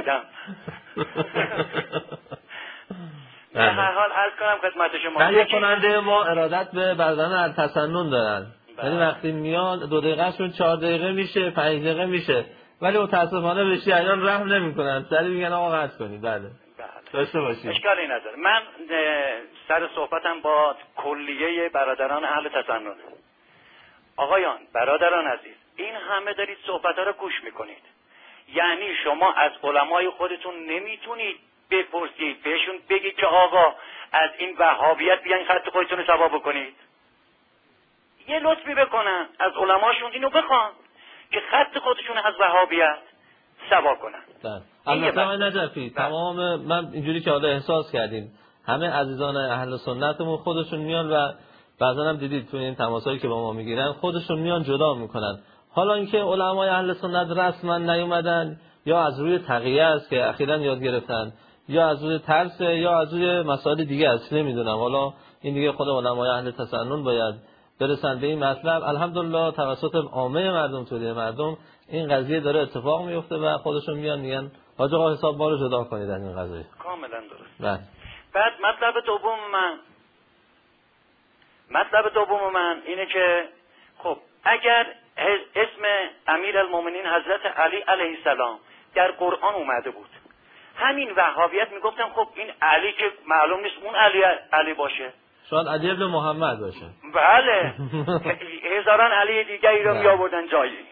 در هر حال عرض کنم خدمت شما تهیه کننده ما ارادت به برادران التسنن دارن. یعنی وقتی میان 2 دقیقه‌شون 4 دقیقه میشه 5 دقیقه میشه ولی متاسفانه به شیعیان رحم نمیکنن. سری میگن آقا قطع کنید. بله. داشته باشید. اشکالی نداره. من سر صحبتم با کلیه برادران اهل تسنن. آقایان برادران عزیز این همه دارید صحبت‌ها رو گوش میکنید. یعنی شما از علمای خودتون نمیتونید بپرسید بهشون بگید که آقا از این وهابیت بیاین خط خودتون رو صواب بکنید. یه لطفی بکنن از علماشون اینو بخوان که خط خودشون از وهابیت صواب کنن. البته آقای نجفی تمام من اینجوری که حالا احساس کردیم همه عزیزان اهل سنتمون خودشون میان و بعضا هم دیدید تو این تماسایی که با ما میگیرن خودشون میان جدا میکنن. حالا اینکه علمای اهل سنت رسما نیومدن یا از روی تقیه است که اخیراً یاد گرفتن یا از روی ترس یا از روی مسائل دیگه است نمیدونم. حالا این دیگه خود علمای اهل تسنن باید برسن به این مطلب. الحمدلله توسط عامه مردم توده مردم این قضیه داره اتفاق میفته و خودشون میان میگن حاج آقا حساب ما رو جدا کنید از این قضیه. کاملا درست. بله. بعد مطلب دوم من اینه که خب اگر اسم امیرالمومنین حضرت علی علیه السلام در قرآن اومده بود همین وهابیت میگفتن خب این علی که معلوم نیست اون علی باشه، شاید علی ابن محمد باشه. بله. هزاران علی دیگری رو میآوردن جای این.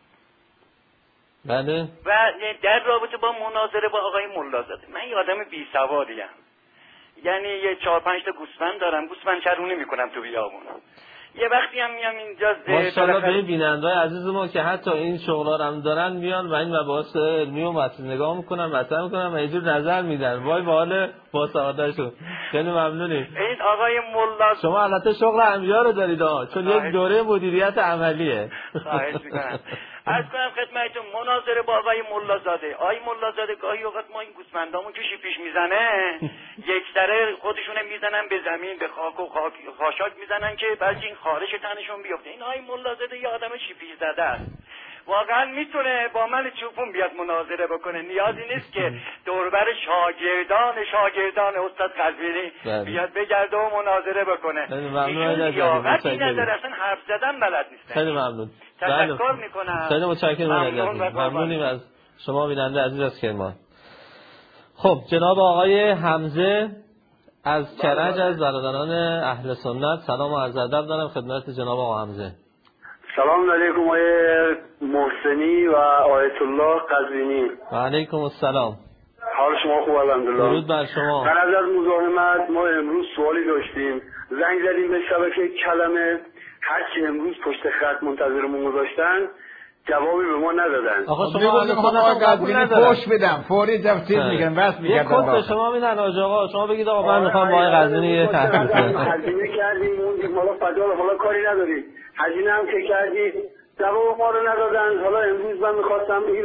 بله. و در رابطه با مناظره با آقای ملازاده، من یه آدم بی سوادیم، یعنی یه 4-5 تا گوسفند دارم، گوسفند چرونی میکنم تو بیابون. یه وقتی هم میام اینجا ماشاءالله به این بیننده‌های عزیز ما که حتی این شغلا رو هم دارن میان و این مباحث علمی و متن نگاه میکنن، مطرح میکنن و اینجور نظر میدن. وای به حال باسعاده‌شون. خیلی ممنونیم. این آقای ملا شما البته شغل انبیا رو دارید چون یک دوره مدیریت عملیه. خواهش میکنم. عرض کنم خدمتتون مناظره با آقای ملازاده. آقای ملازاده گاهی اوقات ما این گوسفندامون که شیپیش میزنه یک سره خودشون میزنن به زمین، به خاک و خاشاک میزنن که بعضی این خارش تنشون بیفته. این آقای ملازاده یه آدم شیپیش زده است. واقعا میتونه با من چوپون بیاد مناظره بکنه، نیازی نیست که دوربر شاگردان استاد قزوینی بیاد بگرده و مناظره بکنه. ایشون لیاقتی نداره، اصلا حرف زدن بلد نیست. خیلی ممنون. تشکر میکنم. خیلی متشکرم. ممنونیم از شما بیننده عزیز از کرمان. خب جناب آقای حمزه از کرج از برادران اهل سنت سلام و عرض ادب دارم خدمت جناب آقای حمزه. سلام علیکم آقای محسنی و آیت الله قزوینی. و علیکم السلام. حال شما خوب الحمدلله. درود بر شما. قبل از مزاحمت ما امروز سوالی داشتیم، زنگ زدیم به شبکه کلمه، هرچی امروز پشت خط منتظرمون گذاشتن جوابی به ما ندادن. آقا شما قزوینی پوش بدم فوری تفسیر میگن بس میگن یه کد به شما میدن آقا شما بگید آقا من میخوام با آقای قزوینی یه هزینه کردیم موندیم، حالا فضا حالا کاری نداریم، هزینه هم که کردید جواب ما رو ندادن. حالا امروز من میخواستم این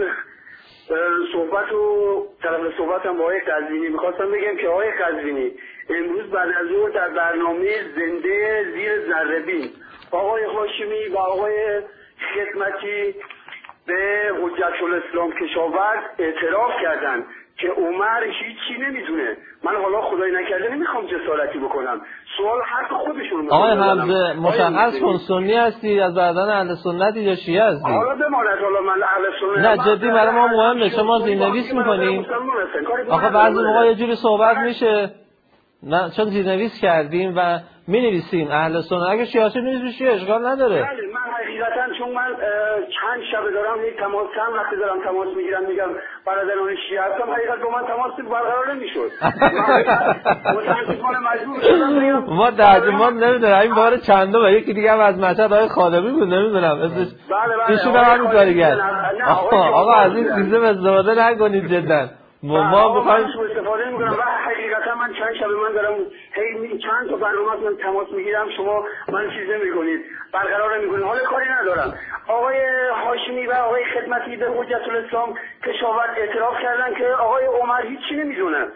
صحبتم با آقای قزوینی میخواستم بگم که آقای قزوینی امروز بعد از ظهر در برنامه زنده زیر ذره‌بین آقای هاشمی و آقای خدمتی به حجت الاسلام کشاورز اعتراف کردن که عمر هیچی نمیدونه. من حالا خدای نکرده نمیخوام جسارتی بکنم، سوال حق خودشون رو آقای حمزه مشخص کن سنی هستی از برادران اهل سنتی یا شیعه هستی؟ حالا بماند حالا من اهل سنت نه جدی برای ما مهمه. شما زیرنویس میکنیم آخه بعضی موقع یه جوری صحبت میشه نه چون زیرنویس کردیم و می‌نویسیم اهل سنت، اگه شیعه نمی‌نویسی اشکال نداره. بله من حقیقتا چون من چند شب دارم یک تماس چند وقت دارم تماس میگیرم میگم برادران شیعه هستم، حقیقت با من تماس برقرار نمیشد. متاسفانه مجبور شدم ما ترجمات نمیدونم این بار چندم و یکی دیگه هم از مشهد آقای خادمی بود نمیدونم اسمش. بله ایشون هم کاری کرد. آقا عزیز چیزا به استفاده نکنید جدا. ما میخوایم استفاده میکنم و حقیقتا من چند شب من دارم هی چند تا برنامه من تماس میگیرم، شما من چیز نمیکنید برقرار نمیکنید. حالا کاری ندارم. آقای هاشمی و آقای خدمتی به حجت الاسلام کشاورز اعتراف کردن که آقای عمر هیچی نمیدونه.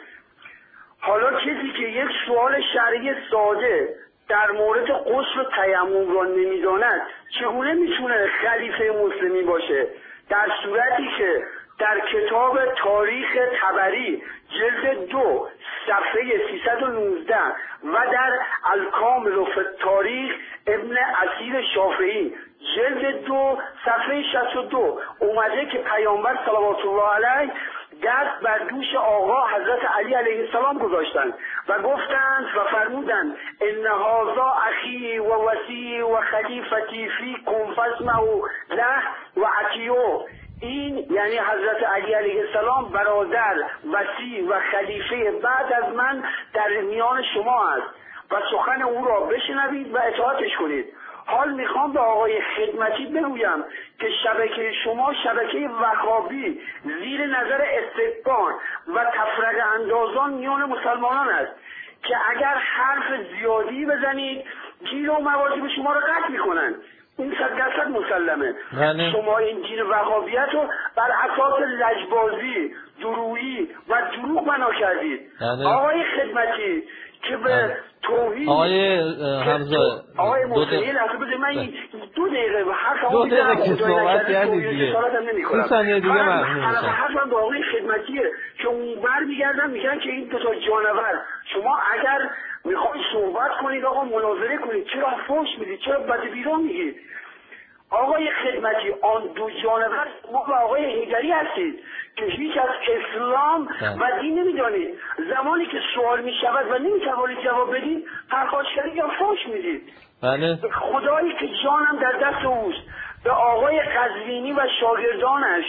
حالا کسی که یک سوال شرعی ساده در مورد غسل و تیمم را نمیداند چگونه میتونه خلیفه مسلمین باشه؟ در صورتی که در کتاب تاریخ طبری جلد 2 صفحه 319 و در الکامل فی التاریخ ابن اسیر شافعی جلد 2 صفحه 62 اومده که پیامبر صلوات الله علیه دست بر دوش آقا حضرت علی علیه السلام گذاشتند و گفتند و فرمودند ان هذا اخی و وصی و خلیفتی فیکم فاسمعوا له و اطیعوه. این یعنی حضرت علی علیه السلام برادر وصی و خلیفه بعد از من در میان شما است و سخن او را بشنوید و اطاعتش کنید. حال میخوام به آقای خدمتی بگویم که شبکه شما شبکه وهابی زیر نظر استکبار و تفرقه اندازان میان مسلمانان است که اگر حرف زیادی بزنید گیر و موازی به شما را قطع میکنند. این 100% مسلمه. شما این دین وهابیت رو بر اساس لجبازی، درویی و دروغ بنا کردید. آقای خدمتی که به توحید آقای حمزه آقای محسنی لحظه بده من 2 دقیقه دو دقیقه که صحبت کردید دیگه 2 ثانیه دیگه ممنون میشم. حرفم با آقای خدمتیه که اون بر میگردن میگن که این 2 تا جانور شما اگر میخواید صحبت کنید آقا مناظره کنید چرا فحش میدید چرا بد بیرا میگید؟ آقای خدمتی آن دو جانور و آقای حیدری هستید که هیچ از اسلام و دین نمیدانید. زمانی که سوال می شود و نمیتوانید جواب بدید پرخاشگری یا فحش میدید. بله. خدایی که جانم در دست اوست، به آقای قزوینی و شاگردانش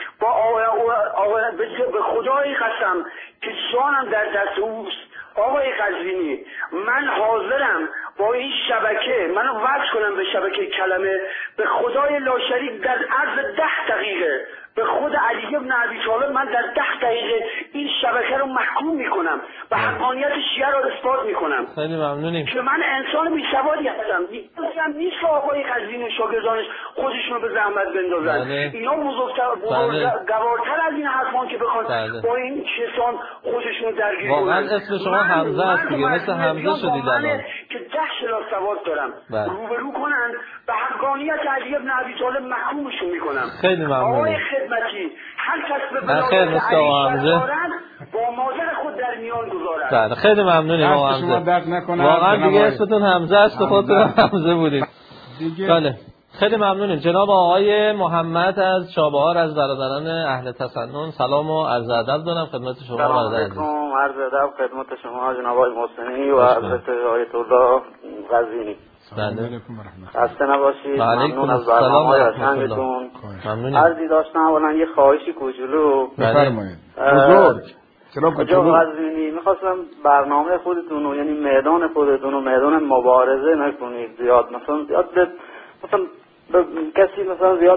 به خدای قسم که جانم در دست اوست، آقای قزوینی من حاضرم با این شبکه منو وصل کنم به شبکه کلمه، به خدای لاشریک در عرض 10 دقیقه به خود علی بن ابی طالب من در 10 دقیقه این شبکه رو محکوم میکنم و حقانیت شیعه رو اثبات میکنم. خیلی ممنونیم که من انسان بی‌سوادی هستم. نیست که آقای قزوینی و شاگردانش خودشون رو به زحمت بندازن. اینا گوارتر از این حرفان که بخوان با این کسان خودشون رو درگیر کنن. واقعا اسم شما حمزه است دیگه، مثل حمزه شدید الان که 10 کلاس سواد دارم روبرو کنن به حقانیت علی بن ابی طالب محکومشون میکنم. خیلی ممنونم آقای خدمتی هر کس به بلایت علی با مادر خود در میان گذارد. بله خیلی ممنونیم آقا حمزه، واقعا دیگه اسمتون حمزه است، خودتون حمزه بودید. بله خیلی ممنونیم. جناب آقای محمد از چابهار از برادران اهل تسنن، سلام و عرض ادب دارم خدمت شما برادر عزیز. سلام عرض ادب خدمت شما جناب آقای محسنی و حضرت آیت الله قزوینی. خسته نباشید. ممنون از برنامه‌های قشنگتون. عرضی داشتم اولا یه خواهشی کوچولو بفرمایید. بزرگ جناب قزوینی می‌خواستم برنامه خودتون رو، یعنی میدان خودتون رو میدان مبارزه نکنید زیاد، مثلا کسی مثلا زیاد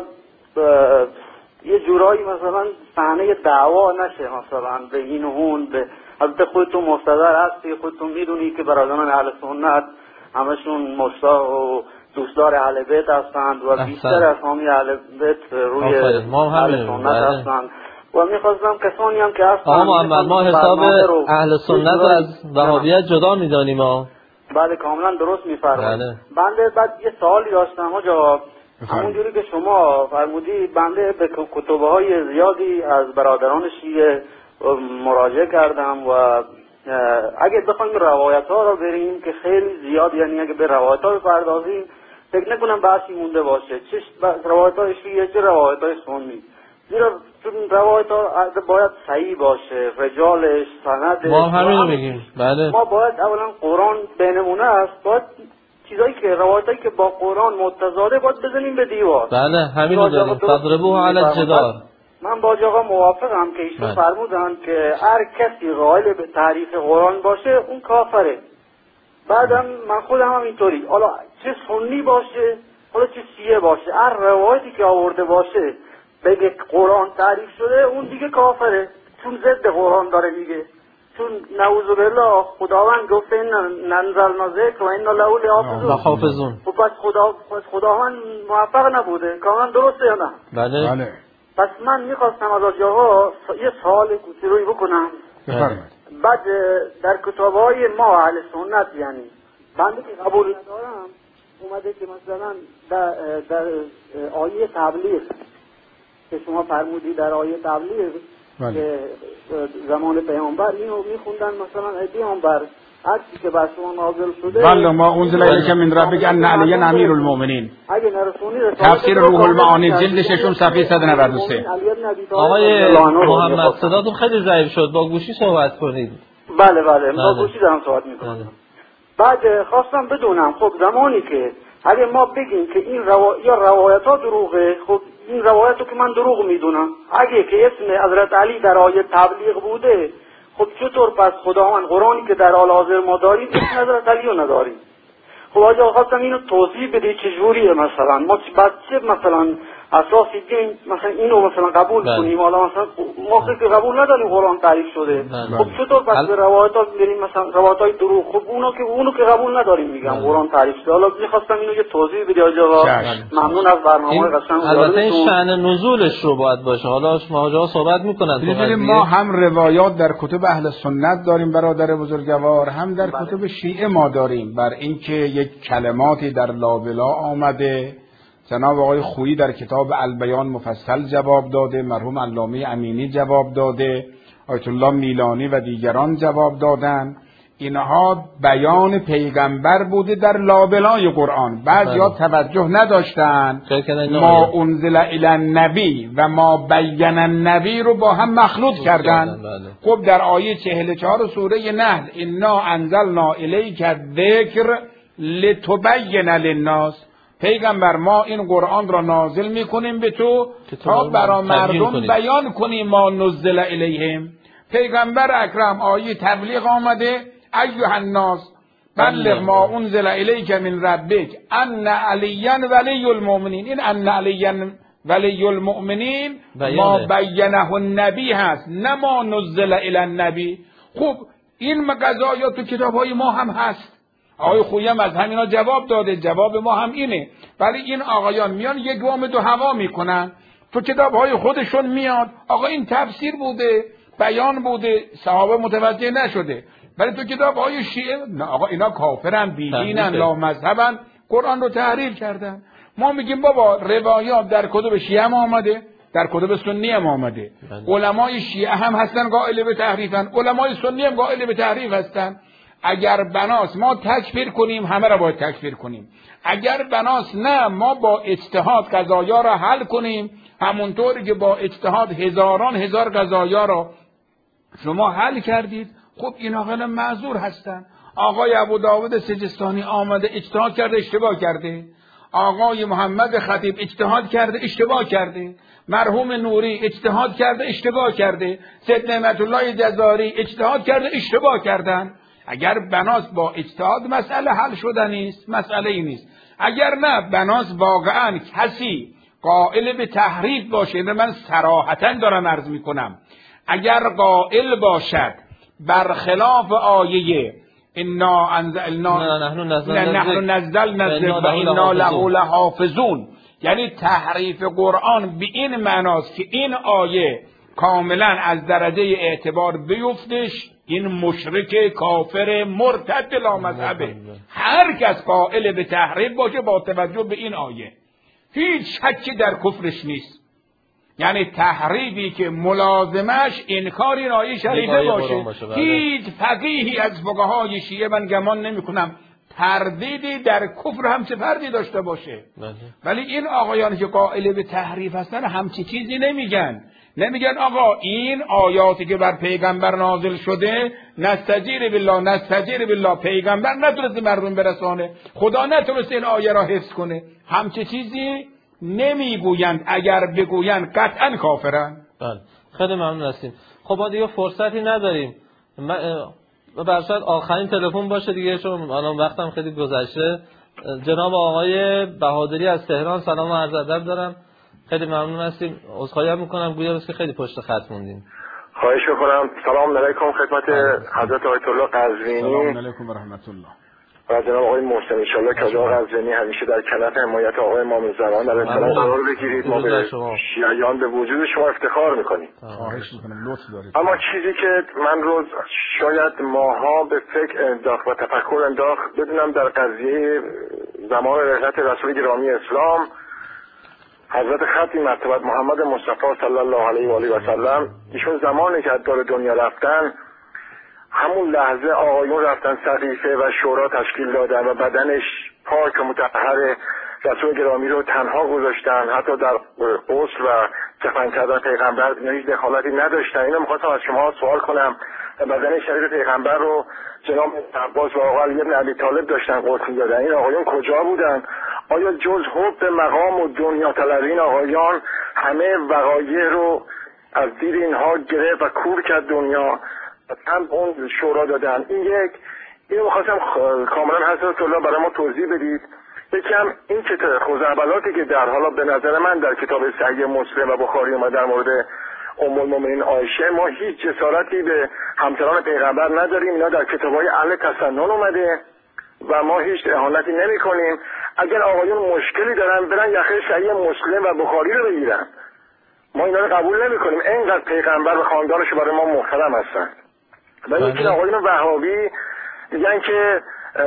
یه جورایی مثلا صحنه دعوا نشه، مثلا به این و اون. البته خودتون مستدر هستی، خودتون میدونی که برادران اهل سنت همشون مشتاق و دوستدار اهل بیت هستند و بیشتر اسامی اهل بیت روی اهل سنت هستند و میخواستم کسانی هم که هستند. آقا محمد ما حساب اهل سنت رو از وهابیت جدا میدانیم ها. بله کاملا درست میفرمایید. بنده بعد یه سوالی داشتم آقا، همونجوری که شما فرمودی بنده به کتب‌های زیادی از برادران شیعه مراجعه کردم و اگه بخوایم روایت‌ها رو بریم که خیلی زیاد، یعنی اگه به روایت‌ها بپردازیم فکر نکنم بحثی مونده باشه، چه روایت‌های شیعه چه روایت‌های سنی، زیرا چون روایت‌ها باید صحیح باشه، رجالش، سندش. ما همین رو میگیم. بله ما باید اولا قرآن بینمونه است، باید چیزایی که روایتایی که با قرآن متضاده باید بزنیم به دیوار. بله همین رو داریم. تضربوه علی الجدار. من با آقا موافقم که ایشون فرمودن که هر کسی قائل به تحریف قرآن باشه اون کافره. بعدم من خودم هم اینطوری، حالا چه سنی باشه حالا چه شیعه باشه، هر روایتی که آورده باشه بگه قرآن تعریف شده اون دیگه کافره، چون ضد قرآن داره میگه. چون نعوذ بالله خداوند گفته این ننزلنا ذکر و اینا له لحافظون. پس خداوند موفق نبوده. کاملا درسته یا نه؟ بله. پس من میخواستم از آقا یه سوال کوچولویی بکنم. بعد در کتاب‌های ما اهل سنت، یعنی بنده که قبول ندارم، اومده که مثلا در آیه تبلیغ که شما فرمودی در آیه تبلیغ که زمان پیامبر اینو میخوندن مثلا پیامبر هر چی که بر شما نازل شده. بله ما انزل الیک من ربک ان علی امیر المؤمنین. اگه نرسونی تفسیر روح المعانی جلد 6 صفحه 193. آقای محمد صداتون خیلی ضعیف شد، با گوشی صحبت کنید. بله با گوشی دارم صحبت میکنم. بعد خواستم بدونم خب زمانی که اگه ما بگیم که این روایت ها دروغه، خب این روایت رو که من دروغ میدونم، اگه که اسم حضرت علی در آیه تبلیغ بوده، خب چطور پس خداوند قرآنی که در حال حاضر ما داریم اسم حضرت علی رو نداریم؟ خب آجا خواستم اینو توضیح بده چجوریه، مثلا ما بعد چه مثلا اساسی که مثلا اینو مثلا قبول کنیم، حالا مثلا ما که قبول نداریم قرآن تعریف شده، خب چطور پس به روایت‌ها بریم مثلا روایت‌های دروغ، خب اونو که قبول نداریم میگم قرآن تعریف شده. حالا می‌خواستم اینو یه توضیح بدی آقا. ممنون از برنامه قشنگ. البته این شأن نزولش رو باید باشه، حالا ماجرا صحبت می‌کنن. ما هم روایات در کتب اهل سنت داریم برادر بزرگوار، هم در کتب شیعه ما داریم بر اینکه یک کلماتی در لابلا آمده. جناب آقای خویی در کتاب البیان مفصل جواب داده، مرحوم علامه امینی جواب داده، آیت الله میلانی و دیگران جواب دادن. اینها بیان پیغمبر بوده در لابلای قرآن. بعضیا توجه نداشتن ما انزل الی النبی و ما بین النبی رو با هم مخلوط کردن. خب در آیه 44 سوره نحل انا انزلنا الیک الذکر لتبین للناس، پیغمبر ما این قرآن را نازل میکنیم به تو تا برای مردم بیان کنیم ما نزل الیهم. پیغمبر اکرم آیه تبلیغ آمده ایها الناس بلغ ما انزل الیک من ربک ان علیا ولی المؤمنین. این ان علیا ولی المؤمنین ما بینه النبی هست نه ما نزل الی النبی. خب این قضایا تو کتابهای ما هم هست. آقای خویم از همینا جواب داده، جواب ما هم اینه. ولی این آقایان میان یک وام دو هوا میکنن، تو کتابهای خودشون میاد آقا این تفسیر بوده بیان بوده صحابه متوجه نشده، ولی تو کتابهای شیعه نه آقا اینا کافرن بیدینن لا مذهبن قرآن رو تحریف کردن. ما میگیم بابا روایات در کتب شیعه هم آمده در کتب سنی هم آمده، علمای شیعه هم هستن قائل به تحریفن، علمای سنی هم قائل به تحریف هستن. اگر بناس ما تکفیر کنیم همه را باید تکفیر کنیم، اگر بناس نه ما با اجتهاد قضایا را حل کنیم، همونطوری که با اجتهاد هزاران هزار قضایا را شما حل کردید. خب اینا غیر معذور هستن. آقای ابو داود سجستانی آمده اجتهاد کرده اشتباه کرده، آقای محمد خطیب اجتهاد کرده اشتباه کرده، مرحوم نوری اجتهاد کرده اشتباه کرده، سید نعمت الله جزاری اجتهاد کرده اشتباه کردن. اگر بناس با اجتهاد مسئله حل شده نیست، مسئله ای نیست. اگر نه بناس واقعا کسی قائل به تحریف باشه، من صراحتا دارم عرض میکنم، اگر قائل باشد برخلاف آیه انا نحن نزلنا و انا له لحافظون، یعنی تحریف قرآن به این معناست که این آیه کاملا از درجه اعتبار بیفتش، این مشرک کافر مرتد لامذهبه. هر کس قائل به تحریف باشه با توجه به این آیه هیچ شکی در کفرش نیست. یعنی تحریفی که ملازمش انکار این آیه شریفه باشه. هیچ فقیهی از فقهای شیعه من گمان نمی کنم تردیدی در کفر همچه فردی داشته باشه. ولی این آقایانی که قائل به تحریف هستن همچی چیزی نمیگن آقا این آیاتی که بر پیغمبر نازل شده نستجیر بالله پیغمبر نتونسته مردم برسانه، خدا نتونسته این آیه را حفظ کنه، همچی چیزی نمیگویند. اگر بگویند قطعا کافرن. بله خیلی ممنون هستیم. خب ما دیگه فرصتی نداریم، برشاید آخرین تلفن باشه دیگه چون الان وقتم خیلی گذشته. جناب آقای بهادری از تهران سلام و عرض ادب دارم. خیلی ممنون هستیم. عذرخواهی میکنم گویا که خیلی پشت خط موندیم. خواهش میکنم. سلام علیکم خدمت حضرت آیت الله قزوینی. سلام علیکم و رحمت الله. و جناب آقای محسن ان شاء الله که آقای قزوینی همیشه در کنف حمایت آقای امام زمان علیه السلام قرار بگیرید. ما به شیعیان به وجود شما افتخار میکنیم. خواهش میکنم لطف دارید. اما چیزی که من روز شاید ماها به فکر انداخت و تفکر انداخت بدونم در قضیه زمان رحلت رسول گرامی اسلام حضرت ختم مرتبت محمد مصطفی صلی الله علیه و آله و سلم، ایشون زمانی که از دار دنیا رفتن همون لحظه آقایون رفتن سقیفه و شورا تشکیل دادن و بدنش پاک و مطهر رسول گرامی رو تنها گذاشتن، حتی در غسل و کفن کردن پیغمبر هیچ دخالتی نداشتن. اینو می‌خواستم از شما سوال کنم، بدن شریف پیغمبر رو جناب عباس و آقا علی بن ابی طالب داشتن غسل می‌دادن، این آقایون کجا بودن؟ آیا جز حب مقام و دنیا طلبی این آقایان همه وقایع رو از دید اینها گرفت و کور کرد دنیا هم اون شورا دادن؟ این یک. اینو می‌خواستم کاملا حضرت الله برای ما توضیح بدید. یکم این که خزعبلاتی که در حالا به نظر من در کتاب صحیح مسلم و بخاری اومد در مورد ام المؤمنین عایشه، ما هیچ جسارتی به همسران پیغمبر نداریم، اینا در کتاب‌های اهل تسنن اومده و ما هیچ اهانتی نمی‌کنیم. اگر آقایون مشکلی دارن برن یخه صحیح مسلم و بخاری رو بگیرن، ما اینا رو قبول نمی‌کنیم. اینقدر پیغمبر و خاندانش برای ما محترم هستن. و اینکه آقایون وهابی میگن که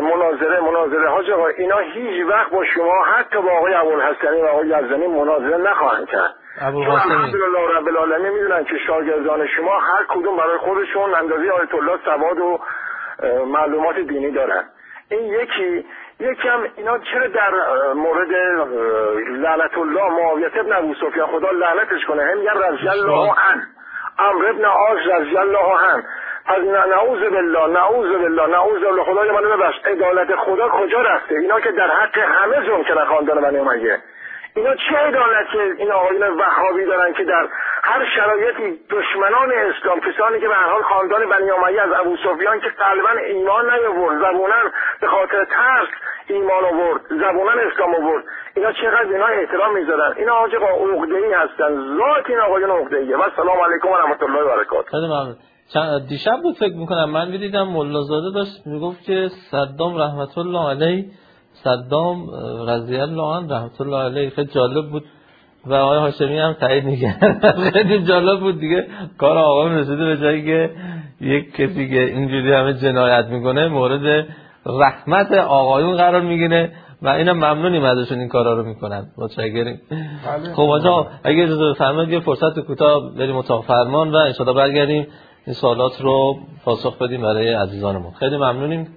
مناظره حاج آقا، اینا هیچ وقت با شما حتی با آقای ابوالحسنی و آقای یزدانی مناظره نخواهند کرد. چون الحمدلله رب العالمین میدونن که شاگردان شما هر کدوم برای خودشون اندازه آیت الله سواد و معلومات دینی دارن. این یکی هم اینا چرا در مورد لعنت الله معاویه بن ابو سفیان خدا لعنتش کنه هم میگن رضی الله عنه، عمرو بن عاص رضی الله عنه، از نعوذ بالله نعوذ بالله نعوذ بالله، خدای منو ببخش، عدالت خدا کجا رفته؟ اینا که در حق همه ظلم کردن خاندان بنی امیه، اینا چه عدالتی این آقایون وهابی دارن که در هر شرایطی دشمنان اسلام، کسانی که به هر حال خاندان بنی امیه از ابو سفیان که قلبا ایمان نیاورد، زبونن به خاطر ترس ایمان آورد، زبونن اسلام آورد، اینا چقدر اینا احترام میذارن. اینا آقا عقده‌ای هستن، ذات این آقایون عقده‌ایه. و السلام علیکم و رحمت الله و برکاته. خیلی ممنون. دیشب بود فکر میکنم من دیدم ملازاده داشت میگفت که صدام رحمت الله علیه، صدام رضی الله عنه رحمت الله علیه. خیلی جالب بود و آقای هاشمی هم تایید می‌کرد. خیلی جالب بود دیگه. کار آقا رسیده به جایی که یک کسی که اینجوری همه جنایت میکنه مورد رحمت آقایون قرار میگیره و اینا ممنونیم ازشون این کارا رو میکنن. متشکریم. خب آقا اگه اجازه بفرمایید یه فرصت کوتاه بریم اتاق فرمان و ان شاءالله برگردیم این سوالات رو پاسخ بدیم برای عزیزانمون. خیلی ممنونیم.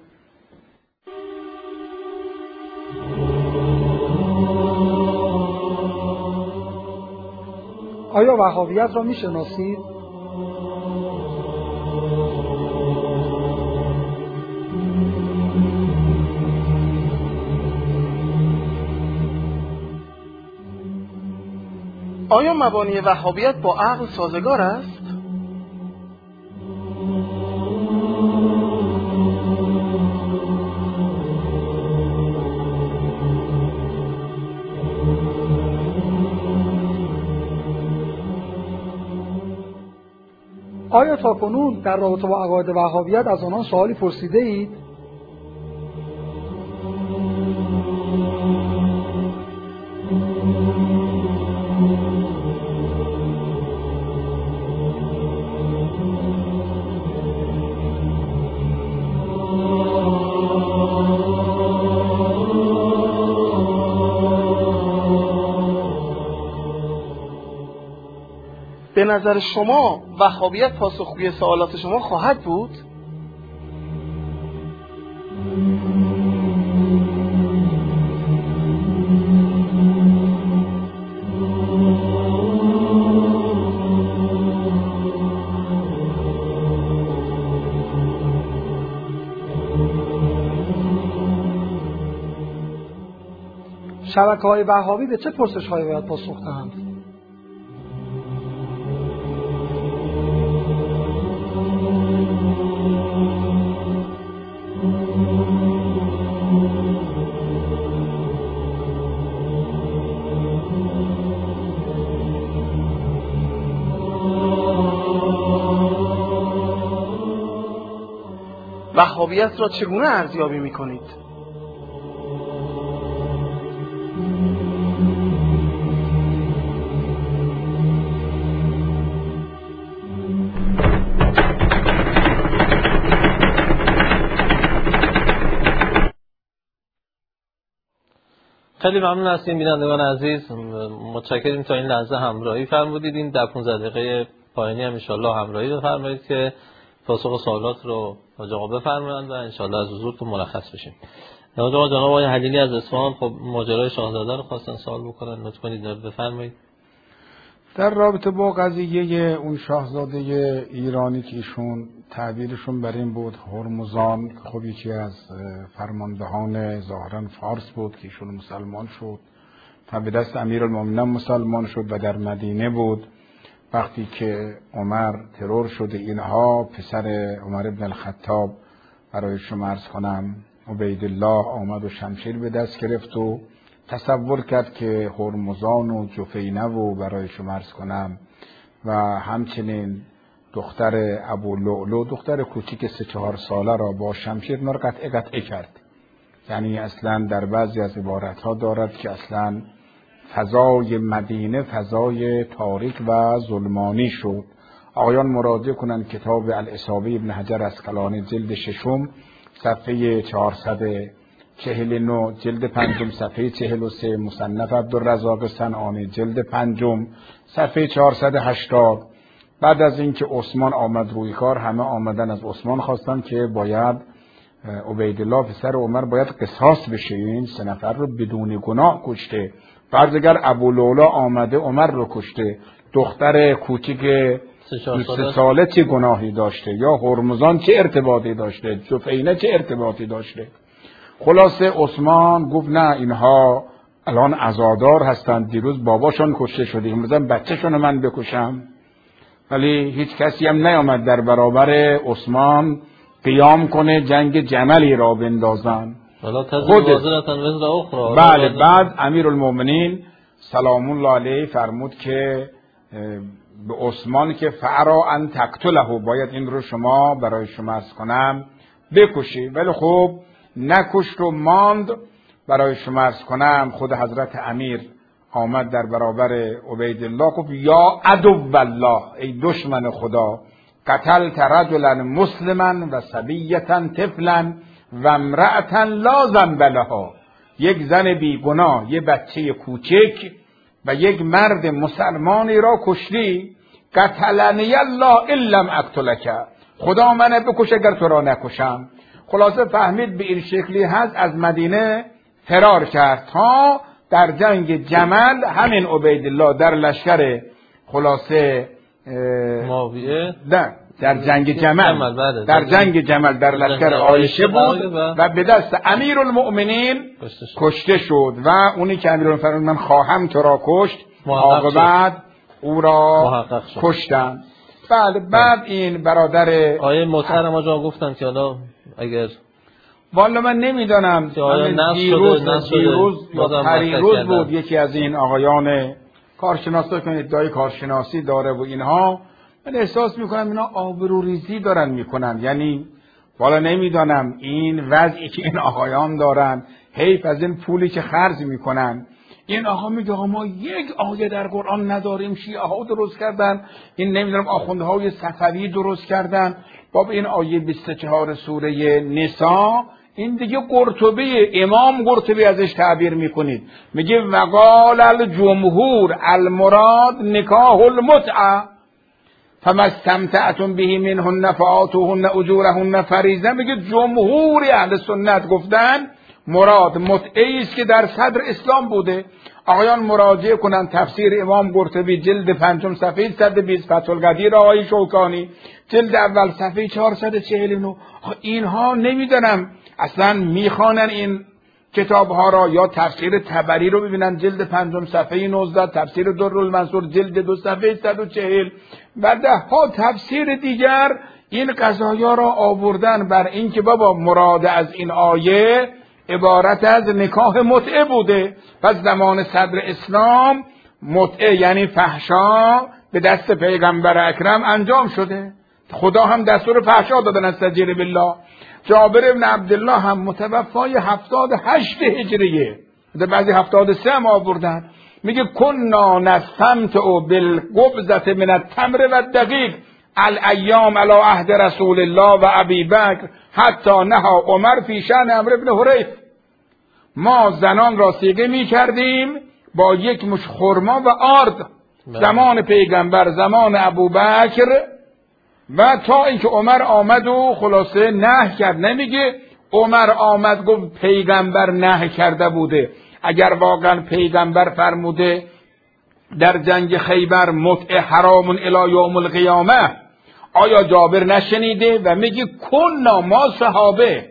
آیا وهابیت را میشناسید؟ آیا مبانی وهابیت با عقل سازگار است؟ آیا تاکنون در رابطه با عقاید وهابیت از آنان سوالی پرسیده اید؟ به نظر شما وهابیت پاسخگوی سوالات شما خواهد بود؟ شبکه‌های وهابی به چه پرسش‌هایی باید پاسخ دهند؟ وهابیت را چگونه ارزیابی می‌کنید؟ خیلی ممنون هستیم بینندگان عزیز، متشکریم تا این لحظه همراهی فرمودید. این در 15 دقیقه پایانی هم ان شاءالله همراهی بفرمایید که پاسخ سوالات رو حاج آقا بفرمایند و ان شاءالله از حضورتون مرخص بشیم. حاج آقا جناب آقای حلیلی از اصفهان خب ماجرای شاهزاده رو خواستن سوال بکنن، لطف کنید بفرمایید. در رابطه با قضیه اون شاهزاده ایرانی که ایشون تعبیرشون بر این بود هرمزان، خب یکی از فرماندهان ظاهرا فارس بود که ایشون مسلمان شد، به دست امیرالمومنین مسلمان شد و در مدینه بود. وقتی که عمر ترور شده اینها، پسر عمر ابن الخطاب برای شما عرض کنم عبیدالله آمد و شمشیر به دست گرفت و تصور کرد که هرمزان و جفینه و برای شما عرض کنم و همچنین دختر ابو لؤلؤ دختر کوچیک 3-4 ساله را با شمشیر نار قطعه کرد. یعنی اصلا در بعضی از عبارتها دارد که اصلا فضای مدینه فضای تاریک و ظلمانی شد. آقایان مراجعه کنند کتاب الاصابه ابن حجر اسقلانی جلد 6 صفحه 449، جلد 5 صفحه 43، مصنف عبدالرزاق صنعانی جلد 5 صفحه 480. بعد از اینکه عثمان آمد روی کار، همه آمدن از عثمان خواستن که باید عبیدالله پسر عمر باید قصاص بشه، این 3 نفر رو بدون گناه کشته. فرض اگر ابولولا آمده عمر رو کشته، دختر کوچیک 3 ساله چه گناهی داشته، یا هرمزان چه ارتباطی داشته، جفینه چه ارتباطی داشته. خلاصه عثمان گفت نه اینها الان عزادار هستند، دیروز باباشون کشته شده، امروز بچه‌شون من بکشم. ولی هیچ کسی هم نیامد در برابر عثمان قیام کنه جنگ جملی را بندازن. بله. بعد امیرالمومنین سلام الله علیه فرمود که به عثمان که فعرا ان تقتله، باید این رو شما برای شما عرض کنم بکشی. ولی خب نکشت و ماند. برای شما عرض کنم خود حضرت امیر آمد در برابر عبیدالله گفت یا عدو الله، ای دشمن خدا، قتلت رجلا مسلما و صبیة طفلا و امرأة لا ذنب لها، یک زن بیگناه، یه بچه کوچک و یک مرد مسلمانی را کشتی. قتلنی الله ان لم اقتلک، خدا منه بکش اگر تو را نکشم. خلاصه فهمید به این شکلی هست، از مدینه فرار کرد تا در جنگ جمل همین عبیدالله در لشکر خلاصه معاویه در جنگ جمل در جنگ جمل در لشکر عایشه بود و به دست امیرالمؤمنین کشته شد و اونی که امیرالمؤمنین فرمود من خواهم تو را کشت، عاقبت او را کشتن. بله. بعد این برادر آیه محترم آجا گفتن که حالا اگر والا من نمیدانم دیروز یا پریروز بود یکی از این آقایان کارشناسا که ادعای کارشناسی داره و اینها، من احساس میکنم اینا آبروریزی دارن میکنن. یعنی والا نمیدانم این وضعی که این آقایان دارن، حیف از این پولی که خرج میکنن. این آقا میگه ما یک آیه در قرآن نداریم، شیعه ها درست کردن، این نمیدونم آخونده های صفوی درست کردن. باب این آیه 24 سوره نساء این دیگه قرطبی، امام قرطبی ازش تعبیر میکنید، میگه وقال الجمهور المراد نکاح المتعه فما استمتعتم به منهن فآتوهن اجورهن فریضه. میگه جمهور اهل سنت گفتن مراد متعه است که در صدر اسلام بوده. آقایان مراجعه کنن تفسیر امام قرطبی جلد 5 صفحه 120، فتح القدیر آقای شوکانی جلد اول صفحه 449. اینها نمیدونم اصلا میخوانن این کتاب ها را، یا تفسیر طبری رو ببینن جلد 5 صفحه 19، تفسیر درالمنصور جلد 2 صفحه 140 و ده ها تفسیر دیگر این قضایا را آوردن بر این که بابا مراد از این آیه عبارت از نکاح متعه بوده. پس زمان صدر اسلام متعه یعنی فحشا به دست پیغمبر اکرم انجام شده. خدا هم دستور فحشا دادن استجیر بالله. جابر ابن عبدالله هم متوفای 78 هجریه، بعضی 73 هم آوردن، میگه کنا نستمتع بالقبضة من التمر و الدقیق الایام علی عهد رسول الله و ابی بکر حتی نهى عمر فی شأن عمرو بن حریث. ما زنان را صیغه میکردیم با یک مش خرما و آرد زمان پیغمبر، زمان ابوبکر، و تا اینکه عمر آمد و خلاصه نهی کرد. نمیگه عمر آمد گفت پیغمبر نهی کرده بوده. اگر واقعا پیغمبر فرموده در جنگ خیبر متع حرام الی یوم القیامه، آیا جابر نشنیده؟ و میگه کنا ما صحابه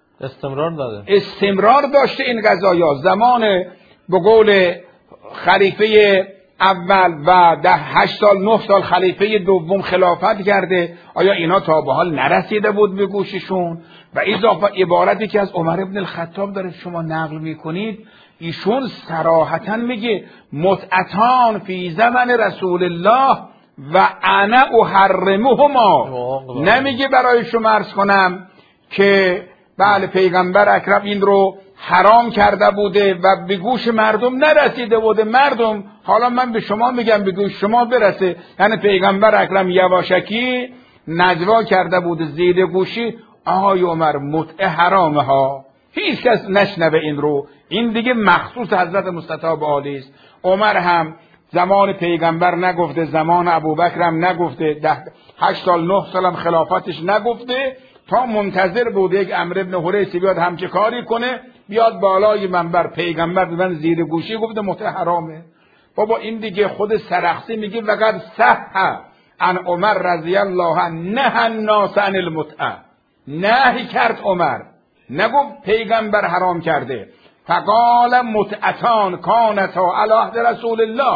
استمرار داشته این قضایا. زمان به قول خلیفه اول و 8 سال 9 سال خلیفه دوم خلافت کرده، آیا اینا تا به حال نرسیده بود به گوششون؟ و اضافه عبارتی که از عمر ابن الخطاب داره شما نقل میکنید، ایشون صراحتا میگه متعتان فی زمن رسول الله و انا احرمهما. نمیگه برای شما عرض کنم که بله پیغمبر اکرم این رو حرام کرده بوده و به گوش مردم نرسیده بوده. مردم حالا من به شما میگم به گوش شما برسه. یعنی پیغمبر اکرم یواشکی نجوا کرده بوده زیر گوشی آهای عمر متع حرامه ها، هیچ کس نشنوه این رو. این دیگه مخصوص حضرت مصطفی عالی است. عمر هم زمان پیغمبر نگفته، زمان ابوبکر هم نگفته، 8 سال 9 سال هم خلافتش نگفته، تا منتظر بود یک عمرو ابن حریث بیاد همچه کاری کنه، بیاد بالای منبر پیغمبر به من زیر گوشی گفته متع حرامه. بابا این دیگه خود سرخسی میگه وقد صح عن عمر رضی الله عنه نه الناس عن المتع، نهی کرد عمر، نگفت پیغمبر حرام کرده. فقال متعتان کانتا علی عهد رسول الله،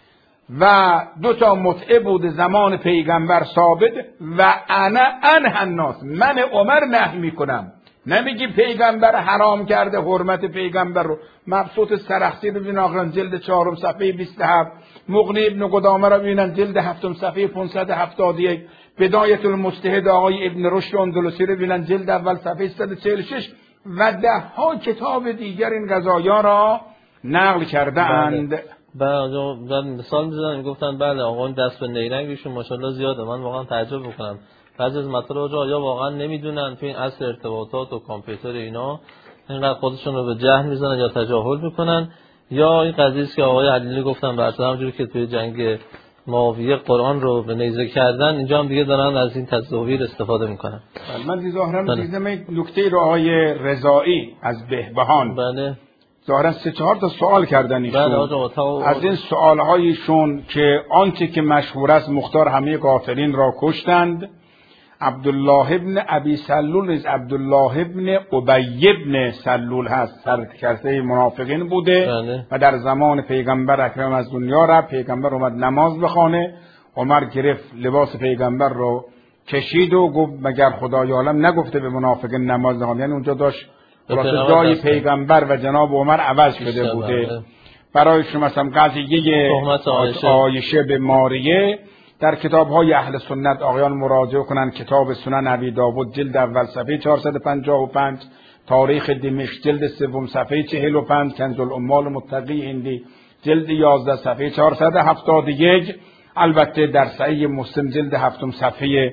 و 2 متعه بود زمان پیغمبر ثابت، و انا انه الناس، من عمر نهی میکنم. نمیگی پیغمبر حرام کرده حرمت پیغمبر رو. مبسوط سرخسی رو ببینن آقایان جلد 4 صفحه 27، مغنی ابن قدامه رو ببینن جلد 7 صفحه 571، بدایت المجتهد آقای ابن رشد اندلسی رو ببینن جلد اول صفحه 146 و 10 کتاب دیگر این قضایا را نقل کرده اند. بعد مثال میزنن گفتن بله آقایون دست به نیرنگشون ماشاءالله زیاده. من واقعا تعجب میکنم بعضی از مطالب یا واقعا نمیدونن تو این عصر ارتباطات و کامپیوتر اینا اینقدر خودشون رو به جهل میزنن یا تجاهل میکنن، یا این قضیه است که آقای علیلی گفتن برای همونجوری که توی جنگ معاویه قرآن رو به نیزه کردن، اینجا هم دیگه دارن از این تظاهر استفاده میکنن. من ظاهرا دیدم یک نکته رو آقای رضایی از بهبهان بله ظاهرا 3-4 تا سوال کردن ایشون. از این سوالهایشون که آنچه که مشهور است مختار همه قاتلین را کشتند، عبدالله ابن ابی سلول نیز عبدالله ابن ابی ابن سلول هست، سرکرده منافقین بوده و در زمان پیغمبر اکرم از دنیا رفت. پیغمبر اومد نماز بخونه، عمر گرفت لباس پیغمبر رو کشید و گفت مگر خدای عالم نگفته به منافقین نماز بخوان، یعنی اونجا داشت جای پیغمبر و جناب عمر عوض شده بوده. برای شما مثلا قضیه عایشه به ماریه در کتاب‌های اهل سنت آقایان مراجعه کنند. کتاب سنن ابی داود جلد اول صفحه 455، تاریخ دمشق جلد 3 صفحه 45، کنز الاموال متقی هندی جلد 11 صفحه 471، البته در صحیح مسلم جلد 7 صفحه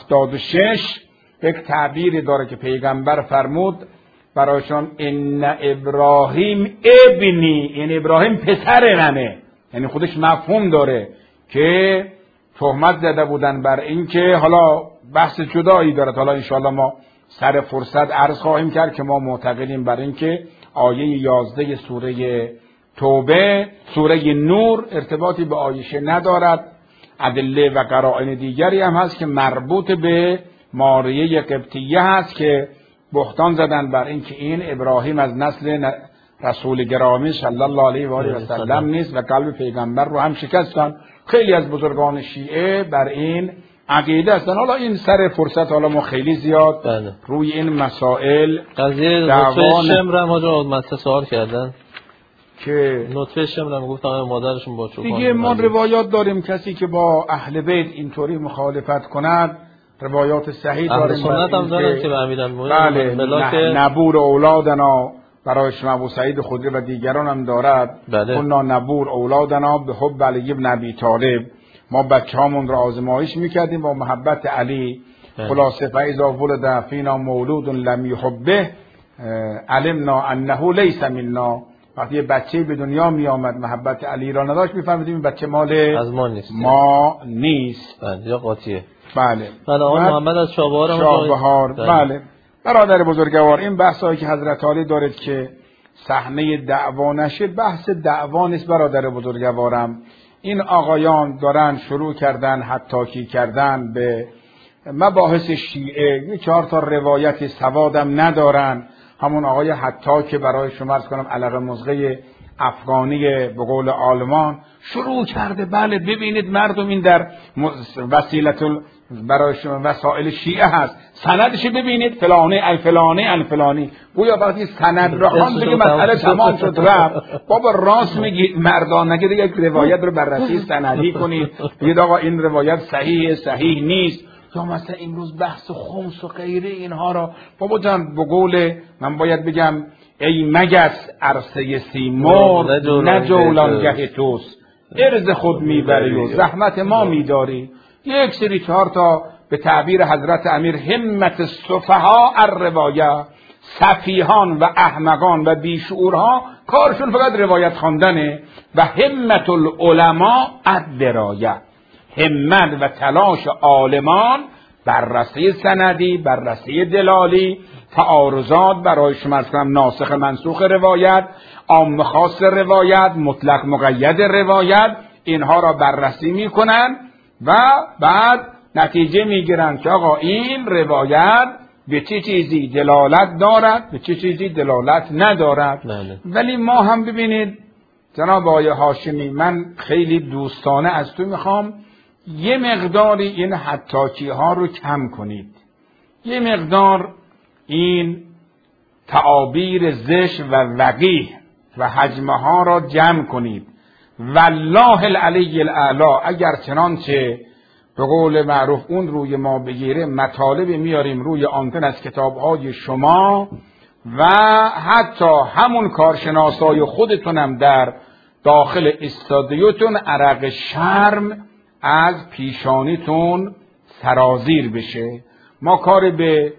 76 یک تعبیری داره که پیغمبر فرمود برایشان ان ابراهیم ابنی، یعنی ابراهیم پسر منه، یعنی خودش مفهوم داره که تهمت زده بودن بر این که حالا بحث جدایی دارد، حالا انشاءالله ما سر فرصت عرض خواهیم کرد که ما معتقدیم بر این که آیه 11 سوره توبه سوره نور ارتباطی به عایشه ندارد. ادله و قرائن دیگری هم هست که مربوط به ماریه قبطیه هست که بهتان زدن بر این که این ابراهیم از نسل رسول گرامی صلی الله علیه و آله و سلم نیست و قلب پیغمبر رو هم شکستن. خیلی از بزرگان شیعه بر این عقیده هستن. حالا این سر فرصت حالا ما خیلی زیاد روی این مسائل قضیه نطفه شمر هم آجا مطلع سوال کردن که نطفه شمر هم گفتن مادرشون با چوبان دیگه ما روایات داریم کسی که با اهل بیت اینطوری مخالفت کند روایات صحیح داریم. سنت هم دارن که بله نبور اولادنا برای شما ابو سعید خدری و دیگران هم دارد. کنا نبور اولادنا به حب علی ابن ابی طالب، ما بچه‌هامون را آزمایش میکردیم با محبت علی. خلاصه فاذا ولد فینا مولود لم یحبه علمنا انه لیس منا، وقتی یه بچه به دنیا می آمد محبت علی را نداشت میفهمیدیم این بچه مال از ما نیست. یا قاطیه. بله آقا محمد از شابهار. بله برادر بزرگوار، این بحثایی که حضرت علی دارد که صحنه دعوا نشه، بحث دعوا نیست برادر بزرگوارم. این آقایان دارن شروع کردن حتاکی کردن به مباحث شیعه، 4 تا روایت سوادم ندارن. همون آقای حتاک که برای شما عرض کنم علقه مزغه افغانی به قول آلمان شروع کرده. بله ببینید مردم این در وسیلت برای شما وسائل شیعه هست، سندش ببینید فلانه الفلانه الفلانی، گویا وقتی سند را خوان دیگه مسئله تمام شد رفت. بابا راست میگی مردان، نگه دیگه یک روایت رو بررسی سندی کنید بگید آقا این روایت صحیح نیست. یا مثلا امروز بحث خمس و غیره اینها را بابا جان به قول من باید بگم ای مگس عرصه سیمور نه جولانگه توست، ارز خود میبری و زحمت ما میداری. یک سری 4 تا به تعبیر حضرت امیر همت السفهاء الروایه، سفیهان و احمقان و بیشعورها کارشون فقط روایت خواندنه. و همت العلماء الدرایه، همت و تلاش عالمان بررسی سندی، بررسی دلالی، تعارضات برای شما ناسخ منسوخ روایت، عام خاص روایت، مطلق مقید روایت، اینها را بررسی میکنن و بعد نتیجه میگیرن که آقا این روایت به چه چیزی دلالت دارد، به چه چیزی دلالت ندارد. ولی ما هم ببینید جناب آقای هاشمی، من خیلی دوستانه از تو میخوام یه مقداری این حتاکی ها رو کم کنید، یه مقدار این تعابیر زشت و وقیح و حجمه ها را جمع کنید. والله العلی الاعلی، اگر چنانچه به قول معروف اون روی ما بگیره، مطالب میاریم روی آنتن از کتابهای شما و حتی همون کارشناسای خودتونم در داخل استادیوتون عرق شرم از پیشانیتون سرازیر بشه. ما کار به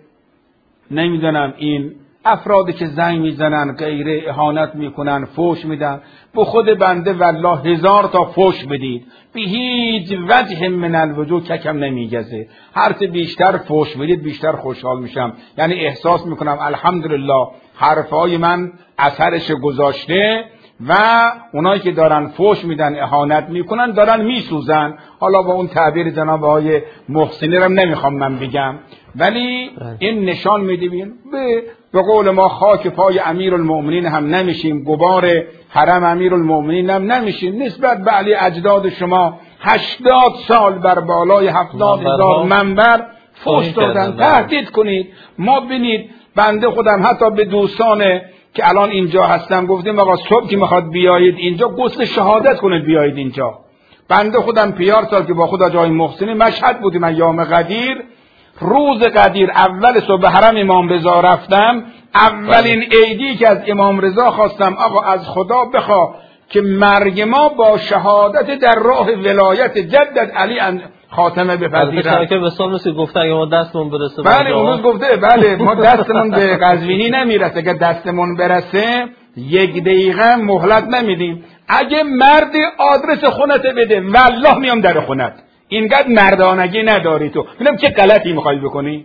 نمیدونم این افرادی که زنگ میزنن غیره اهانت میکنن فوش میدن، به خود بنده والله 1000 تا فوش بدید به هیچ وجه من الوجوه ککم نمیگزه. هرچه بیشتر فوش بدید بیشتر خوشحال میشم، یعنی احساس میکنم الحمدلله حرفای من اثرش گذاشته و اونایی که دارن فوش میدن اهانت میکنن دارن میسوزن. حالا با اون تعبیر جناب آقای محسنی رو نمیخوام من بگم، ولی این نشان میدیم به قول ما خاک پای امیرالمؤمنین هم نمیشیم، غبار حرم امیرالمؤمنین هم نمیشیم. نسبت به علی اجداد شما 80 سال بر بالای 70,000 منبر فوش دادن. تهدید کنید. ما بینید بنده خودم حتی به دوستان که الان اینجا هستم گفتیم آقا صبح که میخواد بیایید اینجا غسل شهادت کنید بیایید اینجا. بنده خودم پیار سال که با خود آقای محسنی مشهد بودیم ایام قدیر، روز قدیر اول صبح حرم امام رضا رفتم، اولین عیدی که از امام رضا خواستم آقا از خدا بخوا که مرگ ما با شهادت در راه ولایت جدت علی خاتمه بپذیرم. که به سال گفته اگه ما دستمون برسه. بله اون روز گفته بله ما دستمون به قزوینی نمیرسه، اگه دستمون برسه 1 دقیقه مهلت نمیدیم. اگه مرد آدرس خونت بده والله میام در خونت. اینقدر مردانگی نداری تو. ببینم چه غلطی میخوای بکنی.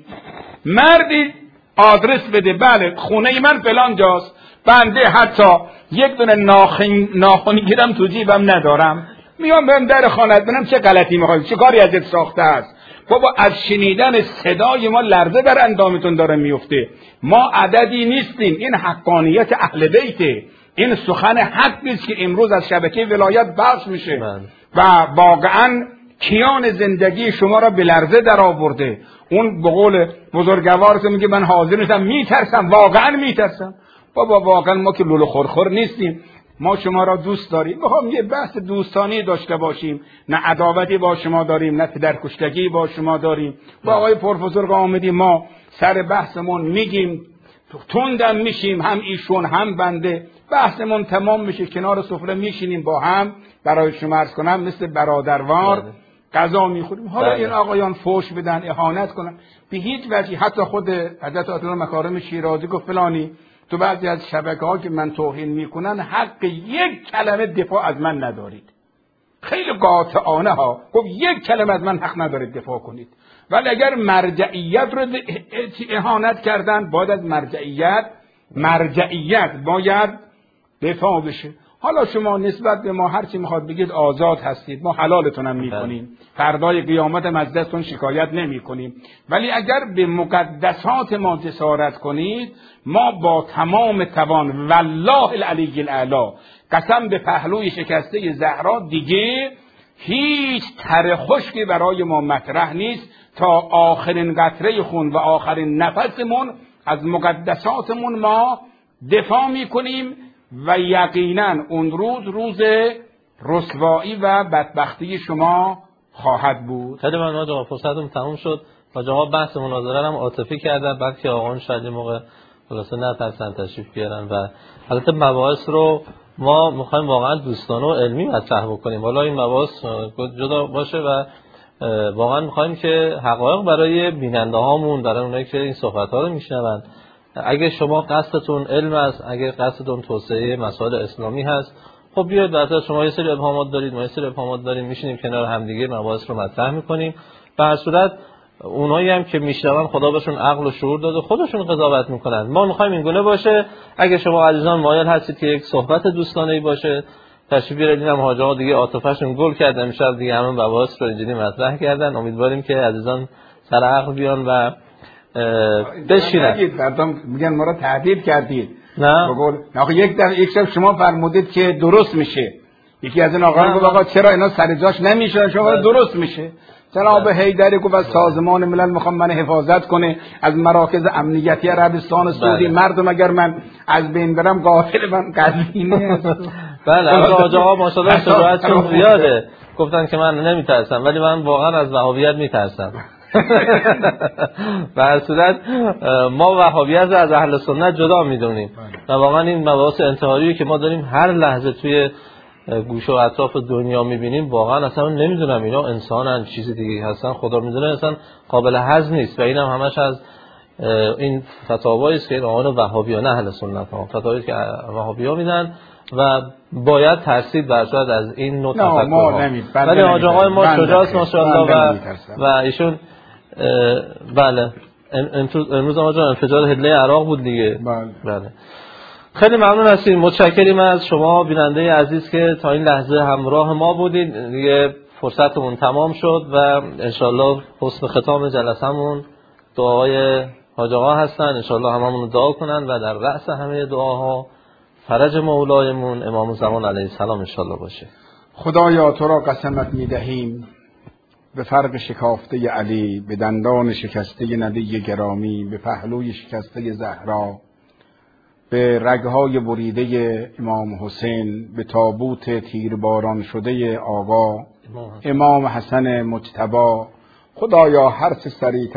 مردی آدرس بده، بله خونه من فلان جاست، بنده حتی یک دونه ناخن گیرم تو جیبم ندارم، میام برم در خانت ببینم چه غلطی میخوای، چه کاری ازت ساخته است. بابا از شنیدن صدای ما لرزه بر اندامتون داره میفته. ما عددی نیستیم، این حقانیت اهل بیته، این سخن حقی است که امروز از شبکه ولایت بحث میشه و واقعا کیان زندگی شما را به لرزه در آورده. اون به قول بزرگوار که میگه من حاضر نیستم، میترسم، واقعا میترسم. بابا واقعا ما که لولو خورخور نیستیم، ما شما را دوست داریم، میخوام یه بحث دوستانی داشته باشیم، نه عداوتی با شما داریم نه پدرکشتگی با شما داریم. با آقای پروفسور قائمدی ما سر بحثمون میگیم، تندم میشیم، هم ایشون هم بنده، بحثمون تمام میشه، کنار سفره میشینیم با هم، برای شما عرض کنم مثل برادروار غذا میخوریم. حالا این آقایان فوش بدن، اهانت کنن، به هیچ وجه. حتی خود حضرت آیت مکارم شیرازی گفت فلانی تو بعضی از شبکه‌ها که من توهین میکنن حق یک کلمه دفاع از من ندارید. خیلی قاطعانه ها گفت یک کلمه از من حق ندارید دفاع کنید. ولی اگر مرجعیت رو اهانت کردن، باید از مرجعیت باید دفاع بشه. حالا شما نسبت به ما هر چی میخواد بگید آزاد هستید، ما حلالتون هم میکنیم، فردای قیامت هم از دستتون شکایت نمیکنیم. ولی اگر به مقدسات ما جسارت کنید، ما با تمام توان والله العلی الاعلی قسم به پهلوی شکسته زهرا دیگه هیچ تر خشکی برای ما مطرح نیست تا آخرین قطره خون و آخرین نفسمون از مقدساتمون ما دفاع میکنیم و یقینا اون روز رسوایی و بدبختی شما خواهد بود. خیلی ممنون آقا، فرصتم تموم شد. آقا بحث مناظره هم عاطفی کردن، بلکه آقایان شاید موقع خلاصه نترسن تشریف بیارن و البته مباحث رو ما میخوایم واقعا دوستانه و علمی مطرح بکنیم. حالا این مباحث جدا باشه و واقعا میخوایم که حقایق برای بیننده هامون، برای اونایی که این صحبت ها رو میشنون، اگه شما قصدتون علم است، اگه قصدتون توسعه مسائل اسلامی هست، خب بیاید بعدا شما یه سری ابهامات دارید، ما یه سری ابهامات داریم، میشینیم کنار همدیگه مباحث رو مطرح میکنیم. به هر صورت اونایی هم که میشنون خدا بهشون عقل و شعور داده، خودشون قضاوت میکنن. ما میخوایم این گونه باشه. اگه شما عزیزان مایل هستید که یک صحبت دوستانه‌ای باشه، تشریف بیارید. هم حاج آقا دیگه عاطفه‌شون گل کرد امشب، دیگه همون مباحث رو اینجوری مطرح کردن. امیدواریم که عزیزان سر عقل بیان و بشینن. میگن ما رو تهدید کردید. نه بقول آخه یک شب شما فرمودید که درست میشه. یکی از این آقایان گفت آقا چرا اینا سر جاش نمیشه؟ شما درست میشه. جناب حیدری گفت از سازمان ملل میخوام من حفاظت کنه از مراکز امنیتی عربستان سعودی. مردم اگر من از بین برم قاتل من قزوینی است. بله حاج آقا ماشاءالله شجاعتشون زیاده. گفتن که من نمیترسم، ولی من واقعا از وهابیت میترسم. به هر صورت ما وهابیت از اهل سنت جدا میدونیم و واقعا این مباحث انتحاری که ما داریم هر لحظه توی گوشه و اطراف دنیا میبینیم، واقعا اصلا نمیدونم اینا انسانن چیز دیگه هستن، خدا میدونه، اصلا قابل هضم نیست. و اینم همش از این فتاوایی است که این آقایان وهابیان اهل سنت ها فتاوایی که وهابی‌ها میدن و باید ترسید برشاد از این نوع تفکرها. ولی حاج آقای ما شجاعت ماشاءالله و ایشون بله امروز آقا انفجار هدله عراق بود دیگه. بله خیلی ممنون هستیم، متشکریم از شما بیننده عزیز که تا این لحظه همراه ما بودید. دیگه فرصتمون تمام شد و انشالله حسن ختام جلسمون دعای حاج آقا هستن. انشالله هممون دعا کنن و در رأس همه دعاها فرج مولایمون امام زمان علیه السلام انشالله باشه. خدایا تو را قسمت میدهیم به فرق شکافته علی، به دندان شکسته نبی گرامی، به پهلوی شکسته زهرا، به رگهای بریده امام حسین، به تابوت تیرباران شده آقا امام حسن مجتبی. خدایا هر چه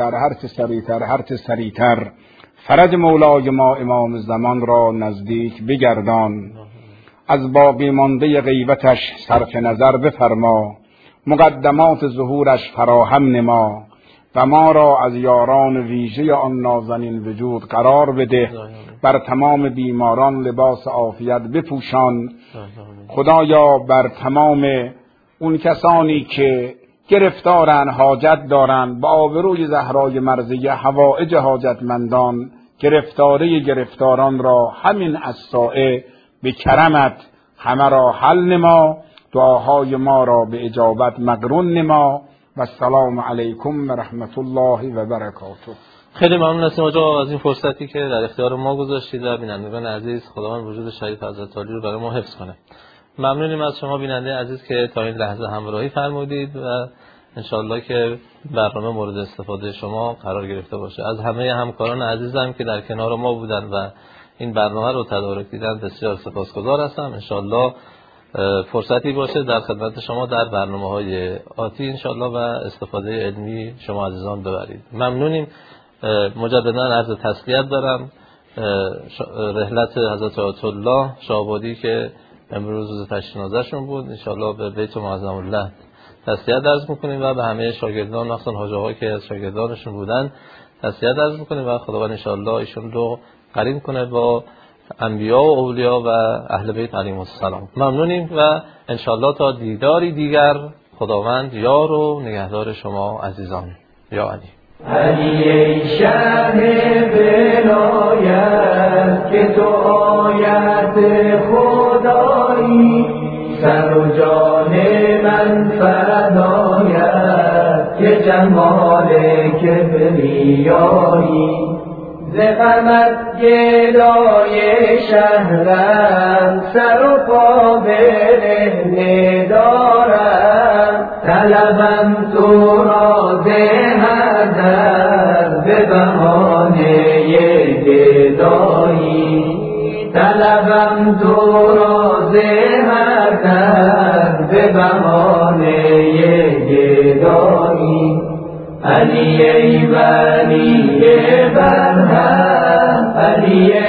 سریعتر فرج مولای ما امام زمان را نزدیک بگردان. از باقی مانده غیبتش صرف نظر بفرما، مقدمات ظهورش فراهم نما و ما را از یاران ویژه آن نازنین وجود قرار بده. بر تمام بیماران لباس عافیت بپوشان. خدایا بر تمام اون کسانی که گرفتارن، حاجت دارن، با آبروی زهرای مرضیه حوائج حاجتمندان، گرفتاران را همین از ساعه به کرمت همه را حل نما. دعاهای ما را به اجابت مقرون نما. و السلام علیکم و رحمت الله و برکاته. خیلی ممنون هستیم آقا از این فرصتی که در اختیار ما گذاشتید و بینندگان عزیز خداوند وجود شریف حضرت علی رو برای ما حفظ کنه. ممنونیم از شما بیننده عزیز که تا این لحظه همراهی فرمودید و انشالله که برنامه مورد استفاده شما قرار گرفته باشه. از همه همکاران عزیزم که در کنار ما بودن و این برنامه رو تدارک دیدن بسیار سپاسگزار هستم. انشالله فرصتی باشه در خدمت شما در برنامه‌های آتی انشالله و استفاده علمی شما عزیزان ببرید. ممنونیم. مجددا عرض تسلیت دارم رحلت حضرت آیت الله شاه‌آبادی که امروز روز تشریف‌شون بود. انشالله به بیت معظم الله تسلیت عرض می‌کنیم و به همه شاگردان مخصوصا حاج آقا که از شاگردانشون بودن تسلیت عرض می‌کنیم و خداوند انشالله ایشون رو قرین کنه با انبیا و اولیا و اهل بیت علیهم السلام. ممنونیم و انشالله تا دیداری دیگر خداوند یار و نگهدار شما عزیزان. یا علی. علی ای شهر ولایت که تو آیت خدایی، سر و جان من فدایت که جمال کبریایی. ز غمت گدای شهرم سر و پا برهنه دارم، طلبم تو را به هر در به بهانه گدایی. طلبم تو را به هر در به بهانه گدایی. علی ای ولی برهم، علی